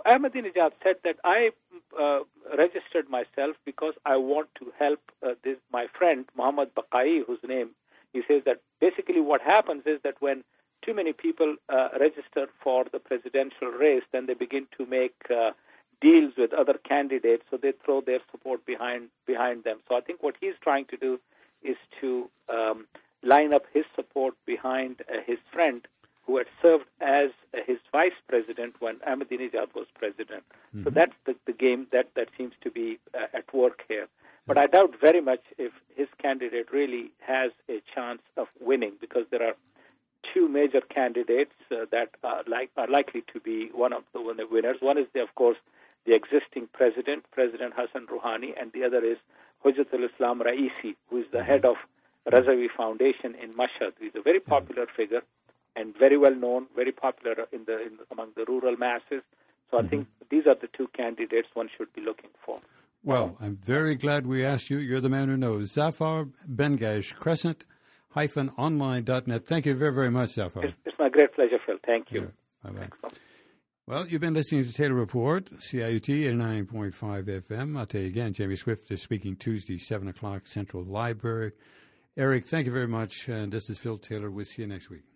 Ahmadinejad said that I registered myself because I want to help my friend Muhammad Baqai, whose name he says that basically what happens is that when too many people register for the presidential race, then they begin to make deals with other candidates, so they throw their support behind them. So I think what he's trying to do is to line up his support behind his friend who had served as his vice president when Ahmadinejad was president. Mm-hmm. So that's the game that seems to be at work here. But I doubt very much if his candidate really has a chance of winning, because there are two major candidates that are likely to be one of the winners. One is, of course, the existing President Hassan Rouhani, and the other is Hujjatul Islam Raisi, who is the head of Razavi Foundation in Mashhad. He's a very popular figure and very well known, very popular among the rural masses. So I think these are the two candidates one should be looking for. Well, I'm very glad we asked you. You're the man who knows. Zafar Bengash, Crescent-online.net. Thank you very, very much, Zafar. It's my great pleasure, Phil. Thank you. Yeah. Bye-bye. Well, you've been listening to Taylor Report, CIUT 89.5 FM. I'll tell you again, Jamie Swift is speaking Tuesday, 7 o'clock, Central Library. Eric, thank you very much. And this is Phil Taylor. We'll see you next week.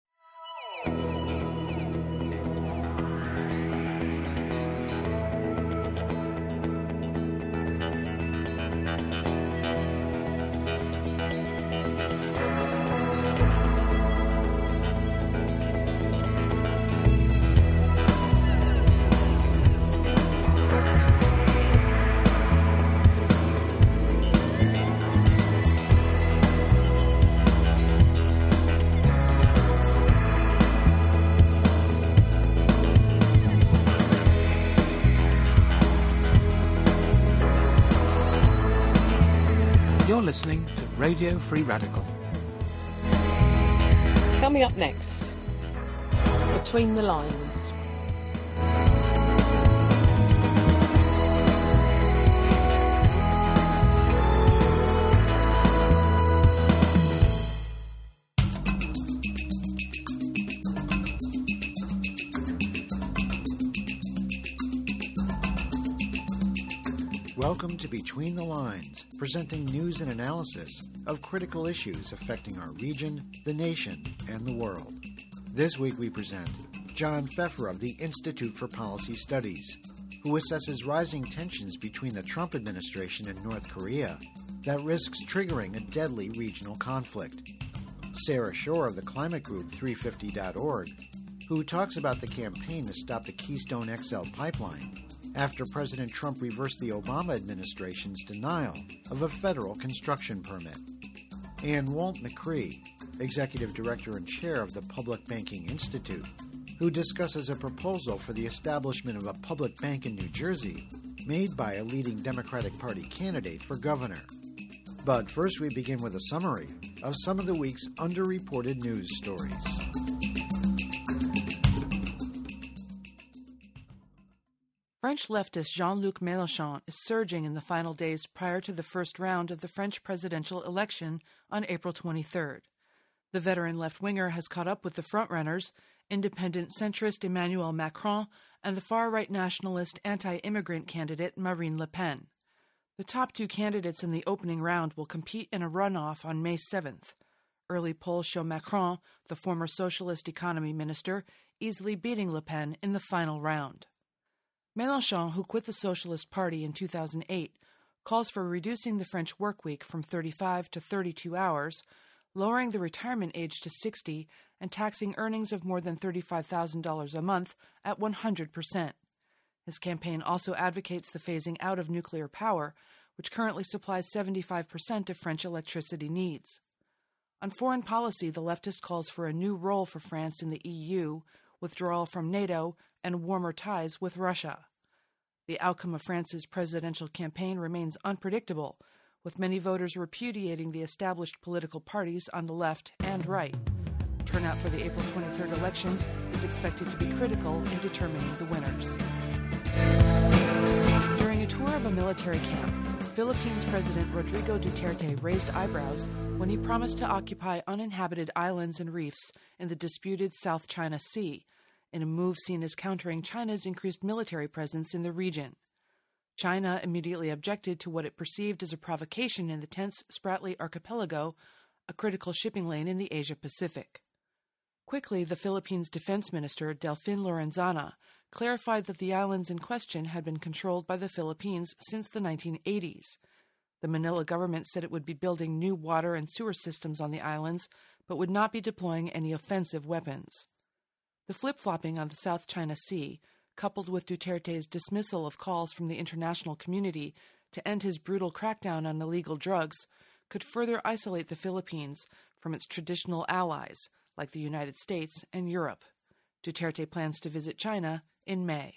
You're listening to Radio Free Radical. Coming up next, Between the Lines. Welcome to Between the Lines, presenting news and analysis of critical issues affecting our region, the nation, and the world. This week we present John Pfeffer of the Institute for Policy Studies, who assesses rising tensions between the Trump administration and North Korea that risks triggering a deadly regional conflict. Sarah Shore of the climate group 350.org, who talks about the campaign to stop the Keystone XL pipeline after President Trump reversed the Obama administration's denial of a federal construction permit. And Walt McCree, Executive Director and Chair of the Public Banking Institute, who discusses a proposal for the establishment of a public bank in New Jersey made by a leading Democratic Party candidate for governor. But first we begin with a summary of some of the week's underreported news stories. French leftist Jean-Luc Mélenchon is surging in the final days prior to the first round of the French presidential election on April 23rd. The veteran left-winger has caught up with the frontrunners, independent centrist Emmanuel Macron and the far-right nationalist anti-immigrant candidate Marine Le Pen. The top two candidates in the opening round will compete in a runoff on May 7th. Early polls show Macron, the former socialist economy minister, easily beating Le Pen in the final round. Mélenchon, who quit the Socialist Party in 2008, calls for reducing the French workweek from 35 to 32 hours, lowering the retirement age to 60, and taxing earnings of more than $35,000 a month at 100%. His campaign also advocates the phasing out of nuclear power, which currently supplies 75% of French electricity needs. On foreign policy, the leftist calls for a new role for France in the EU, withdrawal from NATO, and warmer ties with Russia. The outcome of France's presidential campaign remains unpredictable, with many voters repudiating the established political parties on the left and right. Turnout for the April 23rd election is expected to be critical in determining the winners. During a tour of a military camp, Philippines President Rodrigo Duterte raised eyebrows when he promised to occupy uninhabited islands and reefs in the disputed South China Sea, in a move seen as countering China's increased military presence in the region. China immediately objected to what it perceived as a provocation in the tense Spratly Archipelago, a critical shipping lane in the Asia-Pacific. Quickly, the Philippines Defense Minister, Delfin Lorenzana, clarified that the islands in question had been controlled by the Philippines since the 1980s. The Manila government said it would be building new water and sewer systems on the islands, but would not be deploying any offensive weapons. The flip-flopping on the South China Sea, coupled with Duterte's dismissal of calls from the international community to end his brutal crackdown on illegal drugs, could further isolate the Philippines from its traditional allies, like the United States and Europe. Duterte plans to visit China in May.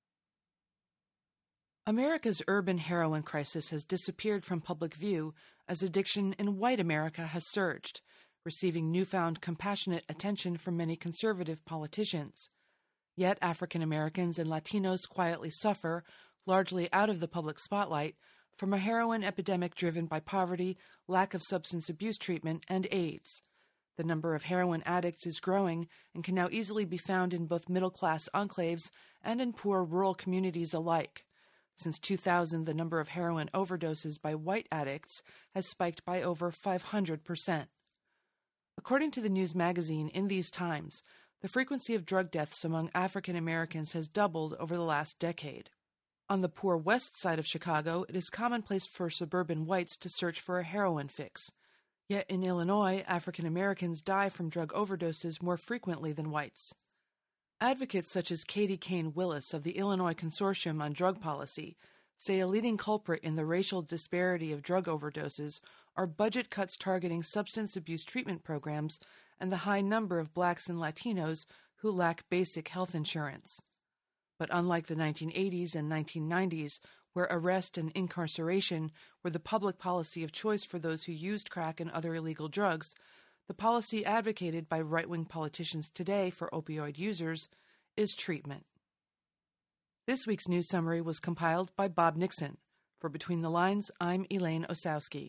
America's urban heroin crisis has disappeared from public view as addiction in white America has surged, receiving newfound compassionate attention from many conservative politicians. Yet African Americans and Latinos quietly suffer, largely out of the public spotlight, from a heroin epidemic driven by poverty, lack of substance abuse treatment, and AIDS. The number of heroin addicts is growing and can now easily be found in both middle-class enclaves and in poor rural communities alike. Since 2000, the number of heroin overdoses by white addicts has spiked by over 500%. According to the news magazine In These Times, the frequency of drug deaths among African Americans has doubled over the last decade. On the poor west side of Chicago, it is commonplace for suburban whites to search for a heroin fix. Yet in Illinois, African Americans die from drug overdoses more frequently than whites. Advocates such as Katie Kane Willis of the Illinois Consortium on Drug Policy say a leading culprit in the racial disparity of drug overdoses are budget cuts targeting substance abuse treatment programs and the high number of blacks and Latinos who lack basic health insurance. But unlike the 1980s and 1990s, where arrest and incarceration were the public policy of choice for those who used crack and other illegal drugs, the policy advocated by right-wing politicians today for opioid users is treatment. This week's news summary was compiled by Bob Nixon. For Between the Lines, I'm Elaine Osowski.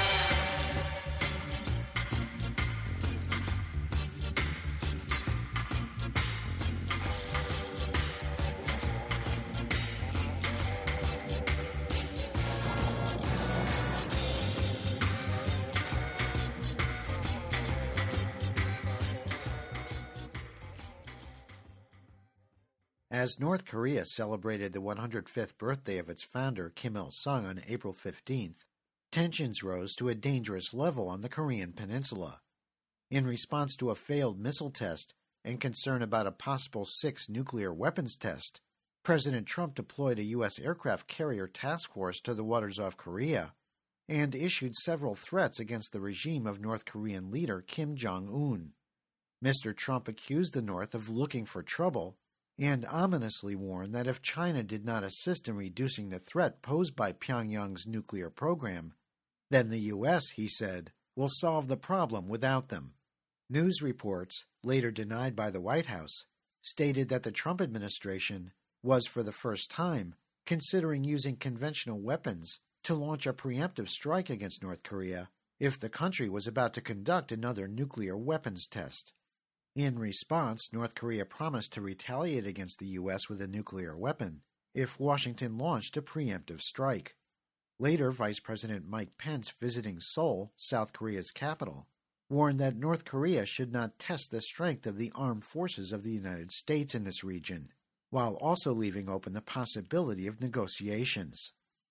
As North Korea celebrated the 105th birthday of its founder, Kim Il-sung, on April 15th, tensions rose to a dangerous level on the Korean peninsula. In response to a failed missile test and concern about a possible 6th nuclear weapons test, President Trump deployed a U.S. aircraft carrier task force to the waters off Korea and issued several threats against the regime of North Korean leader Kim Jong-un. Mr. Trump accused the North of looking for trouble and ominously warned that if China did not assist in reducing the threat posed by Pyongyang's nuclear program, then the U.S., he said, will solve the problem without them. News reports, later denied by the White House, stated that the Trump administration was for the first time considering using conventional weapons to launch a preemptive strike against North Korea if the country was about to conduct another nuclear weapons test. In response, North Korea promised to retaliate against the U.S. with a nuclear weapon if Washington launched a preemptive strike. Later, Vice President Mike Pence, visiting Seoul, South Korea's capital, warned that North Korea should not test the strength of the armed forces of the United States in this region, while also leaving open the possibility of negotiations.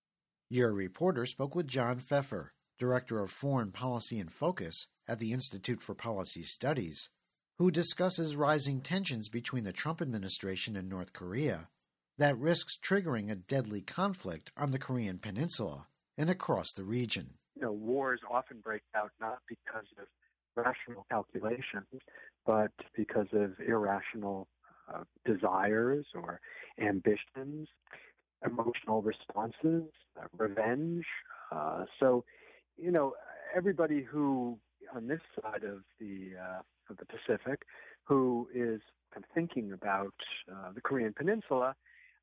Your reporter spoke with John Pfeffer, Director of Foreign Policy and Focus at the Institute for Policy Studies, who discusses rising tensions between the Trump administration and North Korea that risks triggering a deadly conflict on the Korean peninsula and across the region. Wars often break out not because of rational calculations, but because of irrational desires or ambitions, emotional responses, revenge. Everybody who on this side of the Pacific, who is kind of thinking about the Korean Peninsula,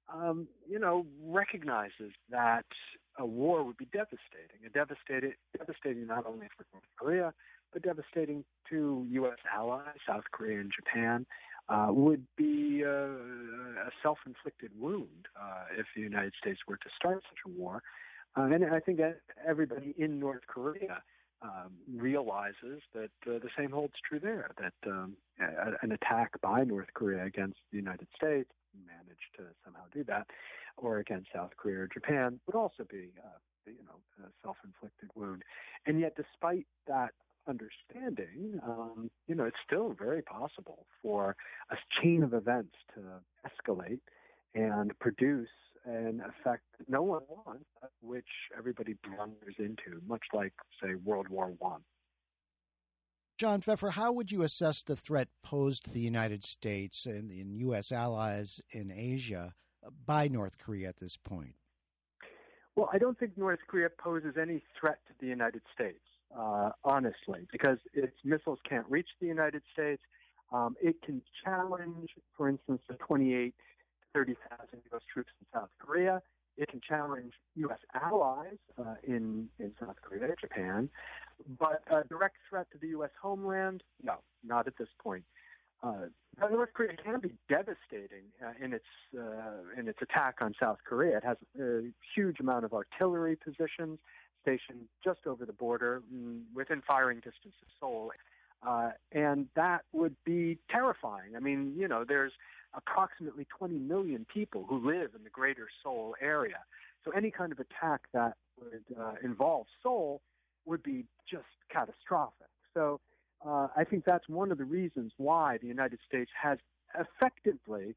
recognizes that a war would be devastating not only for North Korea, but devastating to U.S. allies, South Korea and Japan, would be a self-inflicted wound if the United States were to start such a war. And I think that everybody in North Korea realizes that the same holds true there, that an attack by North Korea against the United States, managed to somehow do that, or against South Korea or Japan, would also be a self-inflicted wound. And yet, despite that understanding, it's still very possible for a chain of events to escalate and produce an effect that no one wants, which everybody blunders into, much like, say, World War I. John Pfeffer, how would you assess the threat posed to the United States and U.S. allies in Asia by North Korea at this point? Well, I don't think North Korea poses any threat to the United States, honestly, because its missiles can't reach the United States. It can challenge, for instance, the 28,000 to 30,000 U.S. troops in South Korea. It can challenge U.S. allies in South Korea, Japan. But a direct threat to the U.S. homeland, no, not at this point. North Korea can be devastating in its attack on South Korea. It has a huge amount of artillery positions stationed just over the border, within firing distance of Seoul. And that would be terrifying. I mean, there's approximately 20 million people who live in the greater Seoul area. So any kind of attack that would involve Seoul would be just catastrophic. So I think that's one of the reasons why the United States has effectively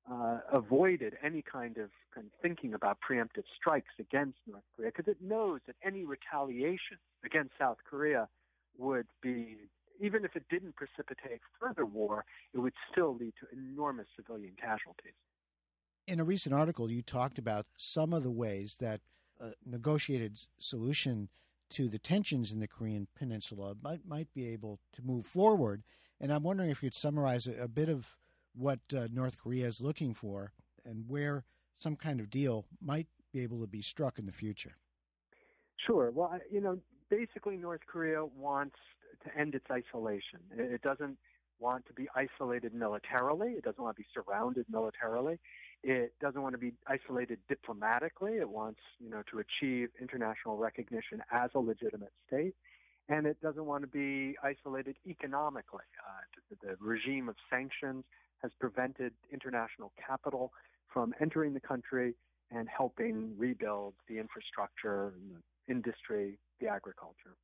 avoided any kind of thinking about preemptive strikes against North Korea, because it knows that any retaliation against South Korea would be, even if it didn't precipitate further war, it would still lead to enormous civilian casualties. In a recent article, you talked about some of the ways that a negotiated solution to the tensions in the Korean Peninsula might be able to move forward. And I'm wondering if you'd summarize a bit of what North Korea is looking for and where some kind of deal might be able to be struck in the future. Sure. Well, basically North Korea wants to end its isolation. It doesn't want to be isolated militarily. It doesn't want to be surrounded militarily. It doesn't want to be isolated diplomatically. It wants, to achieve international recognition as a legitimate state. And it doesn't want to be isolated economically. The regime of sanctions has prevented international capital from entering the country and helping rebuild the infrastructure, the industry, the agriculture.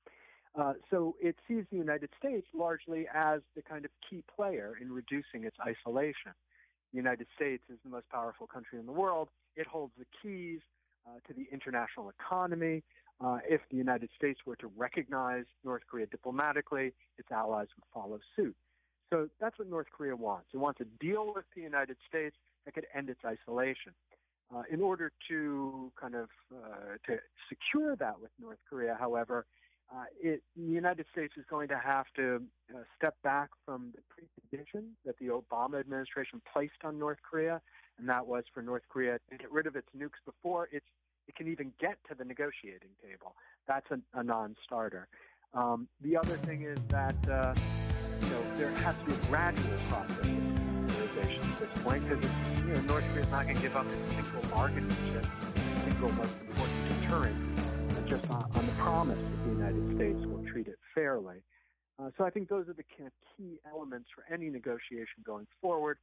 So it sees the United States largely as the kind of key player in reducing its isolation. The United States is the most powerful country in the world. It holds the keys to the international economy. If the United States were to recognize North Korea diplomatically, its allies would follow suit. So that's what North Korea wants. It wants a deal with the United States that could end its isolation. In order to to secure that with North Korea, however, the United States is going to have to step back from the precondition that the Obama administration placed on North Korea, and that was for North Korea to get rid of its nukes before it can even get to the negotiating table. That's a non-starter. The other thing is that there has to be a gradual process of nuclearization at this point, because North Korea is not going to give up its single bargaining chip, the single most important deterrent, just on the promise that the United States will treat it fairly. So I think those are the key elements for any negotiation going forward.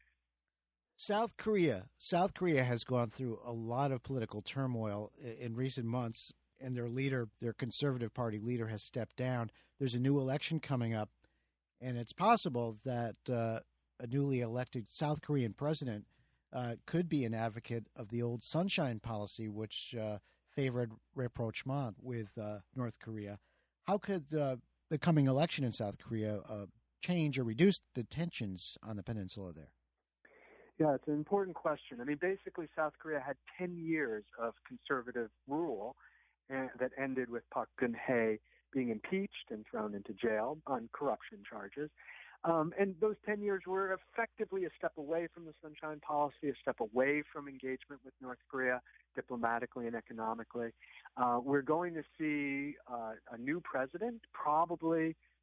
South Korea has gone through a lot of political turmoil in recent months, and their Conservative Party leader has stepped down. There's a new election coming up, and it's possible that a newly elected South Korean president could be an advocate of the old Sunshine Policy, which favored rapprochement with North Korea. How could the coming election in South Korea change or reduce the tensions on the peninsula there? Yeah, it's an important question. I mean, basically, South Korea had 10 years of conservative rule that ended with Park Geun-hye being impeached and thrown into jail on corruption charges. And those 10 years were effectively a step away from the Sunshine Policy, a step away from engagement with North Korea diplomatically and economically. We're going to see a new president, probably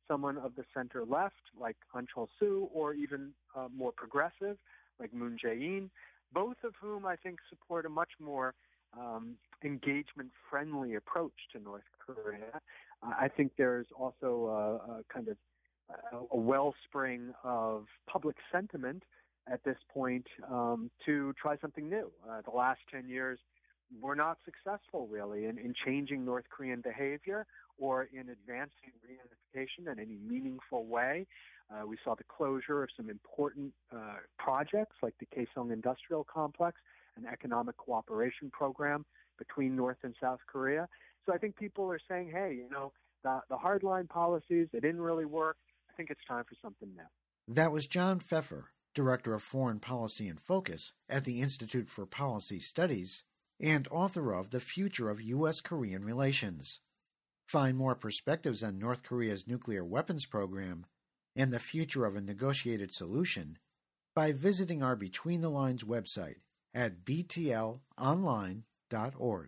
someone of the center left, like Ahn Cheol-soo, or even more progressive, like Moon Jae-in, both of whom I think support a much more engagement-friendly approach to North Korea. I think there's also a kind of a wellspring of public sentiment at this point to try something new. The last 10 years were not successful, really, in changing North Korean behavior or in advancing reunification in any meaningful way. We saw the closure of some important projects like the Kaesong Industrial Complex, an economic cooperation program between North and South Korea. So I think people are saying, hey, the hardline policies, they didn't really work. I think it's time for something new. That was John Pfeffer, Director of Foreign Policy and Focus at the Institute for Policy Studies and author of The Future of U.S.-Korean Relations. Find more perspectives on North Korea's nuclear weapons program and the future of a negotiated solution by visiting our Between the Lines website at btlonline.org.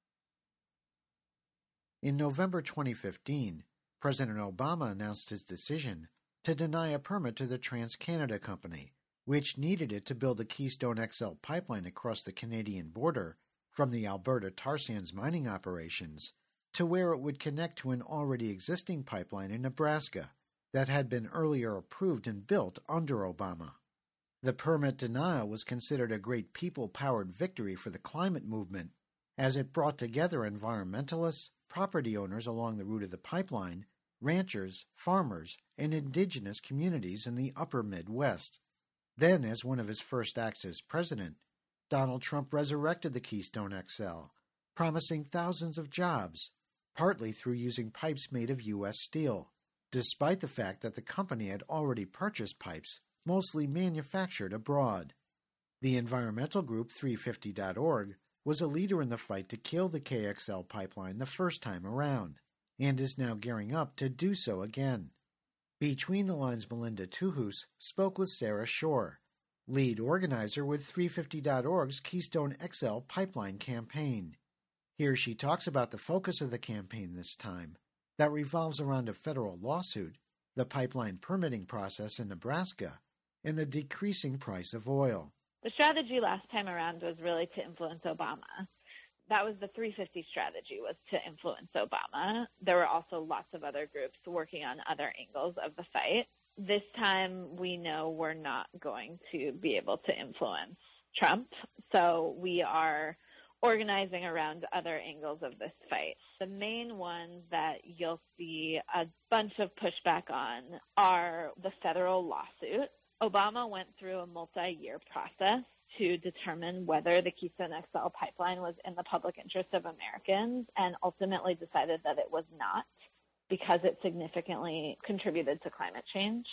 In November 2015, President Obama announced his decision to deny a permit to the TransCanada Company, which needed it to build the Keystone XL pipeline across the Canadian border from the Alberta tar sands mining operations to where it would connect to an already existing pipeline in Nebraska that had been earlier approved and built under Obama. The permit denial was considered a great people-powered victory for the climate movement, as it brought together environmentalists, property owners along the route of the pipeline, ranchers, farmers, and indigenous communities in the upper Midwest. Then, as one of his first acts as president, Donald Trump resurrected the Keystone XL, promising thousands of jobs, partly through using pipes made of U.S. steel, despite the fact that the company had already purchased pipes, mostly manufactured abroad. The environmental group 350.org was a leader in the fight to kill the KXL pipeline the first time around, and is now gearing up to do so again. Between the Lines' Melinda Tuhus spoke with Sarah Shore, lead organizer with 350.org's Keystone XL pipeline campaign. Here she talks about the focus of the campaign this time, that revolves around a federal lawsuit, the pipeline permitting process in Nebraska, and the decreasing price of oil. The strategy last time around was really to influence Obama. That was the 350 strategy, was to influence Obama. There were also lots of other groups working on other angles of the fight. This time, we know we're not going to be able to influence Trump, so we are organizing around other angles of this fight. The main ones that you'll see a bunch of pushback on are the federal lawsuit. Obama went through a multi-year process to determine whether the Keystone XL pipeline was in the public interest of Americans, and ultimately decided that it was not, because it significantly contributed to climate change,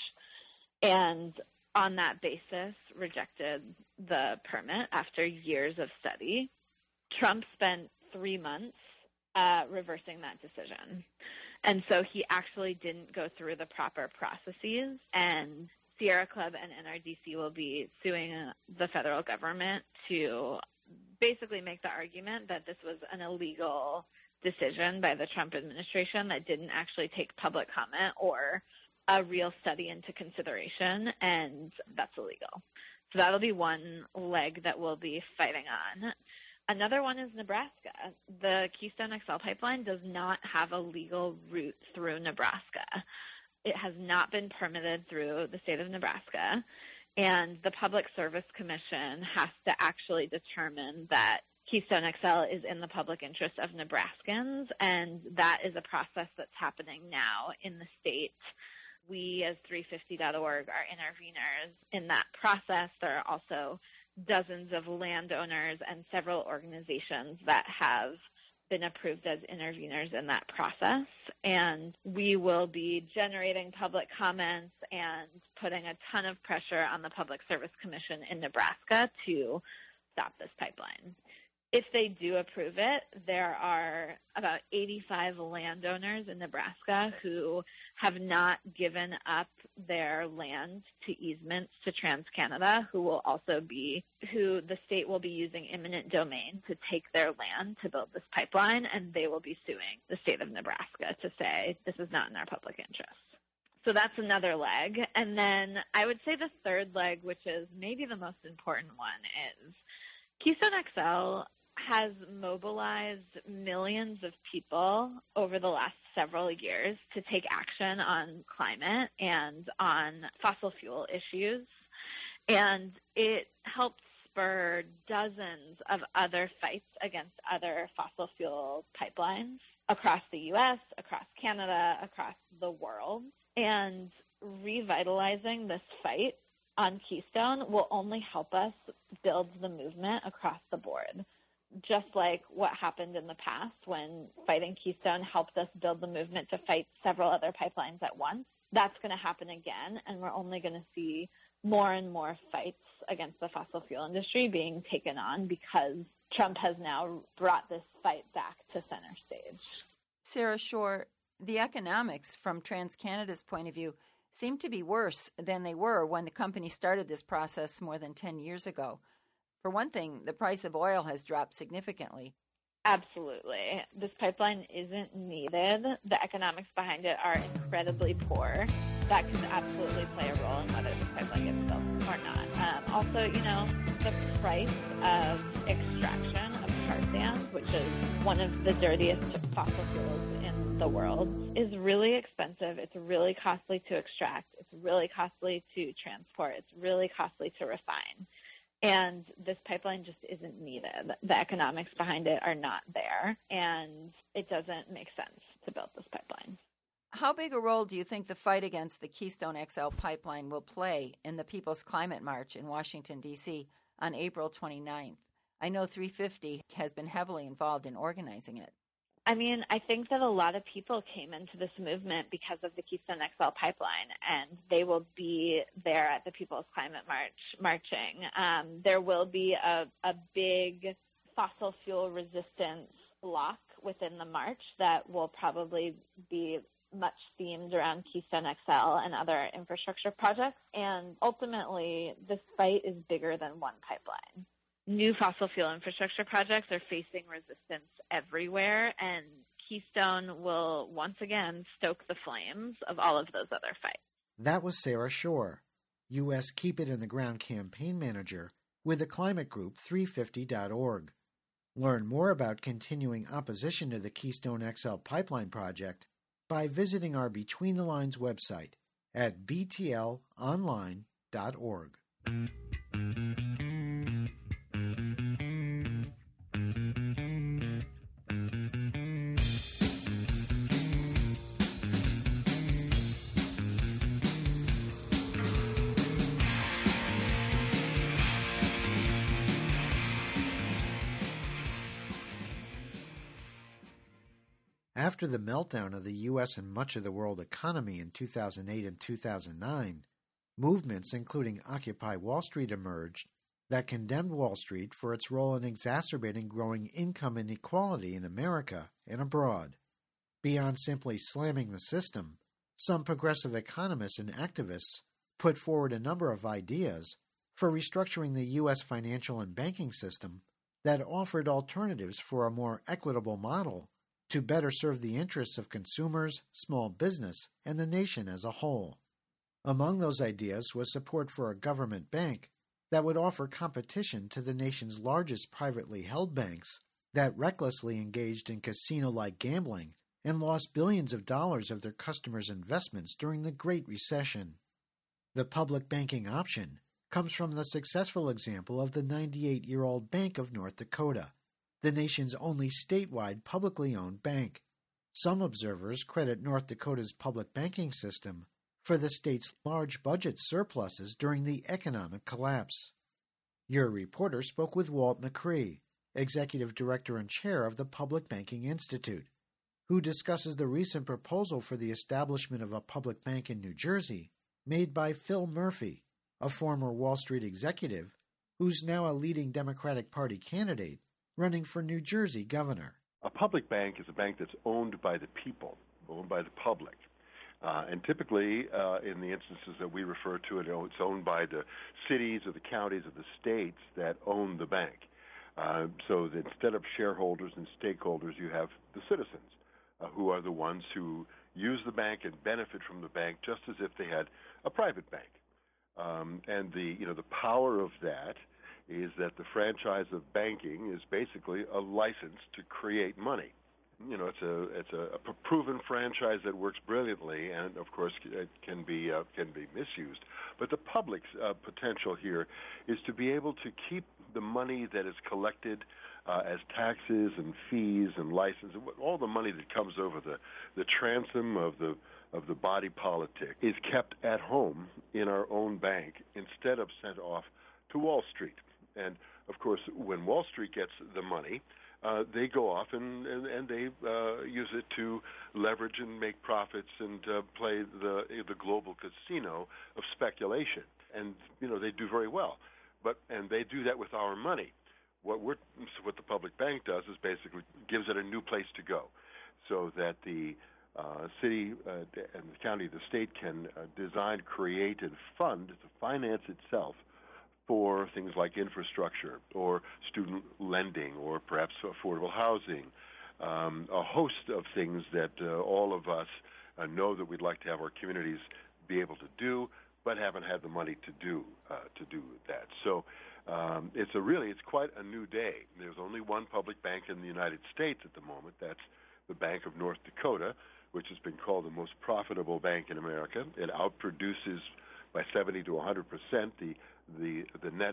and on that basis rejected the permit after years of study. Trump spent 3 months reversing that decision. And so he actually didn't go through the proper processes, and Sierra Club and NRDC will be suing the federal government to basically make the argument that this was an illegal decision by the Trump administration that didn't actually take public comment or a real study into consideration, and that's illegal. So that'll be one leg that we'll be fighting on. Another one is Nebraska. The Keystone XL pipeline does not have a legal route through Nebraska. It has not been permitted through the state of Nebraska, and the Public Service Commission has to actually determine that Keystone XL is in the public interest of Nebraskans, and that is a process that's happening now in the state. We, as 350.org, are interveners in that process. There are also dozens of landowners and several organizations that have been approved as interveners in that process, and we will be generating public comments and putting a ton of pressure on the Public Service Commission in Nebraska to stop this pipeline. If they do approve it, there are about 85 landowners in Nebraska who have not given up their land to easements to TransCanada, who the state will be using eminent domain to take their land to build this pipeline, and they will be suing the state of Nebraska to say this is not in our public interest. So that's another leg. And then I would say the third leg, which is maybe the most important one, is Keystone XL has mobilized millions of people over the last several years to take action on climate and on fossil fuel issues. And it helped spur dozens of other fights against other fossil fuel pipelines across the U.S., across Canada, across the world. And revitalizing this fight on Keystone will only help us build the movement across the board. Just like what happened in the past when fighting Keystone helped us build the movement to fight several other pipelines at once, that's going to happen again, and we're only going to see more and more fights against the fossil fuel industry being taken on because Trump has now brought this fight back to center stage. Sarah Schorr, the economics from TransCanada's point of view seem to be worse than they were when the company started this process more than 10 years ago. For one thing, the price of oil has dropped significantly. Absolutely. This pipeline isn't needed. The economics behind it are incredibly poor. That could absolutely play a role in whether this pipeline gets built or not. Also, the price of extraction of tar sands, which is one of the dirtiest fossil fuels in the world, is really expensive. It's really costly to extract. It's really costly to transport. It's really costly to refine. And this pipeline just isn't needed. The economics behind it are not there, and it doesn't make sense to build this pipeline. How big a role do you think the fight against the Keystone XL pipeline will play in the People's Climate March in Washington, D.C. on April 29th? I know 350 has been heavily involved in organizing it. I mean, I think that a lot of people came into this movement because of the Keystone XL pipeline, and they will be there at the People's Climate March marching. There will be a big fossil fuel resistance block within the march that will probably be much themed around Keystone XL and other infrastructure projects. And ultimately, this fight is bigger than one pipeline. New fossil fuel infrastructure projects are facing resistance everywhere, and Keystone will once again stoke the flames of all of those other fights. That was Sarah Schorr, U.S. Keep It in the Ground campaign manager with the climate group 350.org. Learn more about continuing opposition to the Keystone XL pipeline project by visiting our Between the Lines website at btlonline.org. After the meltdown of the U.S. and much of the world economy in 2008 and 2009, movements including Occupy Wall Street emerged that condemned Wall Street for its role in exacerbating growing income inequality in America and abroad. Beyond simply slamming the system, some progressive economists and activists put forward a number of ideas for restructuring the U.S. financial and banking system that offered alternatives for a more equitable model to better serve the interests of consumers, small business, and the nation as a whole. Among those ideas was support for a government bank that would offer competition to the nation's largest privately held banks that recklessly engaged in casino-like gambling and lost billions of dollars of their customers' investments during the Great Recession. The public banking option comes from the successful example of the 98-year-old Bank of North Dakota, the nation's only statewide publicly owned bank. Some observers credit North Dakota's public banking system for the state's large budget surpluses during the economic collapse. Your reporter spoke with Walt McCree, Executive Director and Chair of the Public Banking Institute, who discusses the recent proposal for the establishment of a public bank in New Jersey made by Phil Murphy, a former Wall Street executive who's now a leading Democratic Party candidate running for New Jersey governor. A public bank is a bank that's owned by the people, owned by the public. And typically, in the instances that we refer to it, it's owned by the cities or the counties or the states that own the bank. So that instead of shareholders and stakeholders, you have the citizens who are the ones who use the bank and benefit from the bank just as if they had a private bank. And the power of that is that the franchise of banking is basically a license to create money. It's a proven franchise that works brilliantly, and of course it can be misused. But the public's potential here is to be able to keep the money that is collected as taxes and fees and license, all the money that comes over the transom of the body politic is kept at home in our own bank instead of sent off to Wall Street. And of course, when Wall Street gets the money, they go off and they use it to leverage and make profits and play the global casino of speculation. And they do very well, and they do that with our money. What the public bank does is basically gives it a new place to go, so that the city and the county, the state can design, create, and fund to finance itself for things like infrastructure or student lending or perhaps affordable housing, a host of things that all of us know that we'd like to have our communities be able to do, but haven't had the money to do that. So it's quite a new day. There's only one public bank in the United States at the moment. That's the Bank of North Dakota, which has been called the most profitable bank in America. It outproduces by 70 to 100% the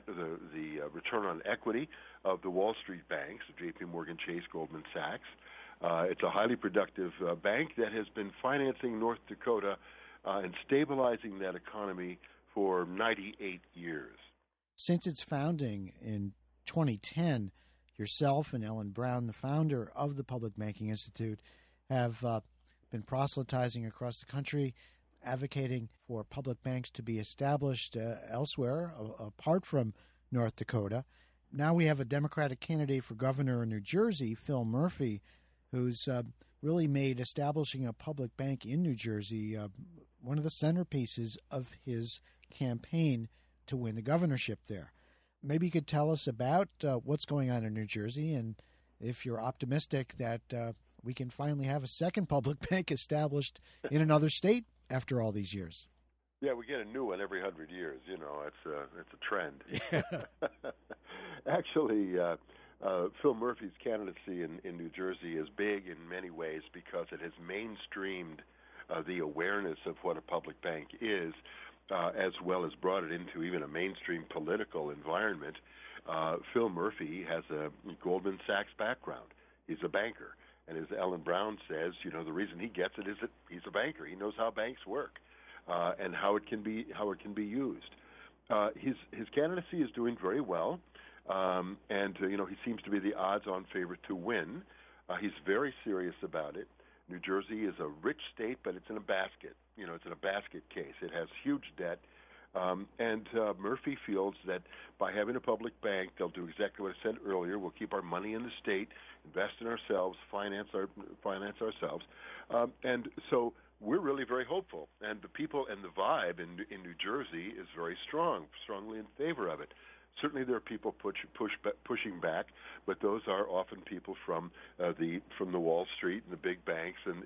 return on equity of the Wall Street banks, J.P. Morgan Chase, Goldman Sachs. It's a highly productive bank that has been financing North Dakota and stabilizing that economy for 98 years. Since its founding in 2010, yourself and Ellen Brown, the founder of the Public Banking Institute, have been proselytizing across the country, advocating for public banks to be established elsewhere, apart from North Dakota. Now we have a Democratic candidate for governor in New Jersey, Phil Murphy, who's really made establishing a public bank in New Jersey one of the centerpieces of his campaign to win the governorship there. Maybe you could tell us about what's going on in New Jersey, and if you're optimistic that we can finally have a second public bank established in another state after all these years. Yeah, we get a new one every 100 years. It's a trend. Yeah. Actually, Phil Murphy's candidacy in New Jersey is big in many ways because it has mainstreamed the awareness of what a public bank is, as well as brought it into even a mainstream political environment. Phil Murphy has a Goldman Sachs background. He's a banker. And as Ellen Brown says, the reason he gets it is that he's a banker. He knows how banks work and how it can be used. His candidacy is doing very well, and he seems to be the odds-on favorite to win. He's very serious about it. New Jersey is a rich state, but it's in a basket. It's in a basket case. It has huge debt. And Murphy feels that by having a public bank, they'll do exactly what I said earlier. We'll keep our money in the state, invest in ourselves, finance ourselves. And so we're really very hopeful. And the people and the vibe in New Jersey is very strongly in favor of it. Certainly there are people pushing back, but those are often people from the Wall Street and the big banks and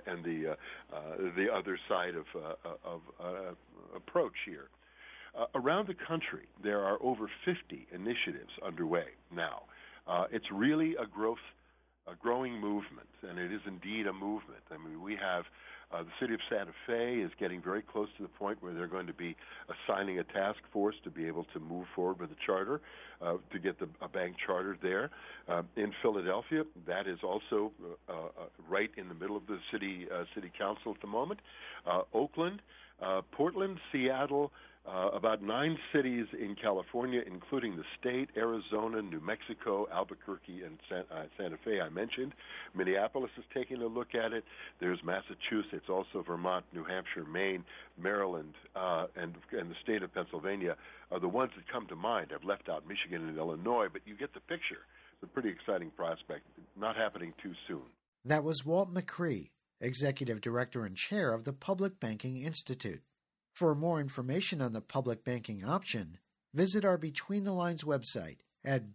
the other side of approach here. Around the country, there are over 50 initiatives underway now. It's really a growing movement, and it is indeed a movement. I mean, we have the city of Santa Fe is getting very close to the point where they're going to be assigning a task force to be able to move forward with a charter, to get a bank chartered there. In Philadelphia, that is also right in the middle of the city council at the moment. Oakland, Portland, Seattle, about 9 cities in California, including the state, Arizona, New Mexico, Albuquerque, and Santa Fe, I mentioned. Minneapolis is taking a look at it. There's Massachusetts, also Vermont, New Hampshire, Maine, Maryland, and the state of Pennsylvania are the ones that come to mind. I've left out Michigan and Illinois, but you get the picture. It's a pretty exciting prospect, not happening too soon. That was Walt McCree, Executive Director and Chair of the Public Banking Institute. For more information on the public banking option, visit our Between the Lines website at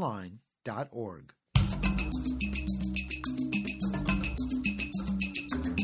btlonline.org.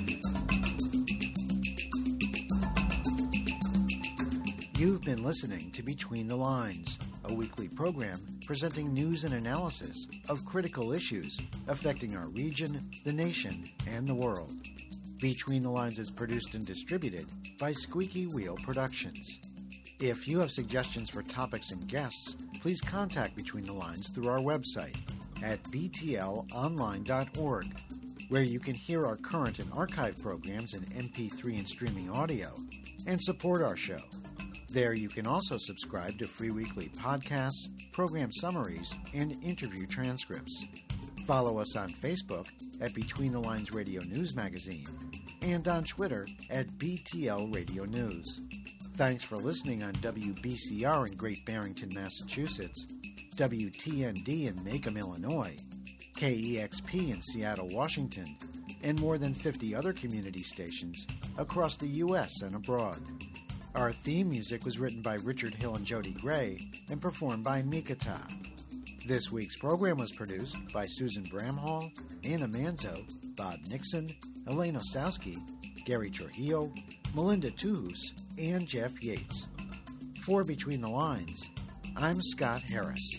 You've been listening to Between the Lines, a weekly program presenting news and analysis of critical issues affecting our region, the nation, and the world. Between the Lines is produced and distributed by Squeaky Wheel Productions. If you have suggestions for topics and guests, please contact Between the Lines through our website at btlonline.org, where you can hear our current and archive programs in MP3 and streaming audio, and support our show. There you can also subscribe to free weekly podcasts, program summaries, and interview transcripts. Follow us on Facebook at Between the Lines Radio News Magazine and on Twitter at BTL Radio News. Thanks for listening on WBCR in Great Barrington, Massachusetts, WTND in Macomb, Illinois, KEXP in Seattle, Washington, and more than 50 other community stations across the U.S. and abroad. Our theme music was written by Richard Hill and Jody Gray and performed by Mikata. This week's program was produced by Susan Bramhall, Anna Manzo, Bob Nixon, Elaine Osowski, Gary Trujillo, Melinda Tuhus, and Jeff Yates. For Between the Lines, I'm Scott Harris.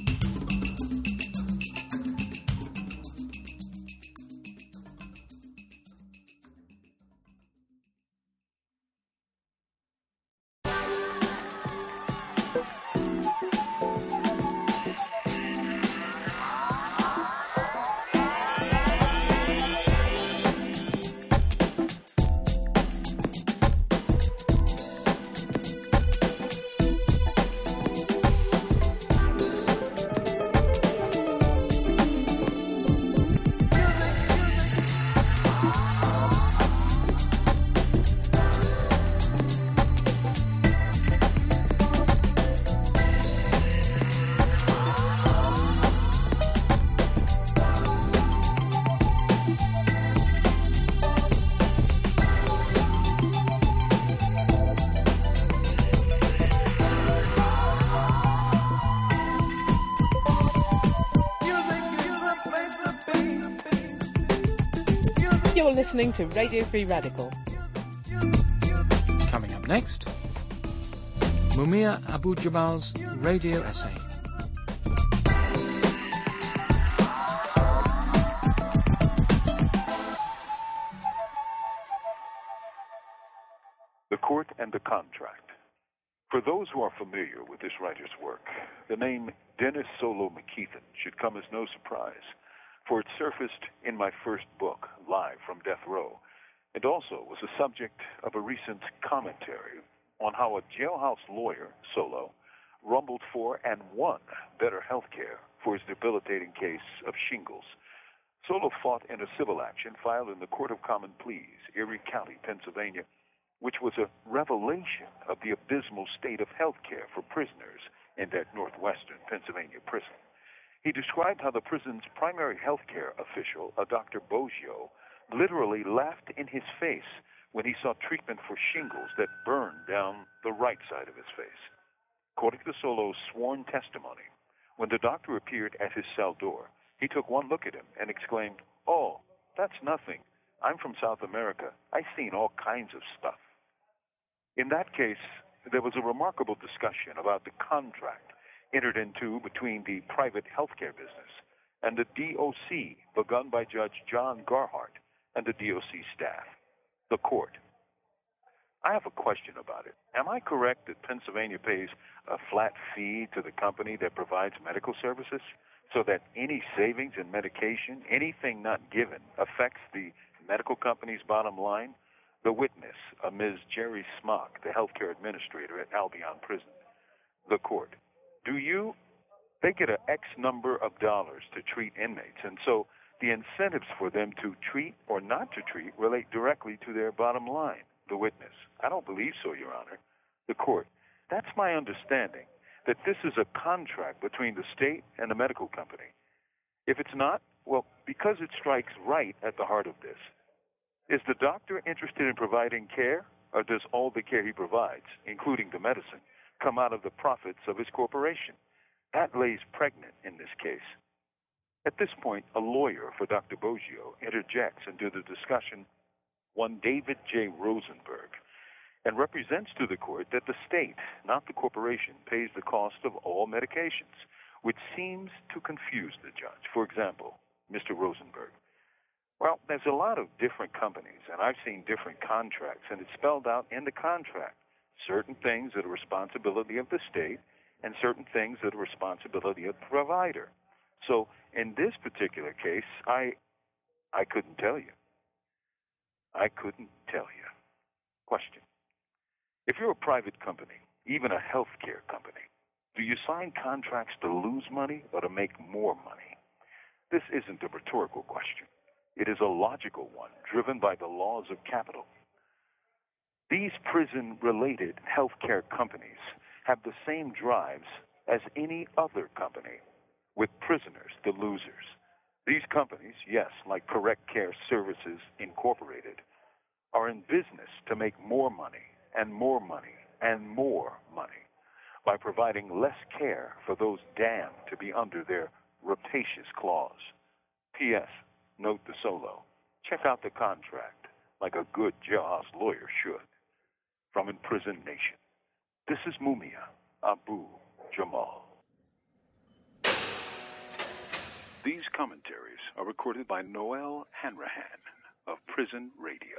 You're listening to Radio Free Radical. Coming up next, Mumia Abu-Jamal's radio essay. The Court and the Contract. For those who are familiar with this writer's work, the name Dennis Solo McKeithen should come as no surprise, for it surfaced in my first book, Live from Death Row, and also was the subject of a recent commentary on how a jailhouse lawyer, Solo, rumbled for and won better health care for his debilitating case of shingles. Solo fought in a civil action filed in the Court of Common Pleas, Erie County, Pennsylvania, which was a revelation of the abysmal state of health care for prisoners in that northwestern Pennsylvania prison. He described how the prison's primary health care official, a Dr. Boggio, literally laughed in his face when he saw treatment for shingles that burned down the right side of his face. According to Solo's sworn testimony, when the doctor appeared at his cell door, he took one look at him and exclaimed, "Oh, that's nothing. I'm from South America. I've seen all kinds of stuff." In that case, there was a remarkable discussion about the contract entered into between the private healthcare business and the DOC, begun by Judge John Garhart and the DOC staff, the court. I have a question about it. Am I correct that Pennsylvania pays a flat fee to the company that provides medical services, so that any savings in medication, anything not given, affects the medical company's bottom line? The witness, a Ms. Jerry Smock, the healthcare administrator at Albion Prison. The court. They get an X number of dollars to treat inmates, and so the incentives for them to treat or not to treat relate directly to their bottom line. The witness. I don't believe so, Your Honor. The court. That's my understanding, that this is a contract between the state and the medical company. If it's not, well, because it strikes right at the heart of this. Is the doctor interested in providing care, or does all the care he provides, including the medicine, come out of the profits of his corporation? That lays pregnant in this case. At this point, a lawyer for Dr. Boggio interjects into the discussion, one David J. Rosenberg. and represents to the court that the state, not the corporation, pays the cost of all medications, which seems to confuse the judge. For example, Mr. Rosenberg. Well, there's a lot of different companies, and I've seen different contracts, and it's spelled out in the contract. Certain things are the responsibility of the state, and certain things are the responsibility of the provider. So in this particular case, I couldn't tell you. I couldn't tell you. Question. If you're a private company, even a healthcare company, do you sign contracts to lose money or to make more money? This isn't a rhetorical question. It is a logical one, driven by the laws of capital. These prison-related healthcare companies have the same drives as any other company, with prisoners the losers. These companies, yes, like Correct Care Services Incorporated, are in business to make more money and more money and more money by providing less care for those damned to be under their rapacious claws. P.S. Note the solo. Check out the contract like a good Jaws lawyer should. From Imprisoned Nation, this is Mumia Abu Jamal. These commentaries are recorded by Noel Hanrahan of Prison Radio.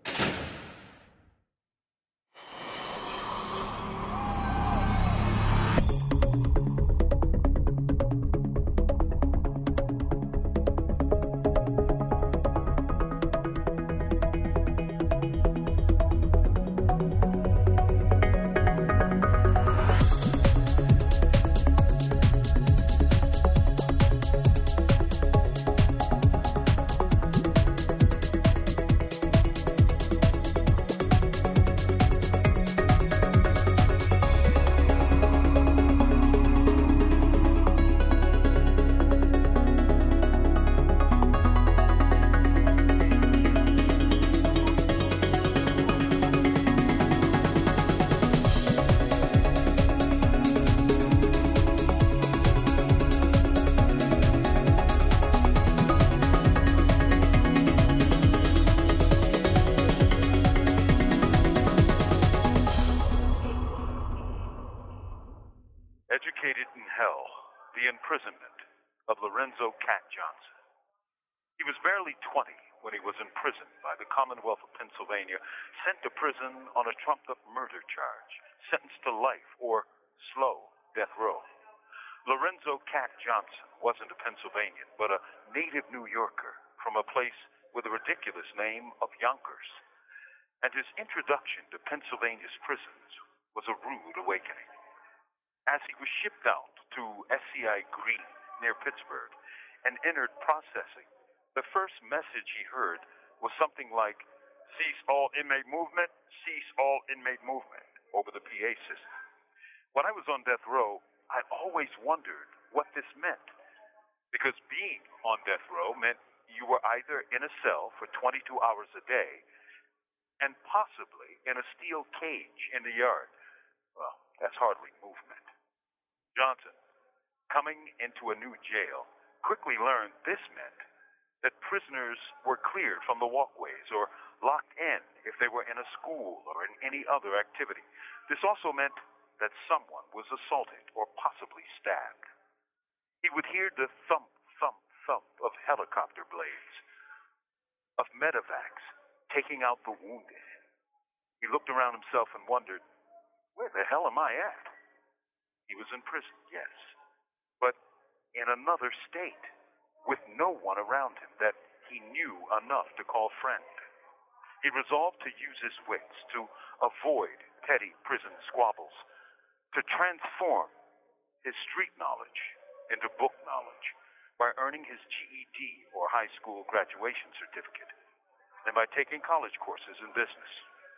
Educated in Hell, the imprisonment of Lorenzo Cat Johnson. He was barely 20 when he was imprisoned by the Commonwealth of Pennsylvania, sent to prison on a trumped-up murder charge, sentenced to life or slow death row. Lorenzo Cat Johnson wasn't a Pennsylvanian, but a native New Yorker from a place with a ridiculous name of Yonkers. And his introduction to Pennsylvania's prisons was a rude awakening. As he was shipped out to SCI Green near Pittsburgh and entered processing, the first message he heard was something like, "Cease all inmate movement, cease all inmate movement," over the PA system. When I was on death row, I always wondered what this meant, because being on death row meant you were either in a cell for 22 hours a day and possibly in a steel cage in the yard. Well, that's hardly movement. Johnson, coming into a new jail, quickly learned this meant that prisoners were cleared from the walkways or locked in if they were in a school or in any other activity. This also meant that someone was assaulted or possibly stabbed. He would hear the thump, thump, thump of helicopter blades, of medevacs taking out the wounded. He looked around himself and wondered, where the hell am I at? He was in prison, yes, but in another state, with no one around him that he knew enough to call friend. He resolved to use his wits to avoid petty prison squabbles, to transform his street knowledge into book knowledge by earning his GED or high school graduation certificate, and by taking college courses in business.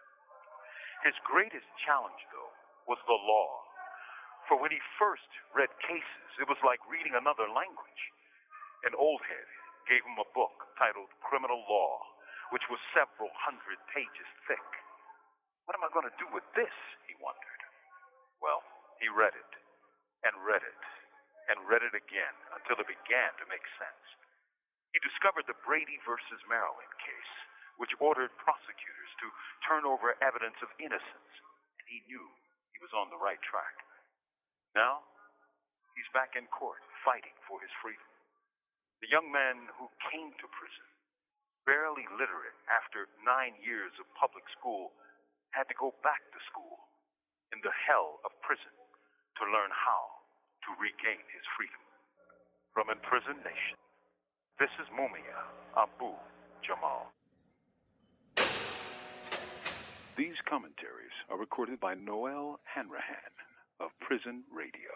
His greatest challenge, though, was the law. For when he first read cases, it was like reading another language. An old head gave him a book titled Criminal Law, which was several hundred pages thick. What am I going to do with this, he wondered. Well, he read it, and read it, and read it again until it began to make sense. He discovered the Brady versus Maryland case, which ordered prosecutors to turn over evidence of innocence, and he knew he was on the right track. Now, he's back in court fighting for his freedom. The young man who came to prison, barely literate after 9 years of public school, had to go back to school in the hell of prison to learn how to regain his freedom. From Imprisoned Nation, this is Mumia Abu Jamal. These commentaries are recorded by Noel Hanrahan of Prison Radio.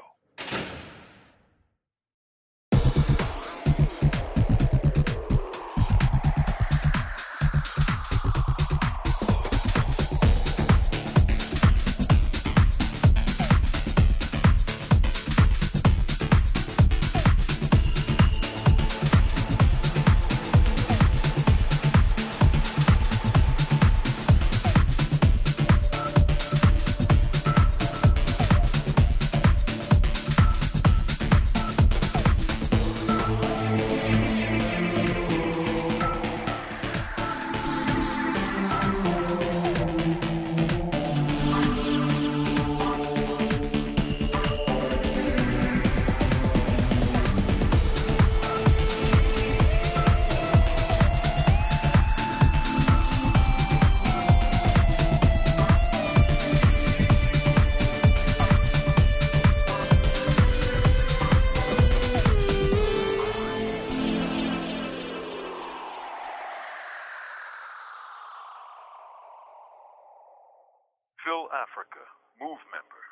Phil Africa, MOVE member.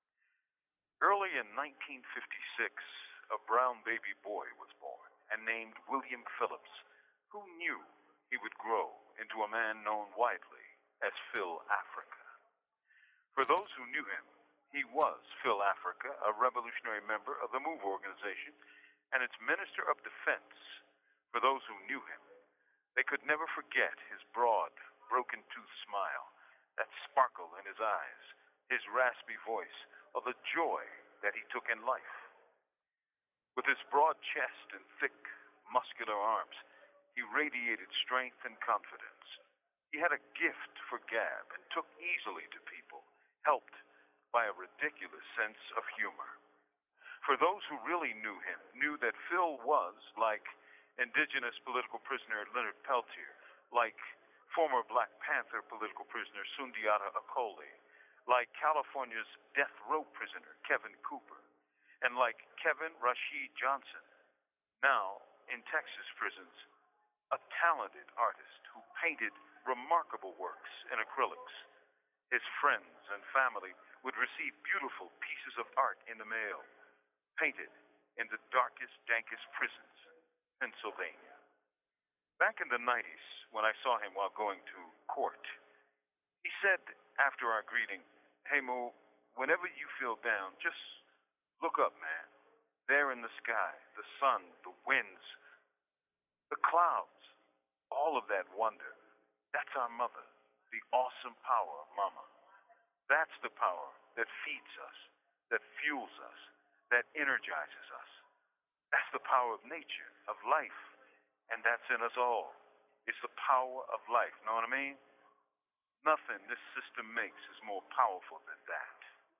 Early in 1956, a brown baby boy was born and named William Phillips, who knew he would grow into a man known widely as Phil Africa. For those who knew him, he was Phil Africa, a revolutionary member of the MOVE organization and its Minister of Defense. For those who knew him, they could never forget his broad, broken-toothed smile, that sparkle in his eyes, his raspy voice, or the joy that he took in life. With his broad chest and thick, muscular arms, he radiated strength and confidence. He had a gift for gab and took easily to people, helped by a ridiculous sense of humor. For those who really knew him, knew that Phil was like indigenous political prisoner Leonard Peltier, like former Black Panther political prisoner Sundiata Acoli, like California's death row prisoner Kevin Cooper, and like Kevin Rashid Johnson, now in Texas prisons, a talented artist who painted remarkable works in acrylics. His friends and family would receive beautiful pieces of art in the mail, painted in the darkest, dankest prisons in Pennsylvania. Back in the 90s, when I saw him while going to court, he said after our greeting, "Hey, Mo, whenever you feel down, just look up, man. There in the sky, the sun, the winds, the clouds, all of that wonder. That's our mother, the awesome power of Mama. That's the power that feeds us, that fuels us, that energizes us. That's the power of nature, of life, and that's in us all. It's the power of life, know what I mean? Nothing this system makes is more powerful than that."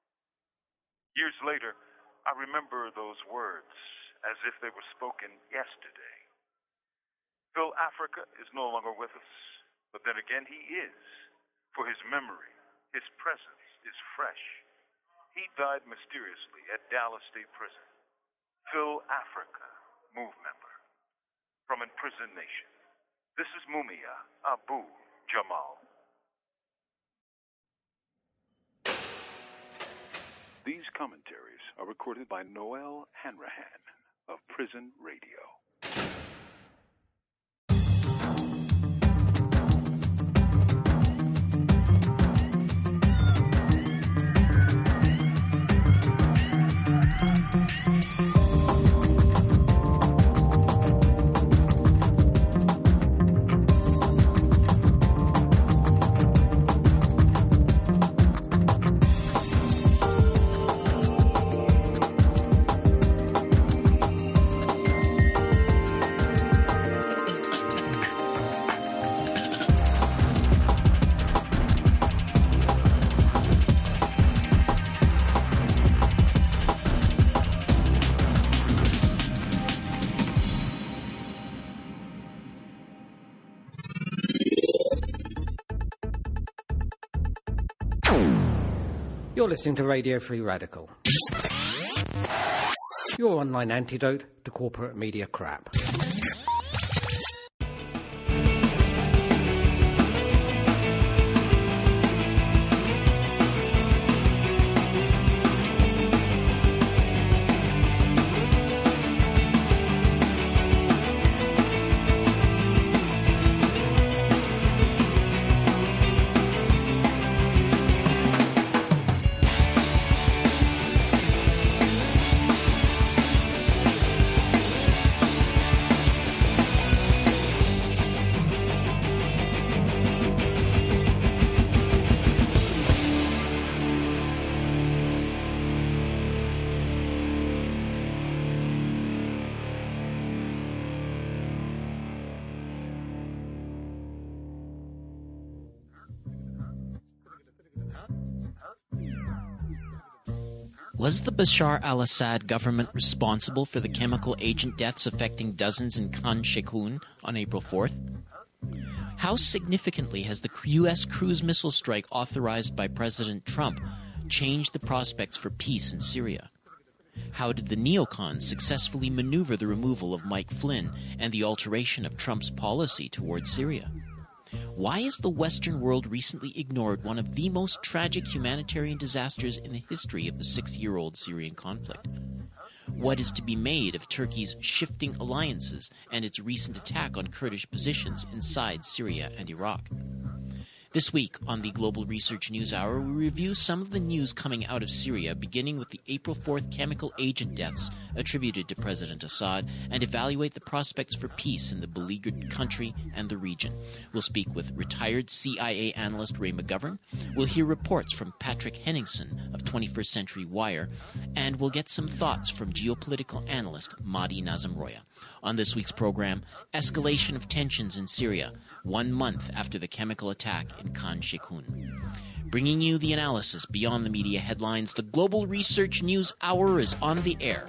Years later, I remember those words as if they were spoken yesterday. Phil Africa is no longer with us, but then again he is. For his memory, his presence is fresh. He died mysteriously at Dallas State Prison. Phil Africa, MOVE member. From Imprisoned Nation, this is Mumia Abu Jamal. These commentaries are recorded by Noel Hanrahan of Prison Radio. You're listening to Radio Free Radical, your online antidote to corporate media crap. Was the Bashar al-Assad government responsible for the chemical agent deaths affecting dozens in Khan Sheikhoun on April 4th? How significantly has the U.S. cruise missile strike authorized by President Trump changed the prospects for peace in Syria? How did the neocons successfully maneuver the removal of Mike Flynn and the alteration of Trump's policy towards Syria? Why has the Western world recently ignored one of the most tragic humanitarian disasters in the history of the 60-year-old Syrian conflict? What is to be made of Turkey's shifting alliances and its recent attack on Kurdish positions inside Syria and Iraq? This week on the Global Research News Hour, we review some of the news coming out of Syria, beginning with the April 4th chemical agent deaths attributed to President Assad, and evaluate the prospects for peace in the beleaguered country and the region. We'll speak with retired CIA analyst Ray McGovern. We'll hear reports from Patrick Henningsen of 21st Century Wire, and we'll get some thoughts from geopolitical analyst Mahdi Nazemroaya. On this week's program, escalation of tensions in Syria, 1 month after the chemical attack in Khan Sheikhoun. Bringing you the analysis beyond the media headlines, the Global Research News Hour is on the air.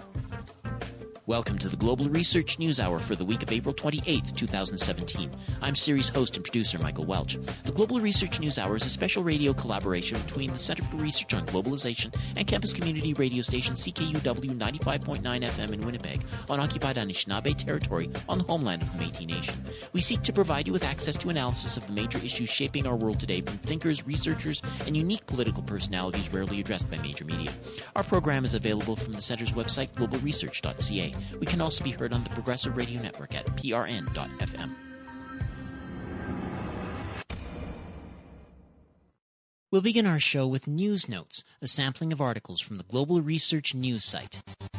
Welcome to the Global Research News Hour for the week of April 28, 2017. I'm series host and producer Michael Welch. The Global Research News Hour is a special radio collaboration between the Center for Research on Globalization and campus community radio station CKUW 95.9 FM in Winnipeg on occupied Anishinaabe territory on the homeland of the Métis Nation. We seek to provide you with access to analysis of the major issues shaping our world today from thinkers, researchers, and unique political personalities rarely addressed by major media. Our program is available from the Center's website, globalresearch.ca. We can also be heard on the Progressive Radio Network at prn.fm. We'll begin our show with News Notes, a sampling of articles from the Global Research News site.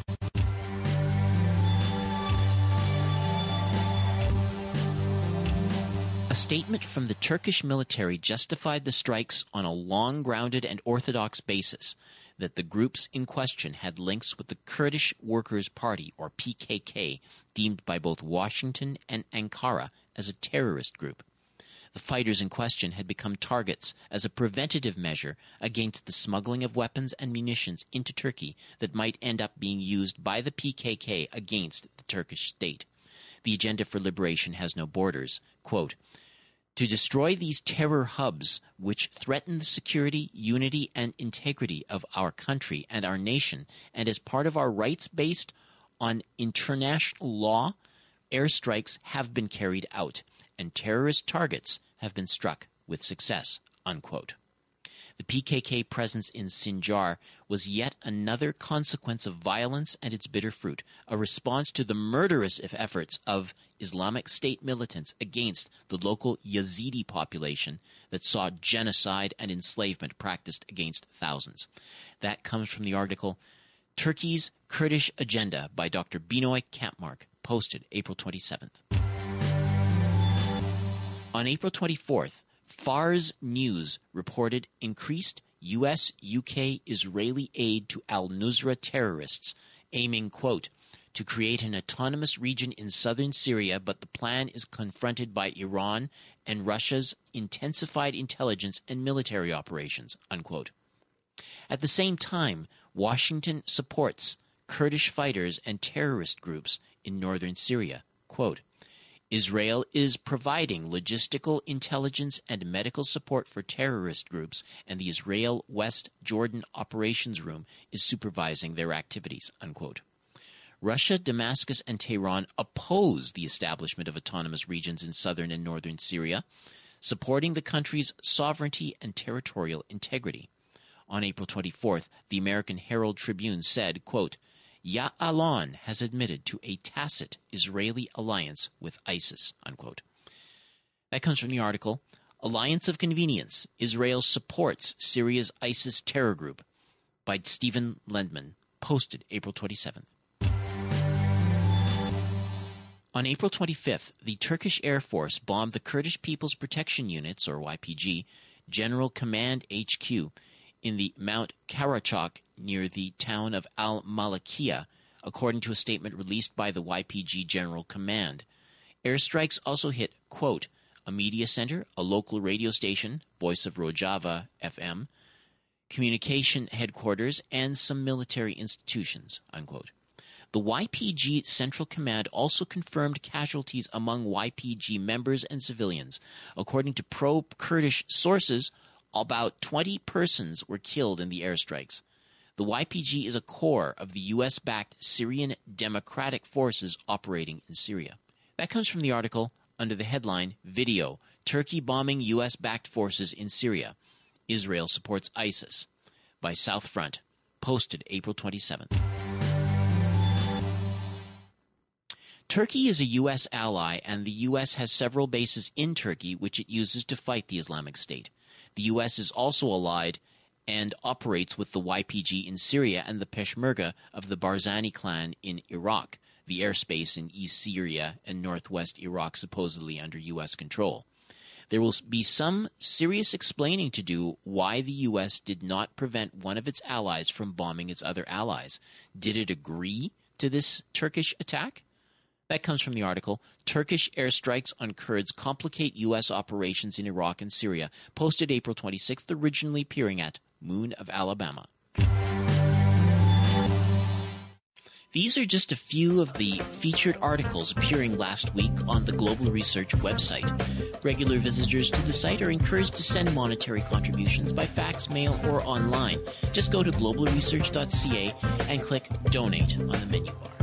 A statement from the Turkish military justified the strikes on a long-grounded and orthodox basis that the groups in question had links with the Kurdish Workers' Party, or PKK, deemed by both Washington and Ankara as a terrorist group. The fighters in question had become targets as a preventative measure against the smuggling of weapons and munitions into Turkey that might end up being used by the PKK against the Turkish state. The Agenda for Liberation has no borders. Quote, to destroy these terror hubs which threaten the security, unity, and integrity of our country and our nation, and as part of our rights based on international law, airstrikes have been carried out, and terrorist targets have been struck with success, unquote. The PKK presence in Sinjar was yet another consequence of violence and its bitter fruit, a response to the murderous efforts of Islamic State militants against the local Yazidi population that saw genocide and enslavement practiced against thousands. That comes from the article Turkey's Kurdish Agenda by Dr. Binoy Kampmark, posted April 27th. On April 24th, Fars News reported increased U.S., UK, Israeli aid to al-Nusra terrorists, aiming, quote, to create an autonomous region in southern Syria, but the plan is confronted by Iran and Russia's intensified intelligence and military operations, unquote. At the same time, Washington supports Kurdish fighters and terrorist groups in northern Syria. Quote, Israel is providing logistical, intelligence, and medical support for terrorist groups, and the Israel West Jordan Operations Room is supervising their activities, unquote. Russia, Damascus, and Tehran oppose the establishment of autonomous regions in southern and northern Syria, supporting the country's sovereignty and territorial integrity. On April 24th, the American Herald Tribune said, quote, Ya'alon has admitted to a tacit Israeli alliance with ISIS, unquote. That comes from the article, Alliance of Convenience, Israel Supports Syria's ISIS Terror Group, by Stephen Lendman, posted April 27th. On April 25th, the Turkish Air Force bombed the Kurdish People's Protection Units, or YPG, General Command HQ in the Mount Karachok near the town of Al-Malakiya, according to a statement released by the YPG General Command. Airstrikes also hit, quote, a media center, a local radio station, Voice of Rojava FM, communication headquarters, and some military institutions, unquote. The YPG Central Command also confirmed casualties among YPG members and civilians. According to pro-Kurdish sources, about 20 persons were killed in the airstrikes. The YPG is a core of the U.S.-backed Syrian Democratic Forces operating in Syria. That comes from the article under the headline, Video, Turkey Bombing U.S.-backed Forces in Syria. Israel Supports ISIS, by South Front, posted April 27th. Turkey is a U.S. ally, and the U.S. has several bases in Turkey which it uses to fight the Islamic State. The U.S. is also allied and operates with the YPG in Syria and the Peshmerga of the Barzani clan in Iraq, the airspace in East Syria and northwest Iraq supposedly under U.S. control. There will be some serious explaining to do why the U.S. did not prevent one of its allies from bombing its other allies. Did it agree to this Turkish attack? That comes from the article, Turkish airstrikes on Kurds complicate U.S. operations in Iraq and Syria, posted April 26th, originally appearing at Moon of Alabama. These are just a few of the featured articles appearing last week on the Global Research website. Regular visitors to the site are encouraged to send monetary contributions by fax, mail, or online. Just go to globalresearch.ca and click Donate on the menu bar.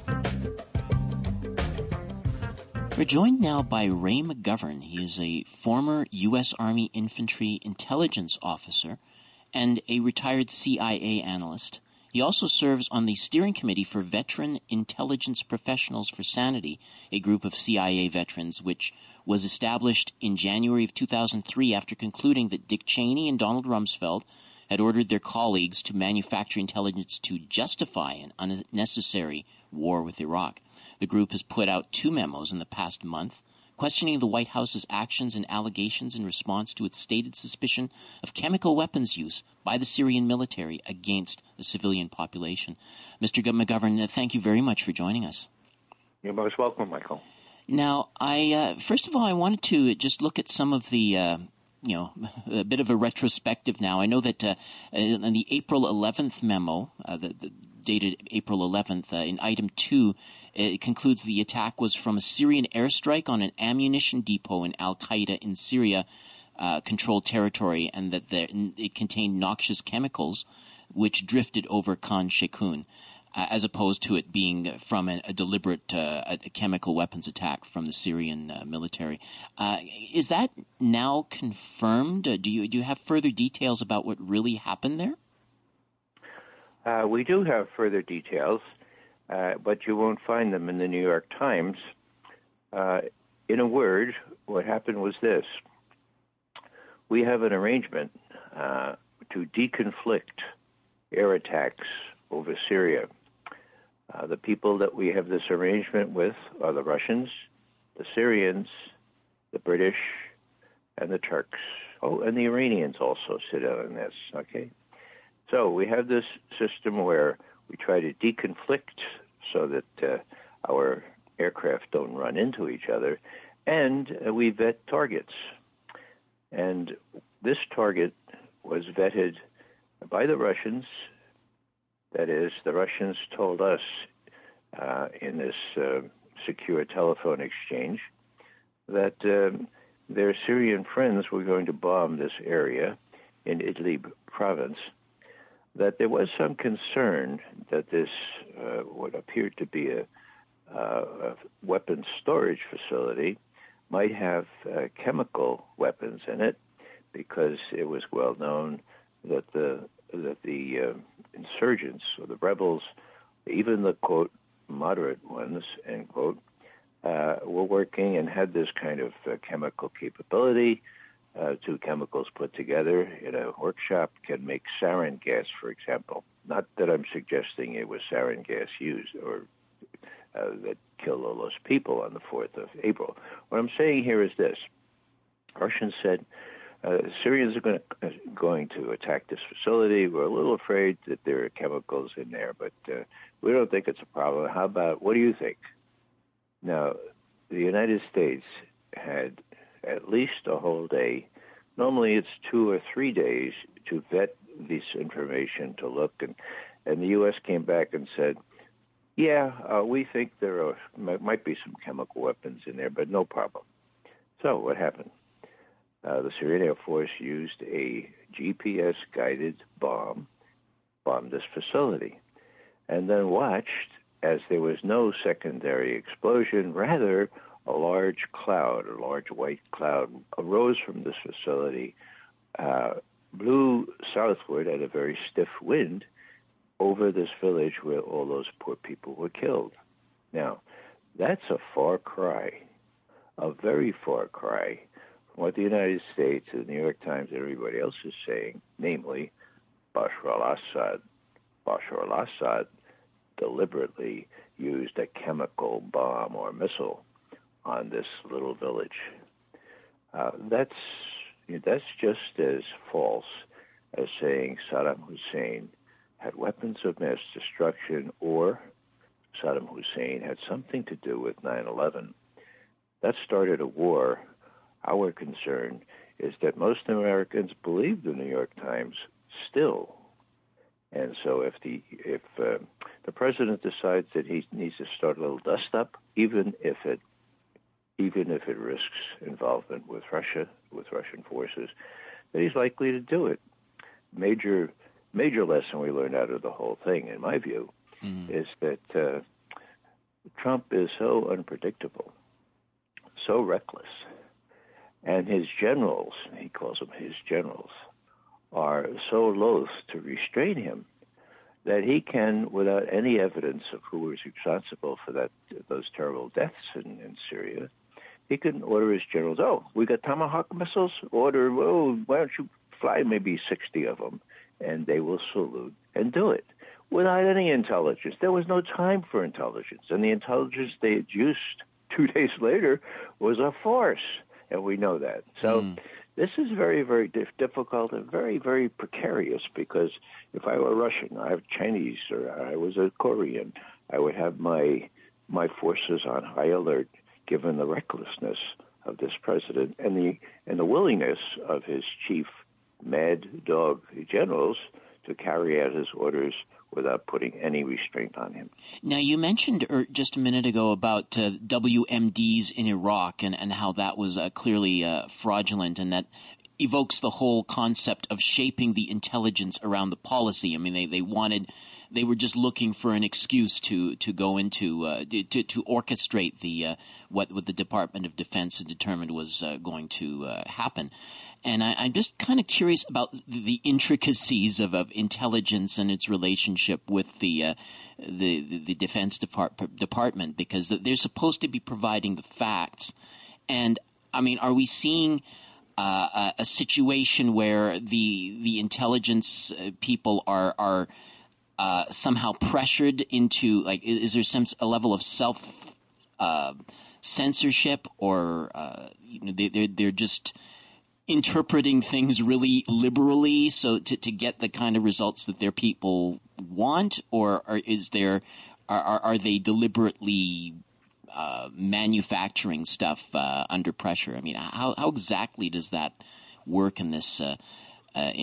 We're joined now by Ray McGovern. He is a former U.S. Army Infantry Intelligence Officer and a retired CIA analyst. He also serves on the steering committee for Veteran Intelligence Professionals for Sanity, a group of CIA veterans which was established in January of 2003 after concluding that Dick Cheney and Donald Rumsfeld had ordered their colleagues to manufacture intelligence to justify an unnecessary war with Iraq. The group has put out 2 memos in the past month, questioning the White House's actions and allegations in response to its stated suspicion of chemical weapons use by the Syrian military against the civilian population. Mr. McGovern, thank you very much for joining us. You're most welcome, Michael. Now, first of all, I wanted to just look at some of the, a bit of a retrospective now. I know that in the April 11th memo, dated April 11th, in item 2, it concludes the attack was from a Syrian airstrike on an ammunition depot in Al-Qaeda in Syria controlled territory, and that it contained noxious chemicals which drifted over Khan Sheikhoun, as opposed to it being from a deliberate a chemical weapons attack from the Syrian military. Is that now confirmed? Do you have further details about what really happened there? We do have further details, but you won't find them in the New York Times. In a word, what happened was this. We have an arrangement to deconflict air attacks over Syria. The people that we have this arrangement with are the Russians, the Syrians, the British, and the Turks. Oh, and the Iranians also sit in on this, okay? So we have this system where we try to deconflict so that our aircraft don't run into each other, and we vet targets. And this target was vetted by the Russians. That is, the Russians told us in this secure telephone exchange, that their Syrian friends were going to bomb this area in Idlib province, that there was some concern that this what appeared to be a weapons storage facility might have chemical weapons in it, because it was well known that the insurgents or the rebels, even the quote moderate ones end quote, were working and had this kind of chemical capability. Two chemicals put together in a workshop can make sarin gas, for example. Not that I'm suggesting it was sarin gas used or that killed all those people on the 4th of April. What I'm saying here is this. Russians said, Syrians are going to attack this facility. We're a little afraid that there are chemicals in there, but we don't think it's a problem. How about, what do you think? Now, the United States had at least a whole day. Normally it's 2 or 3 days to vet this information, to look, and the U.S. came back and said, we think there might be some chemical weapons in there, but no problem. So what happened? The Syrian Air Force used a GPS-guided bomb, bombed this facility, and then watched as there was no secondary explosion. Rather, a large white cloud, arose from this facility, blew southward at a very stiff wind over this village where all those poor people were killed. Now, that's a far cry, a very far cry from what the United States, the New York Times, and everybody else is saying, namely, Bashar al-Assad deliberately used a chemical bomb or missile on this little village. That's just as false as saying Saddam Hussein had weapons of mass destruction or Saddam Hussein had something to do with 9/11. That started a war. Our concern is that most Americans believe the New York Times still. And so if the president decides that he needs to start a little dust up, even if it risks involvement with Russia, with Russian forces, that he's likely to do it. Major lesson we learned out of the whole thing, in my view, is that Trump is so unpredictable, so reckless, and his generals, he calls them his generals, are so loath to restrain him that he can, without any evidence of who was responsible for those terrible deaths in Syria, he can order his generals, we got Tomahawk missiles, why don't you fly maybe 60 of them, and they will salute and do it without any intelligence. There was no time for intelligence, and the intelligence they had used 2 days later was a farce, and we know that. So this is very, very difficult and very, very precarious, because if I were Russian, I have Chinese, or I was a Korean, I would have my forces on high alert, given the recklessness of this president and the willingness of his chief mad dog generals to carry out his orders without putting any restraint on him. Now, you mentioned just a minute ago about WMDs in Iraq and how that was clearly fraudulent, and that evokes the whole concept of shaping the intelligence around the policy. I mean, they were just looking for an excuse to go into to orchestrate the what the Department of Defense had determined was going to happen. And I'm just kind of curious about the intricacies of intelligence and its relationship with the Defense Department, because they're supposed to be providing the facts. And I mean, are we seeing a situation where the intelligence people are somehow pressured into, like, is there a level of self censorship, or they're just interpreting things really liberally so to get the kind of results that their people want, or are they deliberately manufacturing stuff under pressure? I mean, how exactly does that work in this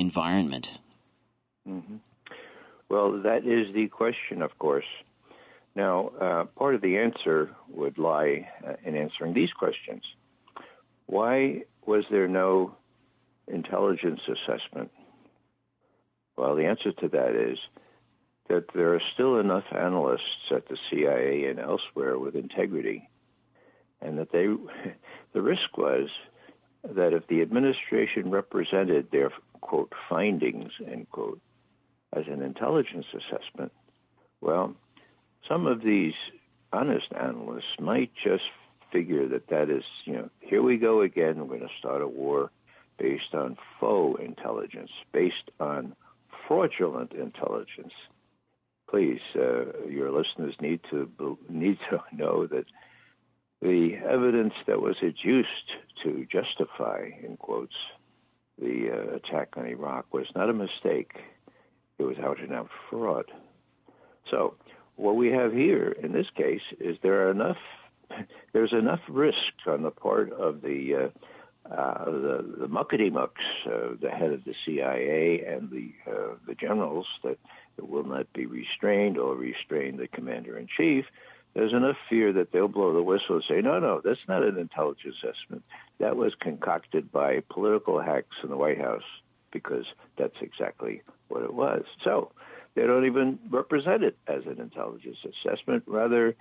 environment? Mm-hmm. Well, that is the question, of course. Now, part of the answer would lie in answering these questions. Why was there no intelligence assessment? Well, the answer to that is that there are still enough analysts at the CIA and elsewhere with integrity, and that the risk was that if the administration represented their, quote, findings, end quote, as an intelligence assessment, well, some of these honest analysts might just figure that is, here we go again, we're going to start a war based on faux intelligence, based on fraudulent intelligence. Please, your listeners need to know that the evidence that was adduced to justify, in quotes, the attack on Iraq was not a mistake. It was out and out fraud. So what we have here in this case is there's enough risk on the part of the muckety-mucks, the head of the CIA and the generals, that it will not be restrained or restrain the commander-in-chief. There's enough fear that they'll blow the whistle and say, no, that's not an intelligence assessment. That was concocted by political hacks in the White House, because that's exactly what it was. So they don't even represent it as an intelligence assessment. Rather,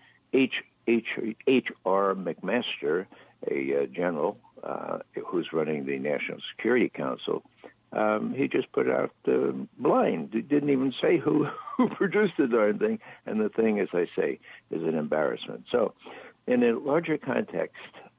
H.R. McMaster, a general who's running the National Security Council, he just put out blind. He didn't even say who produced the darn thing. And the thing, as I say, is an embarrassment. So in a larger context,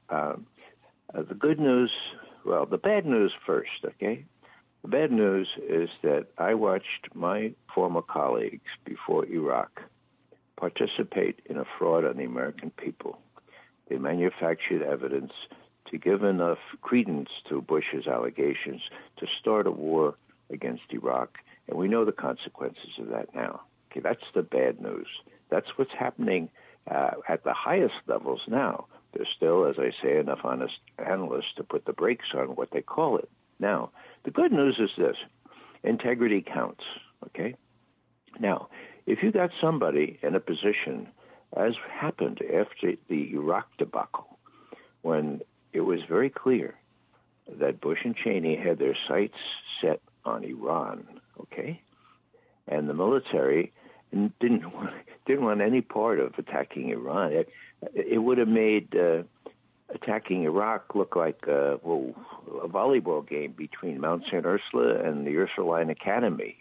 the good news, well, the bad news first, okay? The bad news is that I watched my former colleagues before Iraq participate in a fraud on the American people. They manufactured evidence to give enough credence to Bush's allegations to start a war against Iraq, and we know the consequences of that now. Okay, that's the bad news. That's what's happening at the highest levels now. There's still, as I say, enough honest analysts to put the brakes on what they call it. Now, the good news is this: integrity counts, okay? Now, if you got somebody in a position, as happened after the Iraq debacle, when it was very clear that Bush and Cheney had their sights set on Iran, okay? And the military didn't want any part of attacking Iran. It would have made attacking Iraq look like a volleyball game between Mount St. Ursula and the Ursuline Academy.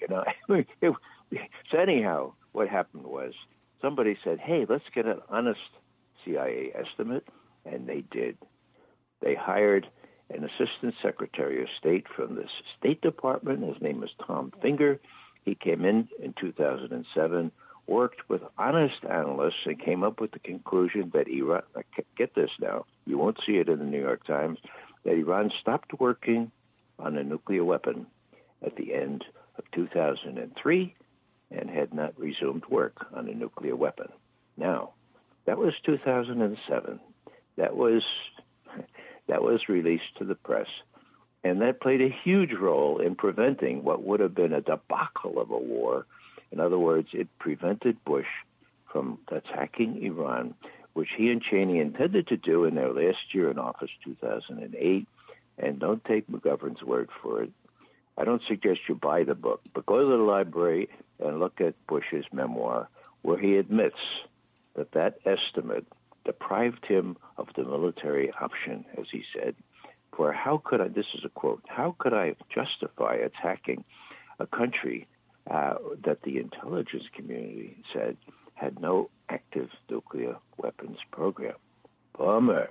So anyhow, what happened was somebody said, hey, let's get an honest CIA estimate, and they did. They hired an assistant secretary of state from the State Department. His name was Tom Finger. He came in 2007, worked with honest analysts, and came up with the conclusion that Iran, get this now, you won't see it in the New York Times, that Iran stopped working on a nuclear weapon at the end of 2003 and had not resumed work on a nuclear weapon. Now, that was 2007. That was released to the press, and that played a huge role in preventing what would have been a debacle of a war. In other words, it prevented Bush from attacking Iran, which he and Cheney intended to do in their last year in office, 2008. And don't take McGovern's word for it. I don't suggest you buy the book, but go to the library and look at Bush's memoir, where he admits that estimate deprived him of the military option, as he said, for this is a quote, how could I justify attacking a country that the intelligence community said had no active nuclear weapons program? Bummer.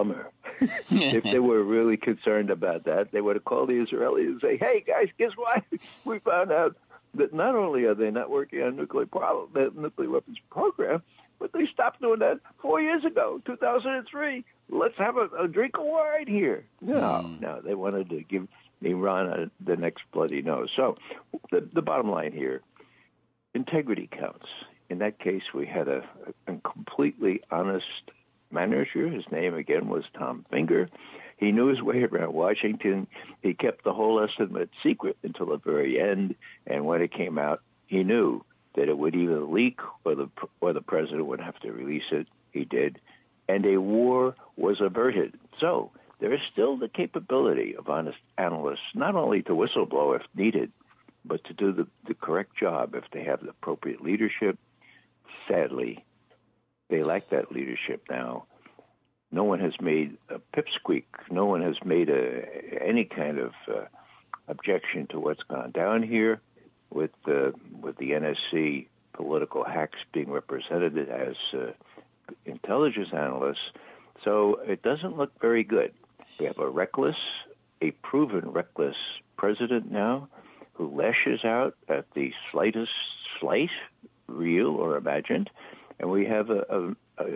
If they were really concerned about that, they would have called the Israelis and say, hey, guys, guess what? We found out that not only are they not working on nuclear weapons program, but they stopped doing that 4 years ago, 2003. Let's have a drink of wine here. No, they wanted to give Iran the next bloody nose. So the bottom line here, integrity counts. In that case, we had a completely honest manager. His name, again, was Tom Finger. He knew his way around Washington. He kept the whole estimate secret until the very end, and when it came out, he knew that it would either leak or the president would have to release it. He did. And a war was averted. So there is still the capability of honest analysts not only to whistleblow if needed, but to do the correct job if they have the appropriate leadership. Sadly, they lack that leadership now. No one has made a pipsqueak. No one has made any kind of objection to what's gone down here with the NSC political hacks being represented as intelligence analysts. So it doesn't look very good. We have a proven reckless president now who lashes out at the slightest slight, real or imagined. And we have a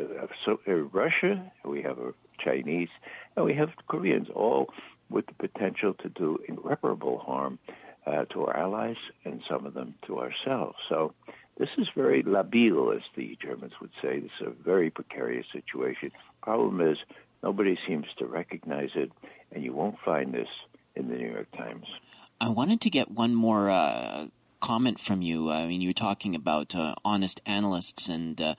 Russia, we have a Chinese, and we have Koreans, all with the potential to do irreparable harm to our allies and some of them to ourselves. So this is very labil, as the Germans would say. This is a very precarious situation. Problem is, nobody seems to recognize it, and you won't find this in the New York Times. I wanted to get one more comment from you. I mean, you were talking about honest analysts and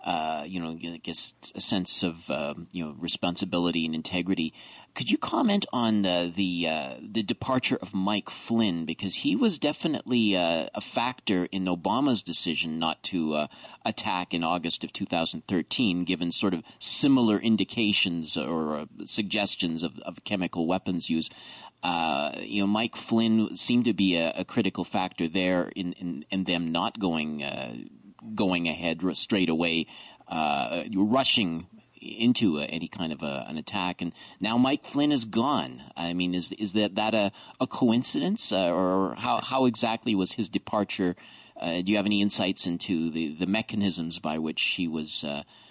I guess a sense of responsibility and integrity. Could you comment on the departure of Mike Flynn, because he was definitely a factor in Obama's decision not to attack in August of 2013, given sort of similar indications or suggestions of chemical weapons use. Mike Flynn seemed to be a critical factor there in them not going ahead straight away, rushing into any kind of an attack. And now Mike Flynn is gone. I mean, is that a coincidence, or how exactly was his departure? Do you have any insights into the mechanisms by which he was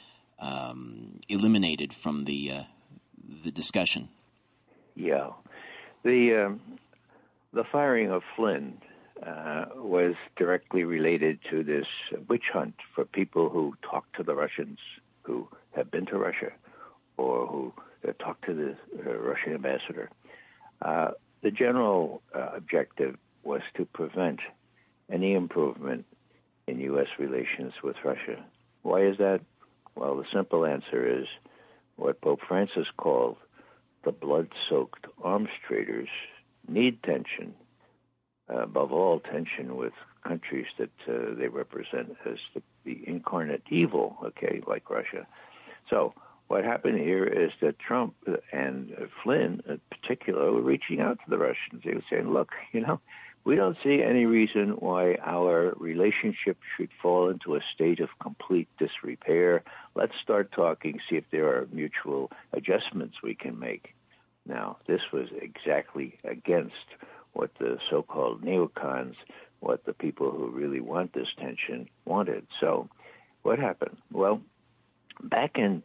eliminated from the discussion? Yeah. The firing of Flynn was directly related to this witch hunt for people who talk to the Russians, who have been to Russia, or who talk to the Russian ambassador. The general objective was to prevent any improvement in U.S. relations with Russia. Why is that? Well, the simple answer is what Pope Francis called the blood-soaked arms traders need tension, above all tension with countries that they represent as the incarnate evil, like Russia. So what happened here is that Trump and Flynn in particular were reaching out to the Russians. They were saying, look, we don't see any reason why our relationship should fall into a state of complete disrepair. Let's start talking, see if there are mutual adjustments we can make. Now, this was exactly against what the so-called neocons, what the people who really want this tension wanted. So what happened? Well, back in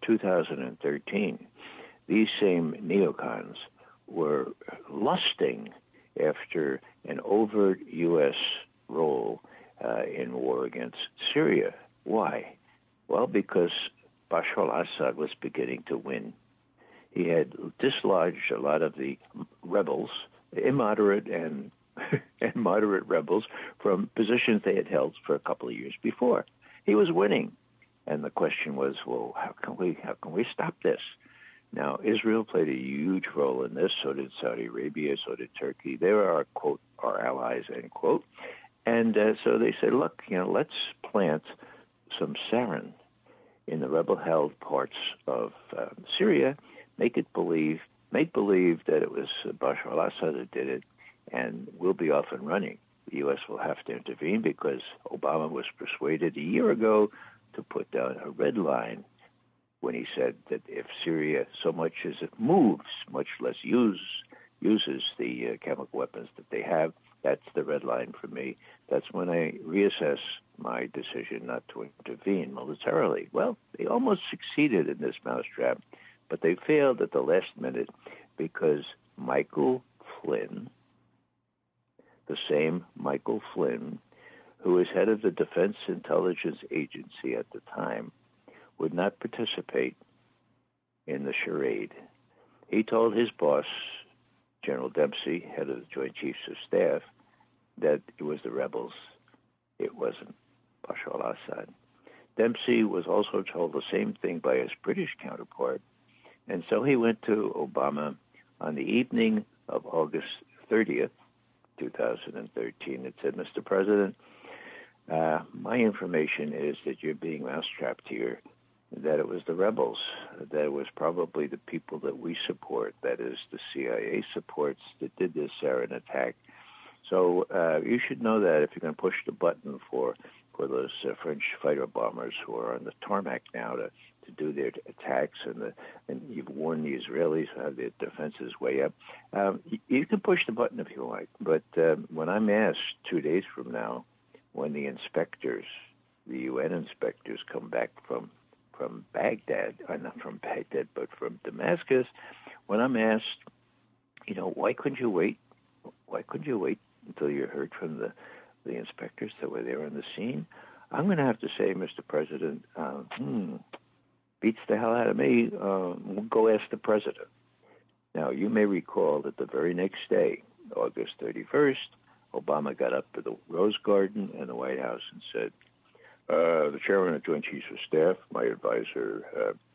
2013, these same neocons were lusting after an overt U.S. role in war against Syria. Why? Well, because Bashar al-Assad was beginning to win. He had dislodged a lot of the rebels, immoderate and moderate rebels, from positions they had held for a couple of years before. He was winning. And the question was, well, how can we stop this? Now, Israel played a huge role in this. So did Saudi Arabia. So did Turkey. They were our, quote, our allies, end quote. And so they said, look, let's plant some sarin in the rebel-held parts of Syria, make believe that it was Bashar al-Assad that did it, and we'll be off and running. The U.S. will have to intervene because Obama was persuaded a year ago to put down a red line when he said that if Syria so much as it moves, much less uses the chemical weapons that they have, that's the red line for me. That's when I reassess my decision not to intervene militarily. Well, they almost succeeded in this mousetrap, but they failed at the last minute because Michael Flynn, the same Michael Flynn, who was head of the Defense Intelligence Agency at the time, would not participate in the charade. He told his boss, General Dempsey, head of the Joint Chiefs of Staff, that it was the rebels. It wasn't Bashar al-Assad. Dempsey was also told the same thing by his British counterpart, and so he went to Obama on the evening of August 30th, 2013, and said, Mr. President, my information is that you're being mousetrapped here, that it was the rebels, that it was probably the people that we support, that is, the CIA supports, that did this sarin attack. So you should know that if you're going to push the button for those French fighter bombers who are on the tarmac now to do their attacks, and you've warned the Israelis to have their defenses way up. You can push the button if you like, but when I'm asked 2 days from now, when the inspectors, the UN inspectors, come back from Baghdad, not from Baghdad, but from Damascus, when I'm asked, why couldn't you wait? Why couldn't you wait until you heard from the inspectors that were there on the scene? I'm going to have to say, Mr. President, beats the hell out of me. Go ask the president. Now, you may recall that the very next day, August 31st, Obama got up to the Rose Garden and the White House and said, the chairman of Joint Chiefs of Staff, my advisor,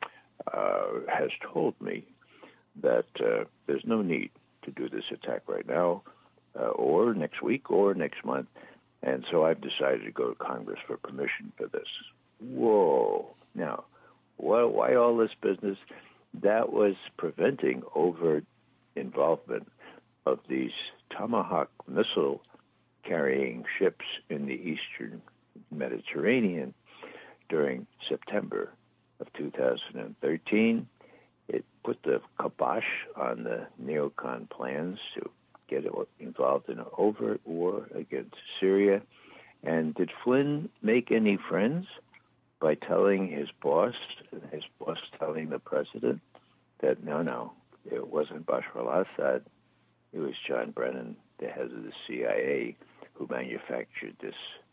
has told me that there's no need to do this attack right now, or next week, or next month. And so I've decided to go to Congress for permission for this. Whoa. Now, why all this business? That was preventing overt involvement of these Tomahawk missile-carrying ships in the eastern Mediterranean during September of 2013. It put the kibosh on the neocon plans to get involved in an overt war against Syria. And did Flynn make any friends by telling his boss telling the president that no, it wasn't Bashar al-Assad, it was John Brennan, the head of the CIA, who manufactured this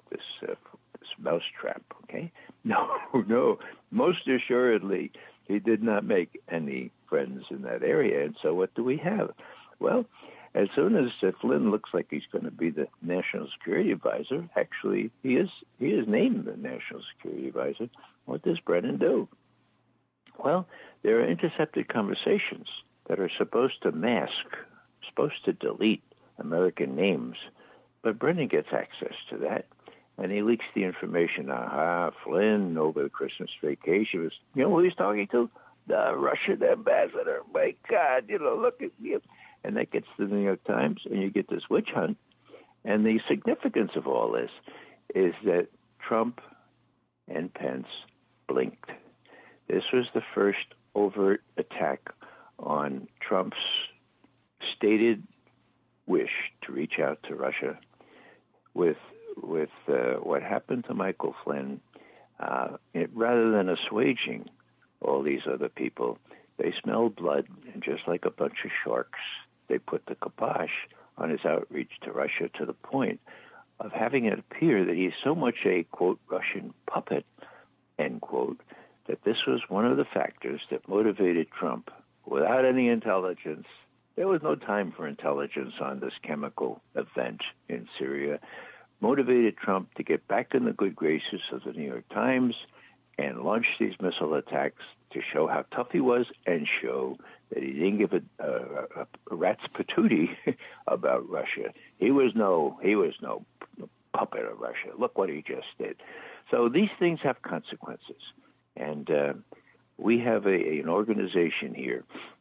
mousetrap, okay? No, most assuredly, he did not make any friends in that area. And so what do we have? Well, as soon as Flynn looks like he's going to be the National Security Advisor, actually, he is named the National Security Advisor. What does Brennan do? Well, there are intercepted conversations that are supposed to mask, supposed to delete American names, but Brennan gets access to that, and he leaks the information. Flynn, over the Christmas vacation, you know who he's talking to? The Russian ambassador. My God, look at you. And that gets to the New York Times, and you get this witch hunt. And the significance of all this is that Trump and Pence blinked. This was the first overt attack on Trump's stated wish to reach out to Russia. With what happened to Michael Flynn, rather than assuaging all these other people, they smelled blood, and just like a bunch of sharks, they put the kibosh on his outreach to Russia to the point of having it appear that he's so much a, quote, Russian puppet, end quote, that this was one of the factors that motivated Trump without any intelligence. There was no time for intelligence on this chemical event in Syria. Motivated Trump to get back in the good graces of the New York Times and launch these missile attacks to show how tough he was and show that he didn't give a rat's patootie about Russia. He was no puppet of Russia. Look what he just did. So these things have consequences. And we have an organization here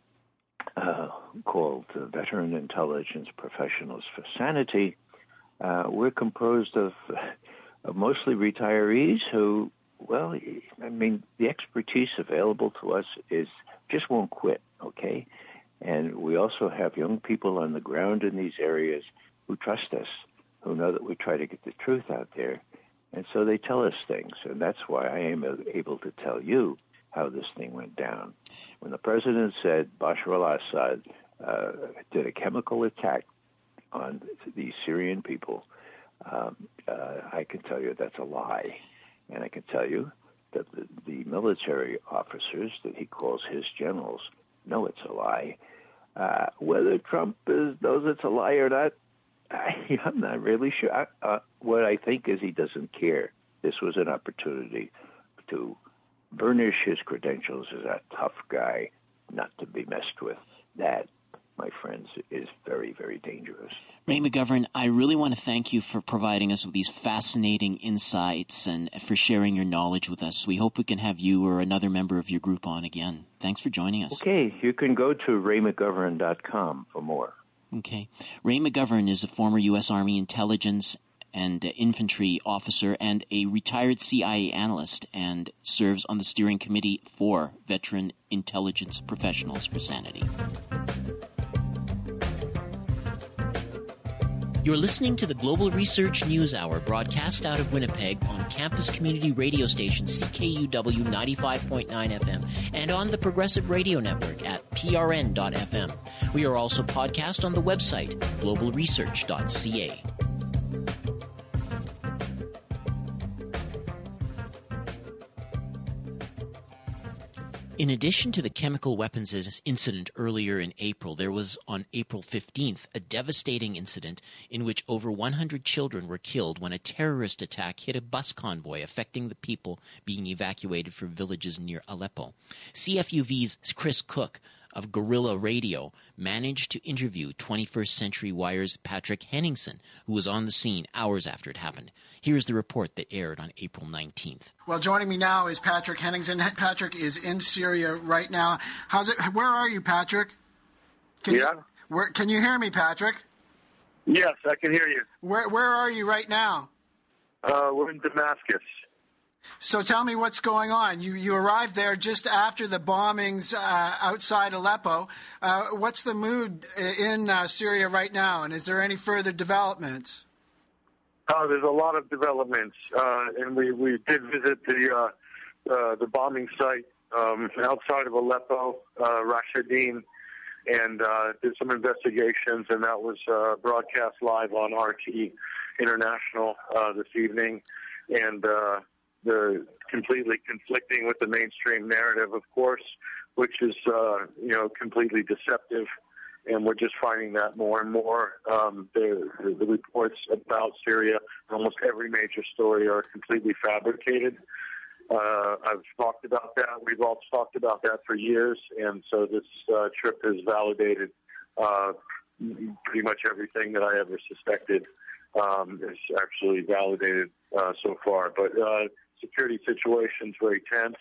called Veteran Intelligence Professionals for Sanity. We're composed of mostly retirees who, well, I mean, the expertise available to us just won't quit, okay? And we also have young people on the ground in these areas who trust us, who know that we try to get the truth out there. And so they tell us things, and that's why I am able to tell you how this thing went down. When the president said Bashar al-Assad did a chemical attack on the Syrian people, I can tell you that's a lie. And I can tell you that the military officers that he calls his generals know it's a lie. Whether Trump knows it's a lie or not, I'm not really sure. What I think is he doesn't care this was an opportunity to burnish his credentials as a tough guy, not to be messed with. That, my friends, is very, very dangerous. Ray McGovern, I really want to thank you for providing us with these fascinating insights and for sharing your knowledge with us. We hope we can have you or another member of your group on again. Thanks for joining us. Okay, you can go to raymcgovern.com for more. Okay. Ray McGovern is a former U.S. Army intelligence and infantry officer and a retired CIA analyst, and serves on the steering committee for Veteran Intelligence Professionals for Sanity. You're listening to the Global Research News Hour, broadcast out of Winnipeg on campus community radio station CKUW 95.9 FM and on the Progressive Radio Network at prn.fm. We are also podcast on the website globalresearch.ca. In addition to the chemical weapons incident earlier in April, there was on April 15th a devastating incident in which over 100 children were killed when a terrorist attack hit a bus convoy affecting the people being evacuated from villages near Aleppo. CFUV's Chris Cook of Guerrilla Radio managed to interview 21st Century Wire's Patrick Henningsen, who was on the scene hours after it happened. Here's the report that aired on April 19th. Well, joining me now is Patrick Henningsen. Patrick is in Syria right now. Where are you, Patrick? Can you hear me, Patrick? Yes, I can hear you. Where are you right now? We're in Damascus. So tell me what's going on. You arrived there just after the bombings outside Aleppo. What's the mood in Syria right now, and is there any further developments? There's a lot of developments, and we did visit the bombing site outside of Aleppo, Rashidin, and did some investigations, and that was broadcast live on RT International this evening, and the completely conflicting with the mainstream narrative, of course, which is completely deceptive, and we're just finding that more and more. The reports about Syria, almost every major story, are completely fabricated. I've talked about that. We've all talked about that for years, and so this trip has validated pretty much everything that I ever suspected is actually validated so far. But security situation's very tense.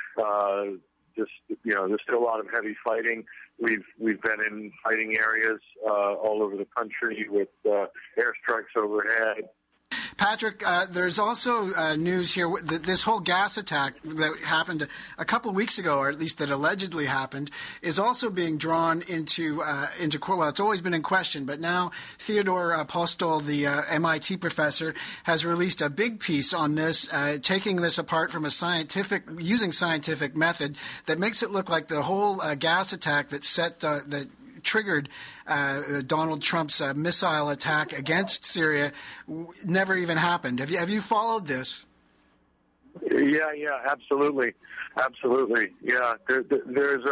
There's still a lot of heavy fighting. We've been in fighting areas all over the country with airstrikes overhead. Patrick, there's also news here that this whole gas attack that happened a couple of weeks ago, or at least that allegedly happened, is also being drawn into well, it's always been in question, but now Theodore Postol, the MIT professor, has released a big piece on this, taking this apart from using scientific method that makes it look like the whole gas attack that triggered Donald Trump's missile attack against Syria never even happened. Have you followed this? Yeah, absolutely. Yeah, there's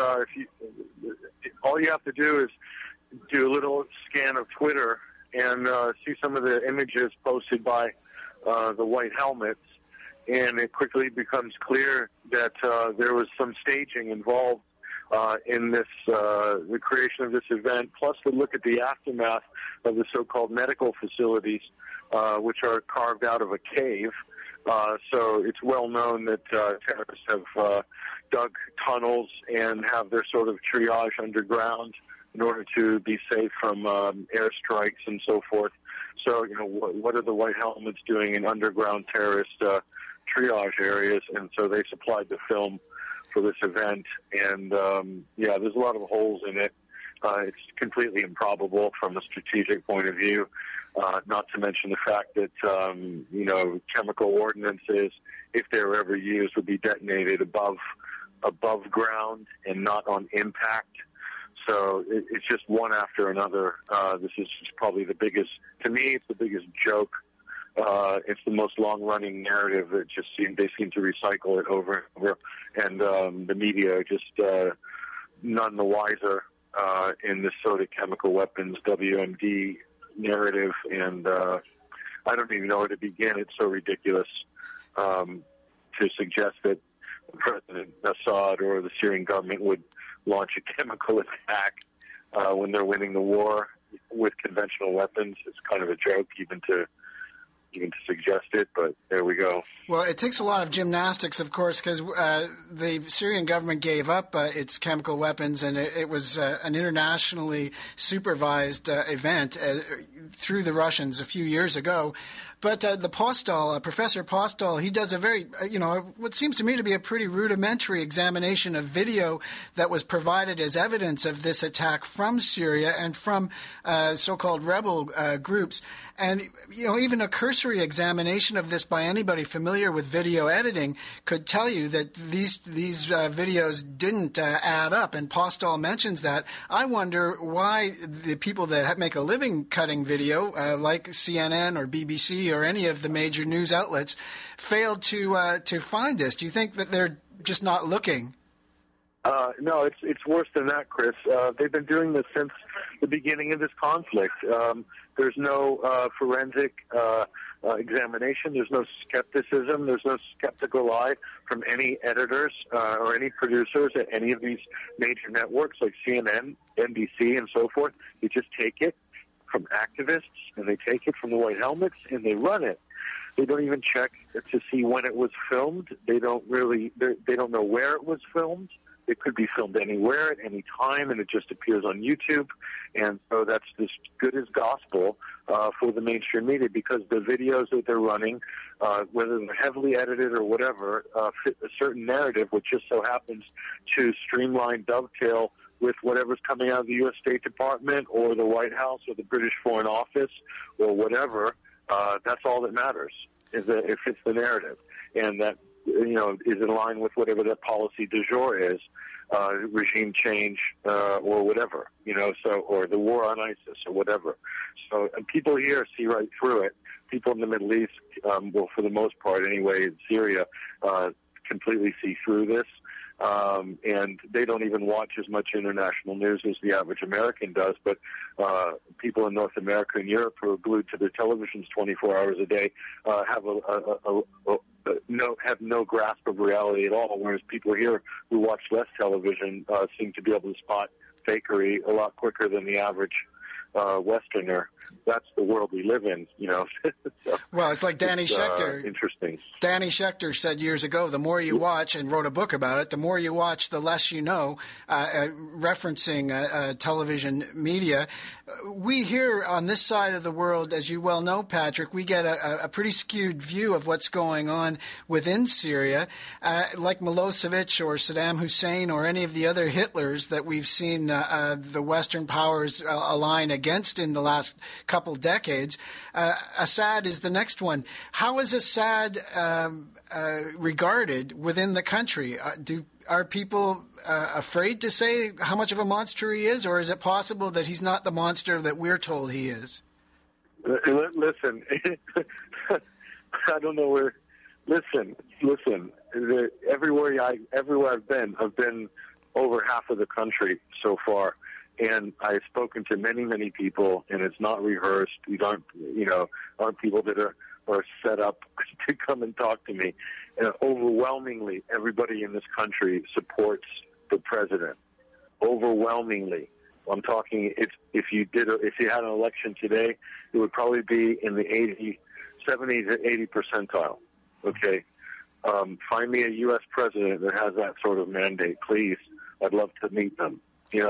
all you have to do is do a little scan of Twitter and see some of the images posted by the White Helmets, and it quickly becomes clear that there was some staging involved in this, the creation of this event, plus the look at the aftermath of the so-called medical facilities, which are carved out of a cave. So it's well known that terrorists have dug tunnels and have their sort of triage underground in order to be safe from airstrikes and so forth. So, what are the White Helmets doing in underground terrorist triage areas? And so they supplied the film for this event, and there's a lot of holes in it. It's completely improbable from a strategic point of view, not to mention the fact that, chemical ordinances, if they were ever used, would be detonated above ground and not on impact. So it's just one after another. This is probably the biggest, to me, it's the biggest joke. It's the most long-running narrative that they seem to recycle it over and over, and the media are just none the wiser in this sort of chemical weapons WMD narrative, and I don't even know where to begin. It's so ridiculous. to suggest that President Assad or the Syrian government would launch a chemical attack when they're winning the war with conventional weapons. It's kind of a joke even to suggest it, but there we go. Well, it takes a lot of gymnastics, of course, because the Syrian government gave up its chemical weapons, and it was an internationally supervised event through the Russians a few years ago. But the Postol, Professor Postol, he does a very, what seems to me to be a pretty rudimentary examination of video that was provided as evidence of this attack from Syria and from so-called rebel groups. And, even a cursory examination of this by anybody familiar with video editing could tell you that these videos didn't add up. And Postol mentions that. I wonder why the people that make a living cutting video, like CNN or BBC or any of the major news outlets, failed to find this. Do you think that they're just not looking? No, it's worse than that, Chris. They've been doing this since the beginning of this conflict. There's no forensic examination. There's no skepticism. There's no skeptical eye from any editors or any producers at any of these major networks like CNN, NBC, and so forth. They just take it from activists, and they take it from the white helmets, and they run it. They don't even check to see when it was filmed. They don't know where it was filmed. It could be filmed anywhere at any time, and it just appears on YouTube. And so that's as good as gospel for the mainstream media, because the videos that they're running, whether they're heavily edited or whatever, fit a certain narrative, which just so happens to streamline, dovetail with whatever's coming out of the U.S. State Department or the White House or the British Foreign Office or whatever. That's all that matters, is that it fits the narrative, and that is in line with whatever their policy du jour is, regime change or whatever, or the war on ISIS or whatever. So, and people here see right through it. People in the Middle East, for the most part anyway, in Syria, completely see through this. And they don't even watch as much international news as the average American does. But people in North America and Europe who are glued to their televisions 24 hours a day have no grasp of reality at all. Whereas people here who watch less television seem to be able to spot fakery a lot quicker than the average Westerner. That's the world we live in, So, well, it's like Danny Schechter. Interesting. Danny Schechter said years ago, the more you watch, and wrote a book about it, the more you watch, the less you know, referencing television media. We here on this side of the world, as you well know, Patrick, we get a pretty skewed view of what's going on within Syria. Like Milosevic or Saddam Hussein or any of the other Hitlers that we've seen the Western powers align against in the last couple decades. Assad is the next one. How is Assad regarded within the country? Are people afraid to say how much of a monster he is, or is it possible that he's not the monster that we're told he is? Listen, I don't know where. Listen. Everywhere I've been over half of the country so far. And I've spoken to many, many people, and it's not rehearsed. These aren't people that are set up to come and talk to me. And overwhelmingly, everybody in this country supports the president. Overwhelmingly, I'm talking. If you had an election today, it would probably be in the 70 to 80 percentile. Okay, find me a U.S. president that has that sort of mandate, please. I'd love to meet them.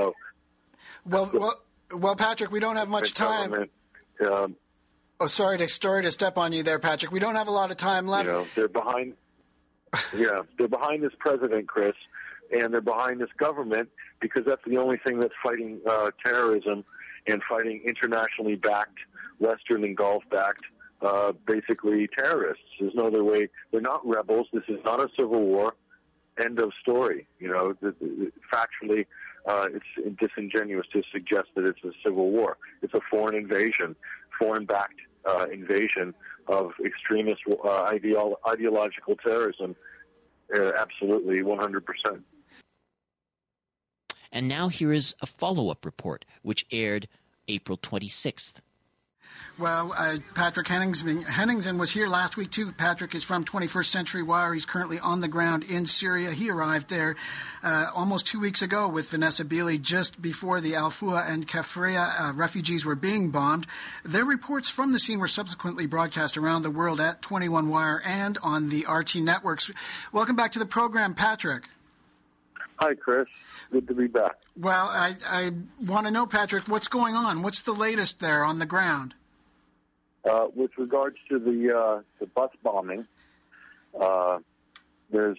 Well, Patrick, we don't have much time. Sorry to step on you there, Patrick. We don't have a lot of time left. They're behind. They're behind this president, Chris, and they're behind this government because that's the only thing that's fighting terrorism and fighting internationally backed, Western and Gulf backed, basically terrorists. There's no other way. They're not rebels. This is not a civil war. End of story. Factually. It's disingenuous to suggest that it's a civil war. It's a foreign invasion, foreign-backed invasion of extremist ideological terrorism. Absolutely, 100%. And now here is a follow-up report, which aired April 26th. Well, Patrick Henningsen was here last week, too. Patrick is from 21st Century Wire. He's currently on the ground in Syria. He arrived there almost 2 weeks ago with Vanessa Beeley, just before the Al-Fua and Kafria refugees were being bombed. Their reports from the scene were subsequently broadcast around the world at 21 Wire and on the RT networks. Welcome back to the program, Patrick. Hi, Chris. Good to be back. Well, I want to know, Patrick, what's going on? What's the latest there on the ground? With regards to the bus bombing, there's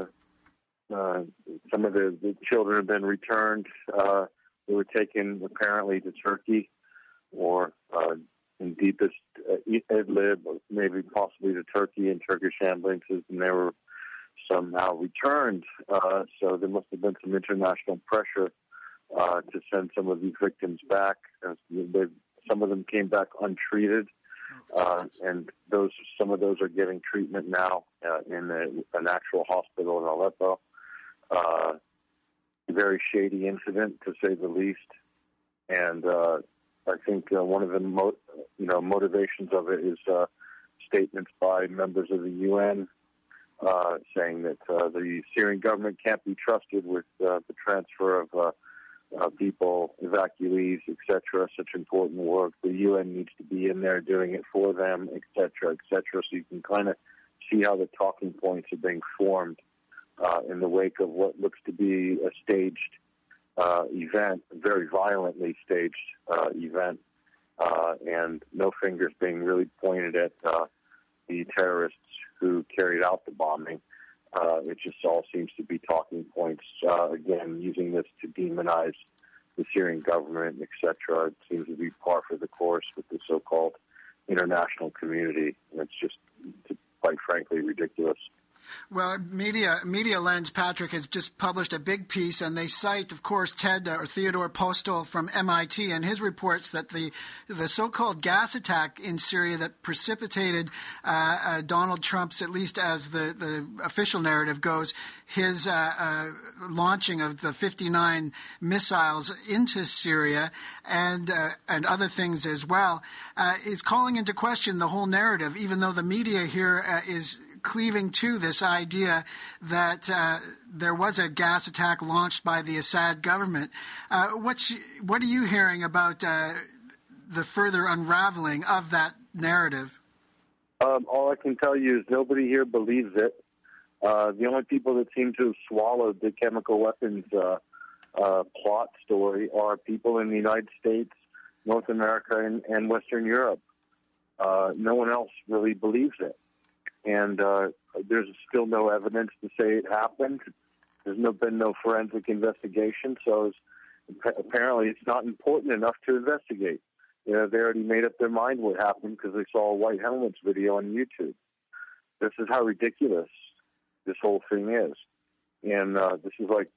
some of the children have been returned. They were taken apparently to Turkey or in deepest Idlib, maybe possibly to Turkey in Turkish ambulances, and they were somehow returned. So there must have been some international pressure to send some of these victims back. Some of them came back untreated. And some of those are getting treatment now in an actual hospital in Aleppo. Very shady incident, to say the least. And I think one of the motivations of it is statements by members of the UN saying that the Syrian government can't be trusted with the transfer of people, evacuees, etc., such important work. The UN needs to be in there doing it for them, etc., etc. So you can kind of see how the talking points are being formed in the wake of what looks to be a staged event, a very violently staged event, and no fingers being really pointed at the terrorists who carried out the bombing. It just all seems to be talking points, again, using this to demonize the Syrian government, etc. It seems to be par for the course with the so-called international community. And it's just, quite frankly, ridiculous. Well, Media Lens, Patrick, has just published a big piece, and they cite, of course, Theodore Postel from MIT, and his reports that the so-called gas attack in Syria that precipitated Donald Trump's, at least as the official narrative goes, his launching of the 59 missiles into Syria and other things as well, is calling into question the whole narrative, even though the media here is cleaving to this idea that there was a gas attack launched by the Assad government. What are you hearing about the further unraveling of that narrative? All I can tell you is nobody here believes it. The only people that seem to have swallowed the chemical weapons plot story are people in the United States, North America, and Western Europe. No one else really believes it. And there's still no evidence to say it happened. There's been no forensic investigation, so apparently it's not important enough to investigate. They already made up their mind what happened because they saw a White Helmets video on YouTube. This is how ridiculous this whole thing is. And this is like,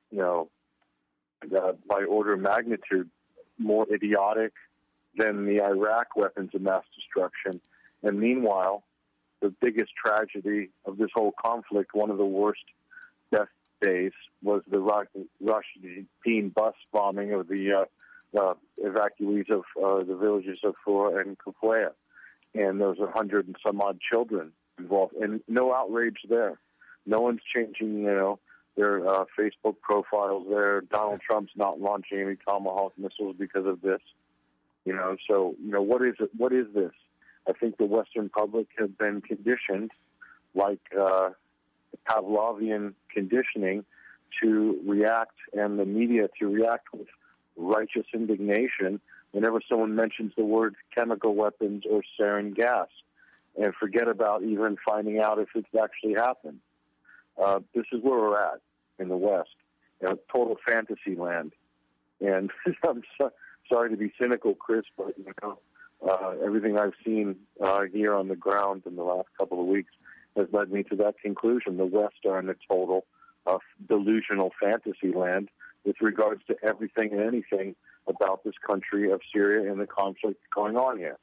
by order of magnitude, more idiotic than the Iraq weapons of mass destruction. And meanwhile, the biggest tragedy of this whole conflict, one of the worst death days, was the Rushdie bus bombing of the evacuees of the villages of Fua and Kafaya. And there was 100 and some odd children involved. And no outrage there. No one's changing, their Facebook profiles there. Donald Trump's not launching any Tomahawk missiles because of this. So what is it? What is this? I think the Western public has been conditioned, like Pavlovian conditioning, to react, and the media to react with righteous indignation whenever someone mentions the word chemical weapons or sarin gas, and forget about even finding out if it's actually happened. This is where we're at in the West, total fantasy land. And I'm sorry to be cynical, Chris, but everything I've seen here on the ground in the last couple of weeks has led me to that conclusion. The West are in a total delusional fantasy land with regards to everything and anything about this country of Syria and the conflict going on here.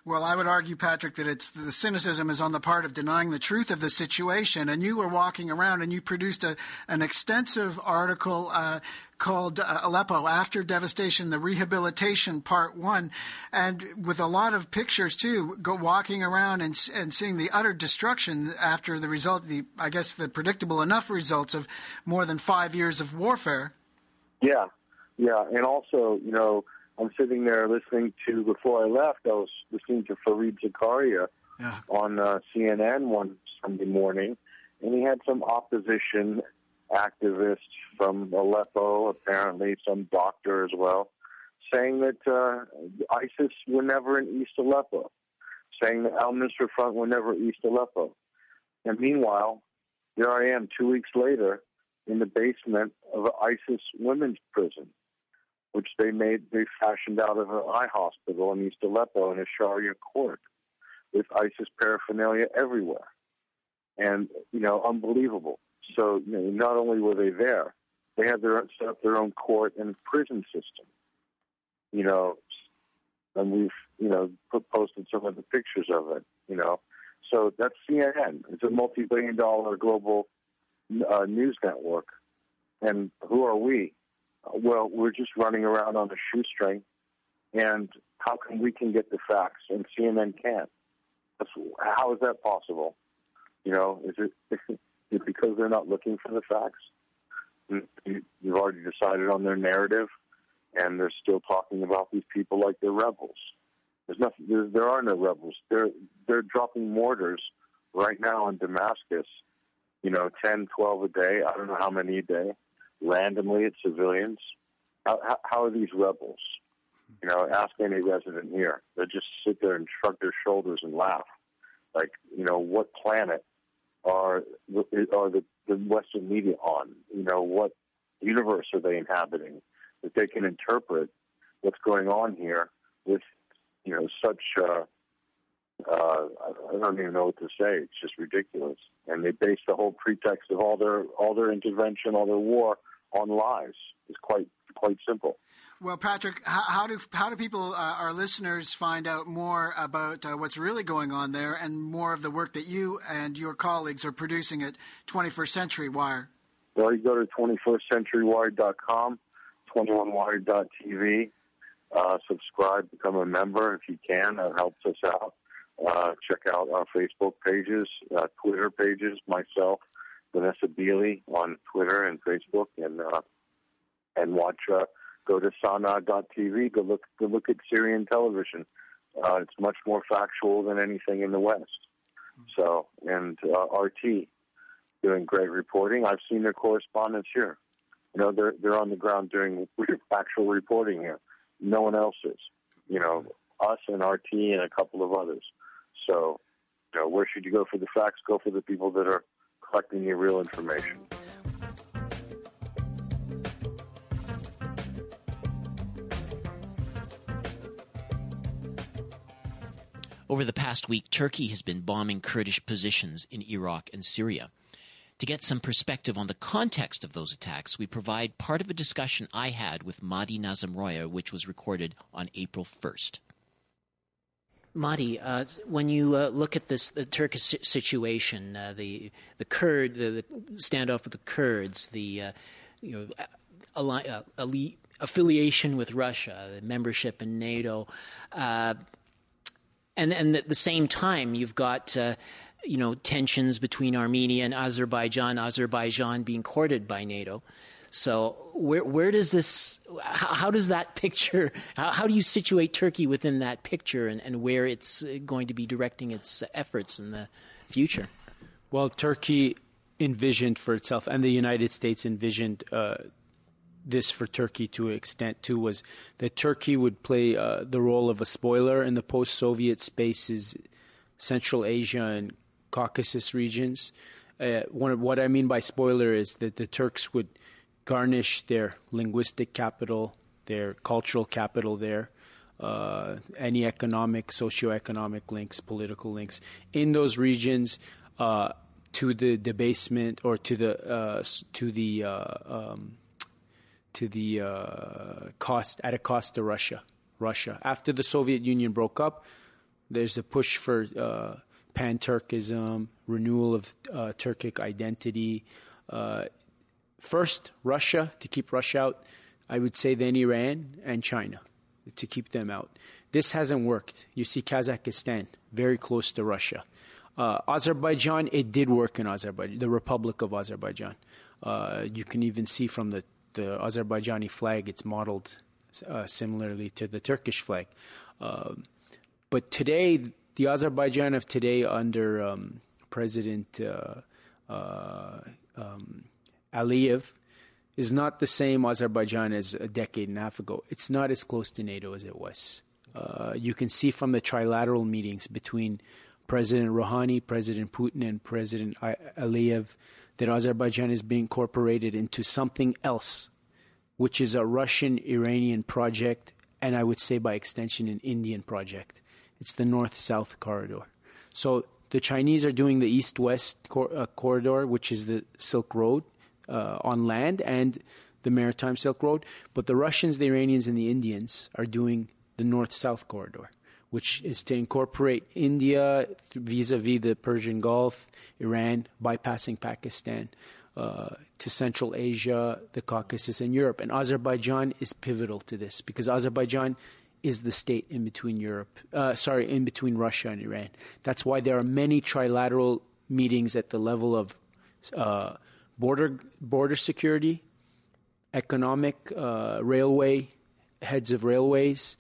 Well, I would argue, Patrick, that the cynicism is on the part of denying the truth of the situation. And you were walking around and you produced an extensive article called Aleppo, After Devastation, the Rehabilitation, Part 1, and with a lot of pictures, too, walking around and seeing the utter destruction after the result, I guess the predictable enough results of more than 5 years of warfare. Yeah. And also, I'm sitting there listening to, before I left, I was listening to Fareed Zakaria on CNN one Sunday morning, and he had some opposition activists from Aleppo, apparently some doctor as well, saying that ISIS were never in East Aleppo, saying the Al-Nusra Front were never East Aleppo. And meanwhile, here I am 2 weeks later in the basement of an ISIS women's prison, which they fashioned out of an eye hospital in East Aleppo in a Sharia court with ISIS paraphernalia everywhere. And, unbelievable. So, not only were they there, they had set up their own court and prison system. And we've, posted some of the pictures of it, So that's CNN. It's a multi-billion-dollar global news network. And who are we? Well, we're just running around on a shoestring, and how come we can get the facts and CNN can't? How is that possible? Is it because they're not looking for the facts? You've already decided on their narrative, and they're still talking about these people like they're rebels. There are no rebels. They're dropping mortars right now in Damascus, 10, 12 a day. I don't know how many a day. Randomly at civilians. How are these rebels? Ask any resident here. They just sit there and shrug their shoulders and laugh. Like, what planet are the Western media on? What universe are they inhabiting that they can interpret what's going on here with, such, I don't even know what to say. It's just ridiculous. And they base the whole pretext of all their intervention, all their war on lies. It's quite simple. Well, Patrick, how do people, our listeners, find out more about what's really going on there and more of the work that you and your colleagues are producing at 21st Century Wire? Well, you go to 21stcenturywire.com, 21wire.tv, subscribe, become a member if you can. That helps us out. Check out our Facebook pages, Twitter pages, myself, Vanessa Beeley on Twitter and Facebook, and watch. Go to Sana.tv. Go look at Syrian television. It's much more factual than anything in the West. So, and RT doing great reporting. I've seen their correspondents here. They're on the ground doing actual reporting here. No one else is. Us and RT and a couple of others. So, where should you go for the facts? Go for the people that are collecting the real information. Over the past week, Turkey has been bombing Kurdish positions in Iraq and Syria. To get some perspective on the context of those attacks, we provide part of a discussion I had with Mahdi Nazemroaya, which was recorded on April 1st. Mahdi, when you look at the Turkish situation, the standoff with the Kurds, the affiliation with Russia, the membership in NATO, and at the same time, you've got tensions between Armenia and Azerbaijan being courted by NATO. So where does this? How does that picture? How do you situate Turkey within that picture, and where it's going to be directing its efforts in the future? Well, Turkey envisioned for itself, and the United States envisioned this for Turkey to an extent too, was that Turkey would play the role of a spoiler in the post-Soviet spaces, Central Asia and Caucasus regions. What I mean by spoiler is that the Turks would garnish their linguistic capital, their cultural capital there, any economic, socioeconomic links, political links in those regions to the debasement or to the cost, at a cost to Russia. After the Soviet Union broke up, There's a push for pan-Turkism, renewal of Turkic identity. First, Russia, to keep Russia out. I would say then Iran and China, to keep them out. This hasn't worked. You see Kazakhstan, very close to Russia. Azerbaijan, it did work in Azerbaijan, the Republic of Azerbaijan. You can even see from the Azerbaijani flag, it's modeled similarly to the Turkish flag. But today, the Azerbaijan of today under President Aliyev is not the same Azerbaijan as a decade and a half ago. It's not as close to NATO as it was. You can see from the trilateral meetings between President Rouhani, President Putin, and President Aliyev that Azerbaijan is being incorporated into something else, which is a Russian-Iranian project, and I would say by extension an Indian project. It's the North-South corridor. So the Chinese are doing the East-West corridor, which is the Silk Road on land and the Maritime Silk Road. But the Russians, the Iranians, and the Indians are doing the North-South corridor, which is to incorporate India vis-a-vis the Persian Gulf, Iran, bypassing Pakistan, to Central Asia, the Caucasus, and Europe. And Azerbaijan is pivotal to this because Azerbaijan is the state in between in between Russia and Iran. That's why there are many trilateral meetings at the level of border security, economic, railway, heads of railways,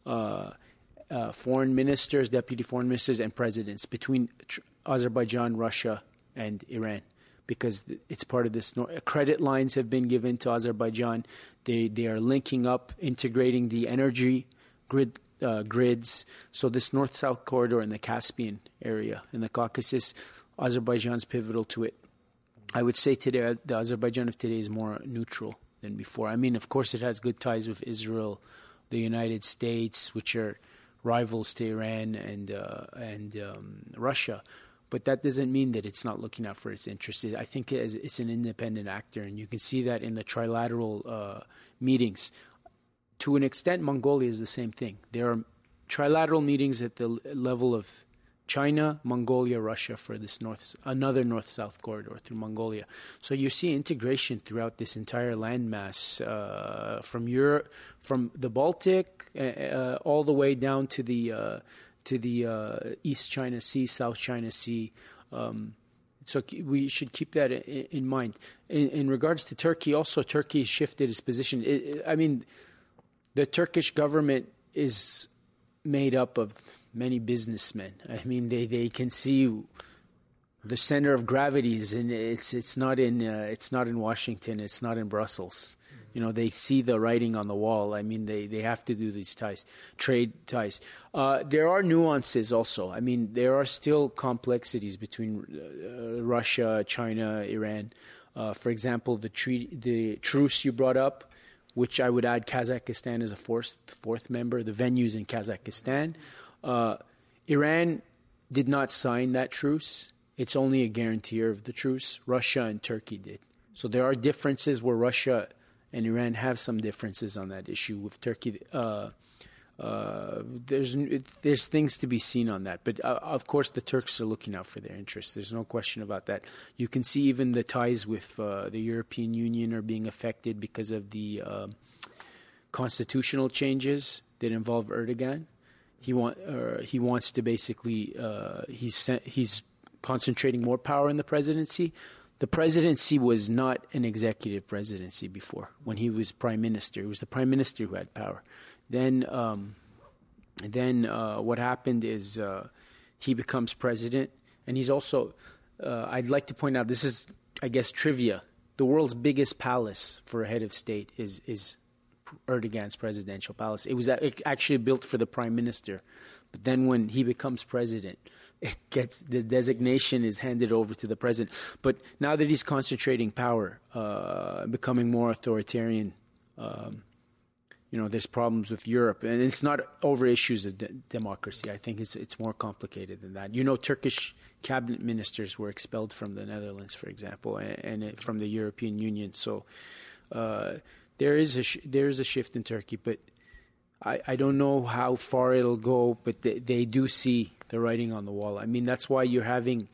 foreign ministers, deputy foreign ministers, and presidents between Azerbaijan, Russia, and Iran, because it's part of this. Credit lines have been given to Azerbaijan. They are linking up, integrating the energy grids. So this north-south corridor in the Caspian area, in the Caucasus, Azerbaijan's pivotal to it. I would say today, the Azerbaijan of today is more neutral than before. I mean, of course, it has good ties with Israel, the United States, which are rivals to Iran and Russia. But that doesn't mean that it's not looking out for its interests. I think it's an independent actor, and you can see that in the trilateral meetings. To an extent, Mongolia is the same thing. There are trilateral meetings at the level of China, Mongolia, Russia for this another north-south corridor through Mongolia. So you see integration throughout this entire landmass from Europe, from the Baltic, all the way down to the East China Sea, South China Sea. So we should keep that in mind. In regards to Turkey, also Turkey shifted its position. The Turkish government is made up of many businessmen. I mean, they can see the center of gravity is in it's not in Washington. It's not in Brussels. You know, they see the writing on the wall. I mean, they have to do these trade ties. There are nuances also. I mean, there are still complexities between Russia, China, Iran. For example, the truce you brought up, which I would add Kazakhstan as a fourth member. The venues in Kazakhstan. Iran did not sign that truce. It's only a guarantor of the truce. Russia and Turkey did. So there are differences where Russia and Iran have some differences on that issue. With Turkey, there's things to be seen on that. But of course, the Turks are looking out for their interests. There's no question about that. You can see even the ties with the European Union are being affected because of the constitutional changes that involve Erdogan. He wants to basically he's concentrating more power in the presidency. The presidency was not an executive presidency before. When he was prime minister, it was the prime minister who had power. Then what happened is he becomes president, and he's also. I'd like to point out, this is, I guess, trivia. The world's biggest palace for a head of state is Erdogan's presidential palace. It was actually built for the prime minister, but then when he becomes president, the designation is handed over to the president. But now that he's concentrating power, becoming more authoritarian, there's problems with Europe, and it's not over issues of democracy. I think it's more complicated than that. Turkish cabinet ministers were expelled from the Netherlands, for example, and from the European Union. So there is a shift in Turkey, but I don't know how far it'll go, but they do see the writing on the wall. I mean, that's why you're having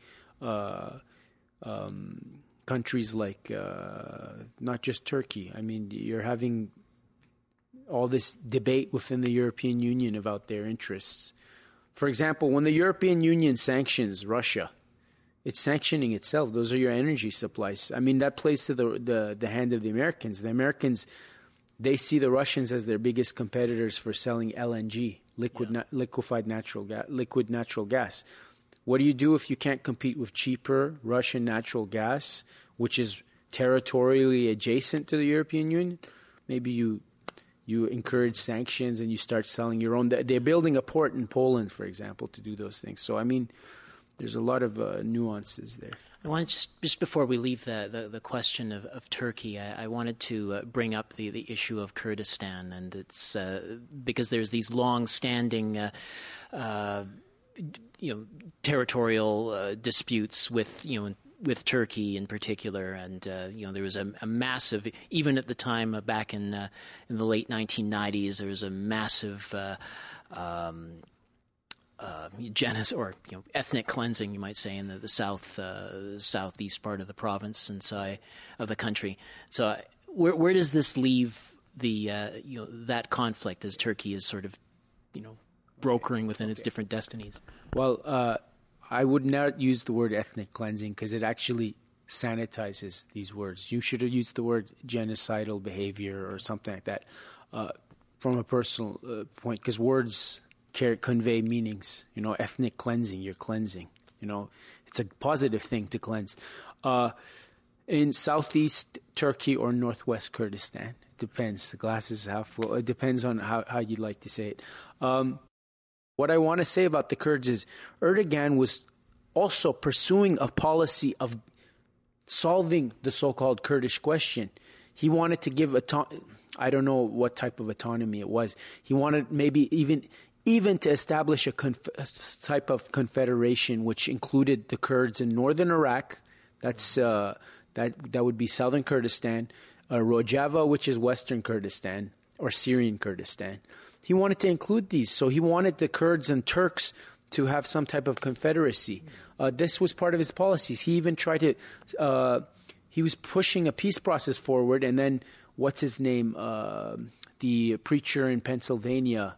countries like not just Turkey. I mean, you're having all this debate within the European Union about their interests. For example, when the European Union sanctions Russia, it's sanctioning itself. Those are your energy supplies. I mean, that plays to the hand of the Americans. The Americans, they see the Russians as their biggest competitors for selling LNG, liquid natural gas. What do you do if you can't compete with cheaper Russian natural gas, which is territorially adjacent to the European Union? Maybe you encourage sanctions and you start selling your own. They're building a port in Poland, for example, to do those things. So, I mean, there's a lot of nuances there. I want just before we leave the question of Turkey, I wanted to bring up the issue of Kurdistan, and it's because there's these long-standing territorial disputes with Turkey in particular, and there was a massive, even at the time back in the late 1990s, there was a massive ethnic cleansing, you might say, in the southeast part of the province and of the country. So, where does this leave the that conflict as Turkey is sort of brokering within its different destinies? Well, I would not use the word ethnic cleansing because it actually sanitizes these words. You should have used the word genocidal behavior or something like that from a personal point, because words convey meanings. Ethnic cleansing, you're cleansing. It's a positive thing to cleanse. In southeast Turkey or northwest Kurdistan, it depends. The glass is half full. It depends on how you'd like to say it. What I want to say about the Kurds is Erdogan was also pursuing a policy of solving the so-called Kurdish question. He wanted to give I don't know what type of autonomy it was. He wanted maybe even to establish a type of confederation which included the Kurds in northern Iraq. That's that would be southern Kurdistan, Rojava, which is western Kurdistan, or Syrian Kurdistan. He wanted to include these. So he wanted the Kurds and Turks to have some type of confederacy. This was part of his policies. He even tried to he was pushing a peace process forward, and then what's his name? The preacher in Pennsylvania,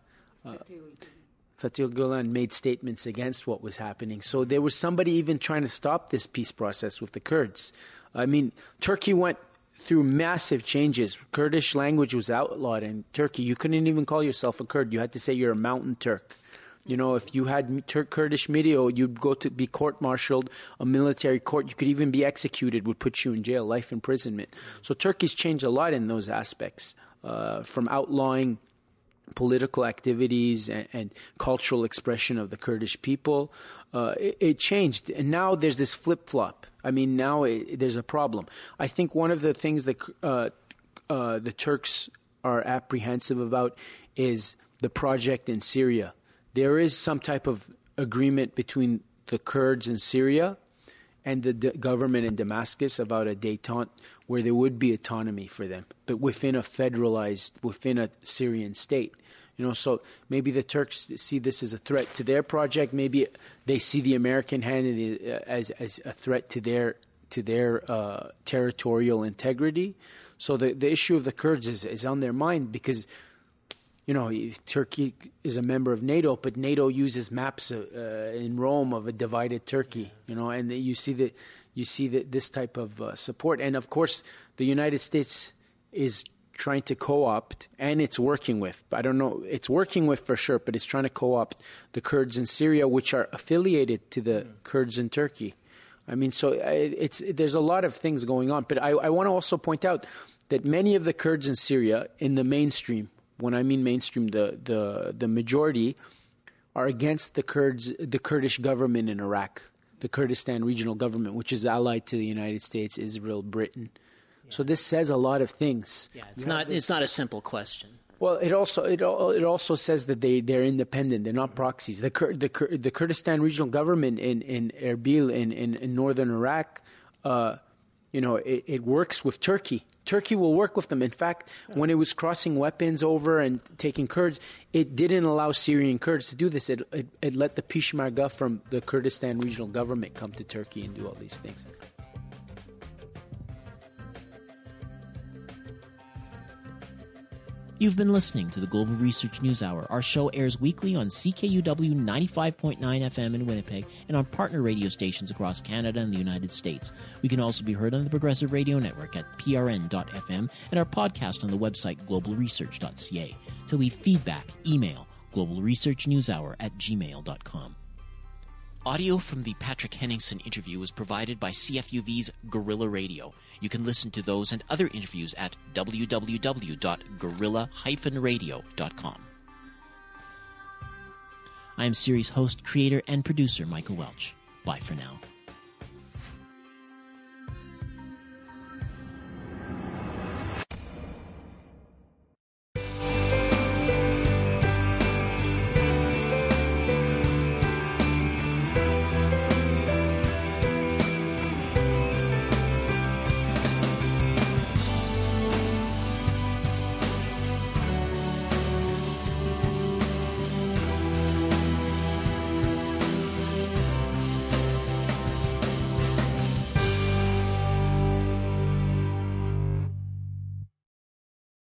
Fatih Gulen, made statements against what was happening. So there was somebody even trying to stop this peace process with the Kurds. I mean, Turkey went through massive changes. Kurdish language was outlawed in Turkey. You couldn't even call yourself a Kurd. You had to say you're a mountain Turk. If you had Kurdish media, you'd go to be court-martialed, a military court. You could even be executed, would put you in jail, life imprisonment. So Turkey's changed a lot in those aspects, from outlawing political activities and cultural expression of the Kurdish people. It changed. And now there's this flip-flop. I mean, now there's a problem. I think one of the things that the Turks are apprehensive about is the project in Syria. There is some type of agreement between the Kurds in Syria and the government in Damascus about a détente where there would be autonomy for them, but within a Syrian state. So maybe the Turks see this as a threat to their project. Maybe they see the American hand as a threat to their territorial integrity. So the issue of the Kurds is on their mind because, Turkey is a member of NATO, but NATO uses maps in Rome of a divided Turkey. And you see that this type of support, and of course the United States is trying to co-opt, and it's working with. I don't know, it's working with for sure, but it's trying to co-opt the Kurds in Syria, which are affiliated to the Kurds in Turkey. I mean, so there's a lot of things going on. But I want to also point out that many of the Kurds in Syria, in the mainstream, when I mean mainstream, the majority, are against the Kurdish government in Iraq, the Kurdistan regional government, which is allied to the United States, Israel, Britain. So this says a lot of things. Yeah, it's not a simple question. Well, it also says that they're independent. They're not proxies. The Kurdistan regional government in Erbil in northern Iraq, it works with Turkey Turkey will work with them. In fact, when it was crossing weapons over and taking Kurds, it didn't allow Syrian Kurds to do this. It let the Peshmerga from the Kurdistan regional government come to Turkey and do all these things. You've been listening to the Global Research News Hour. Our show airs weekly on CKUW 95.9 FM in Winnipeg and on partner radio stations across Canada and the United States. We can also be heard on the Progressive Radio Network at prn.fm and our podcast on the website globalresearch.ca. To leave feedback, email globalresearchnewshour@gmail.com. Audio from the Patrick Henningsen interview was provided by CFUV's Guerrilla Radio. You can listen to those and other interviews at www.guerrilla-radio.com. I am series host, creator, and producer Michael Welch. Bye for now.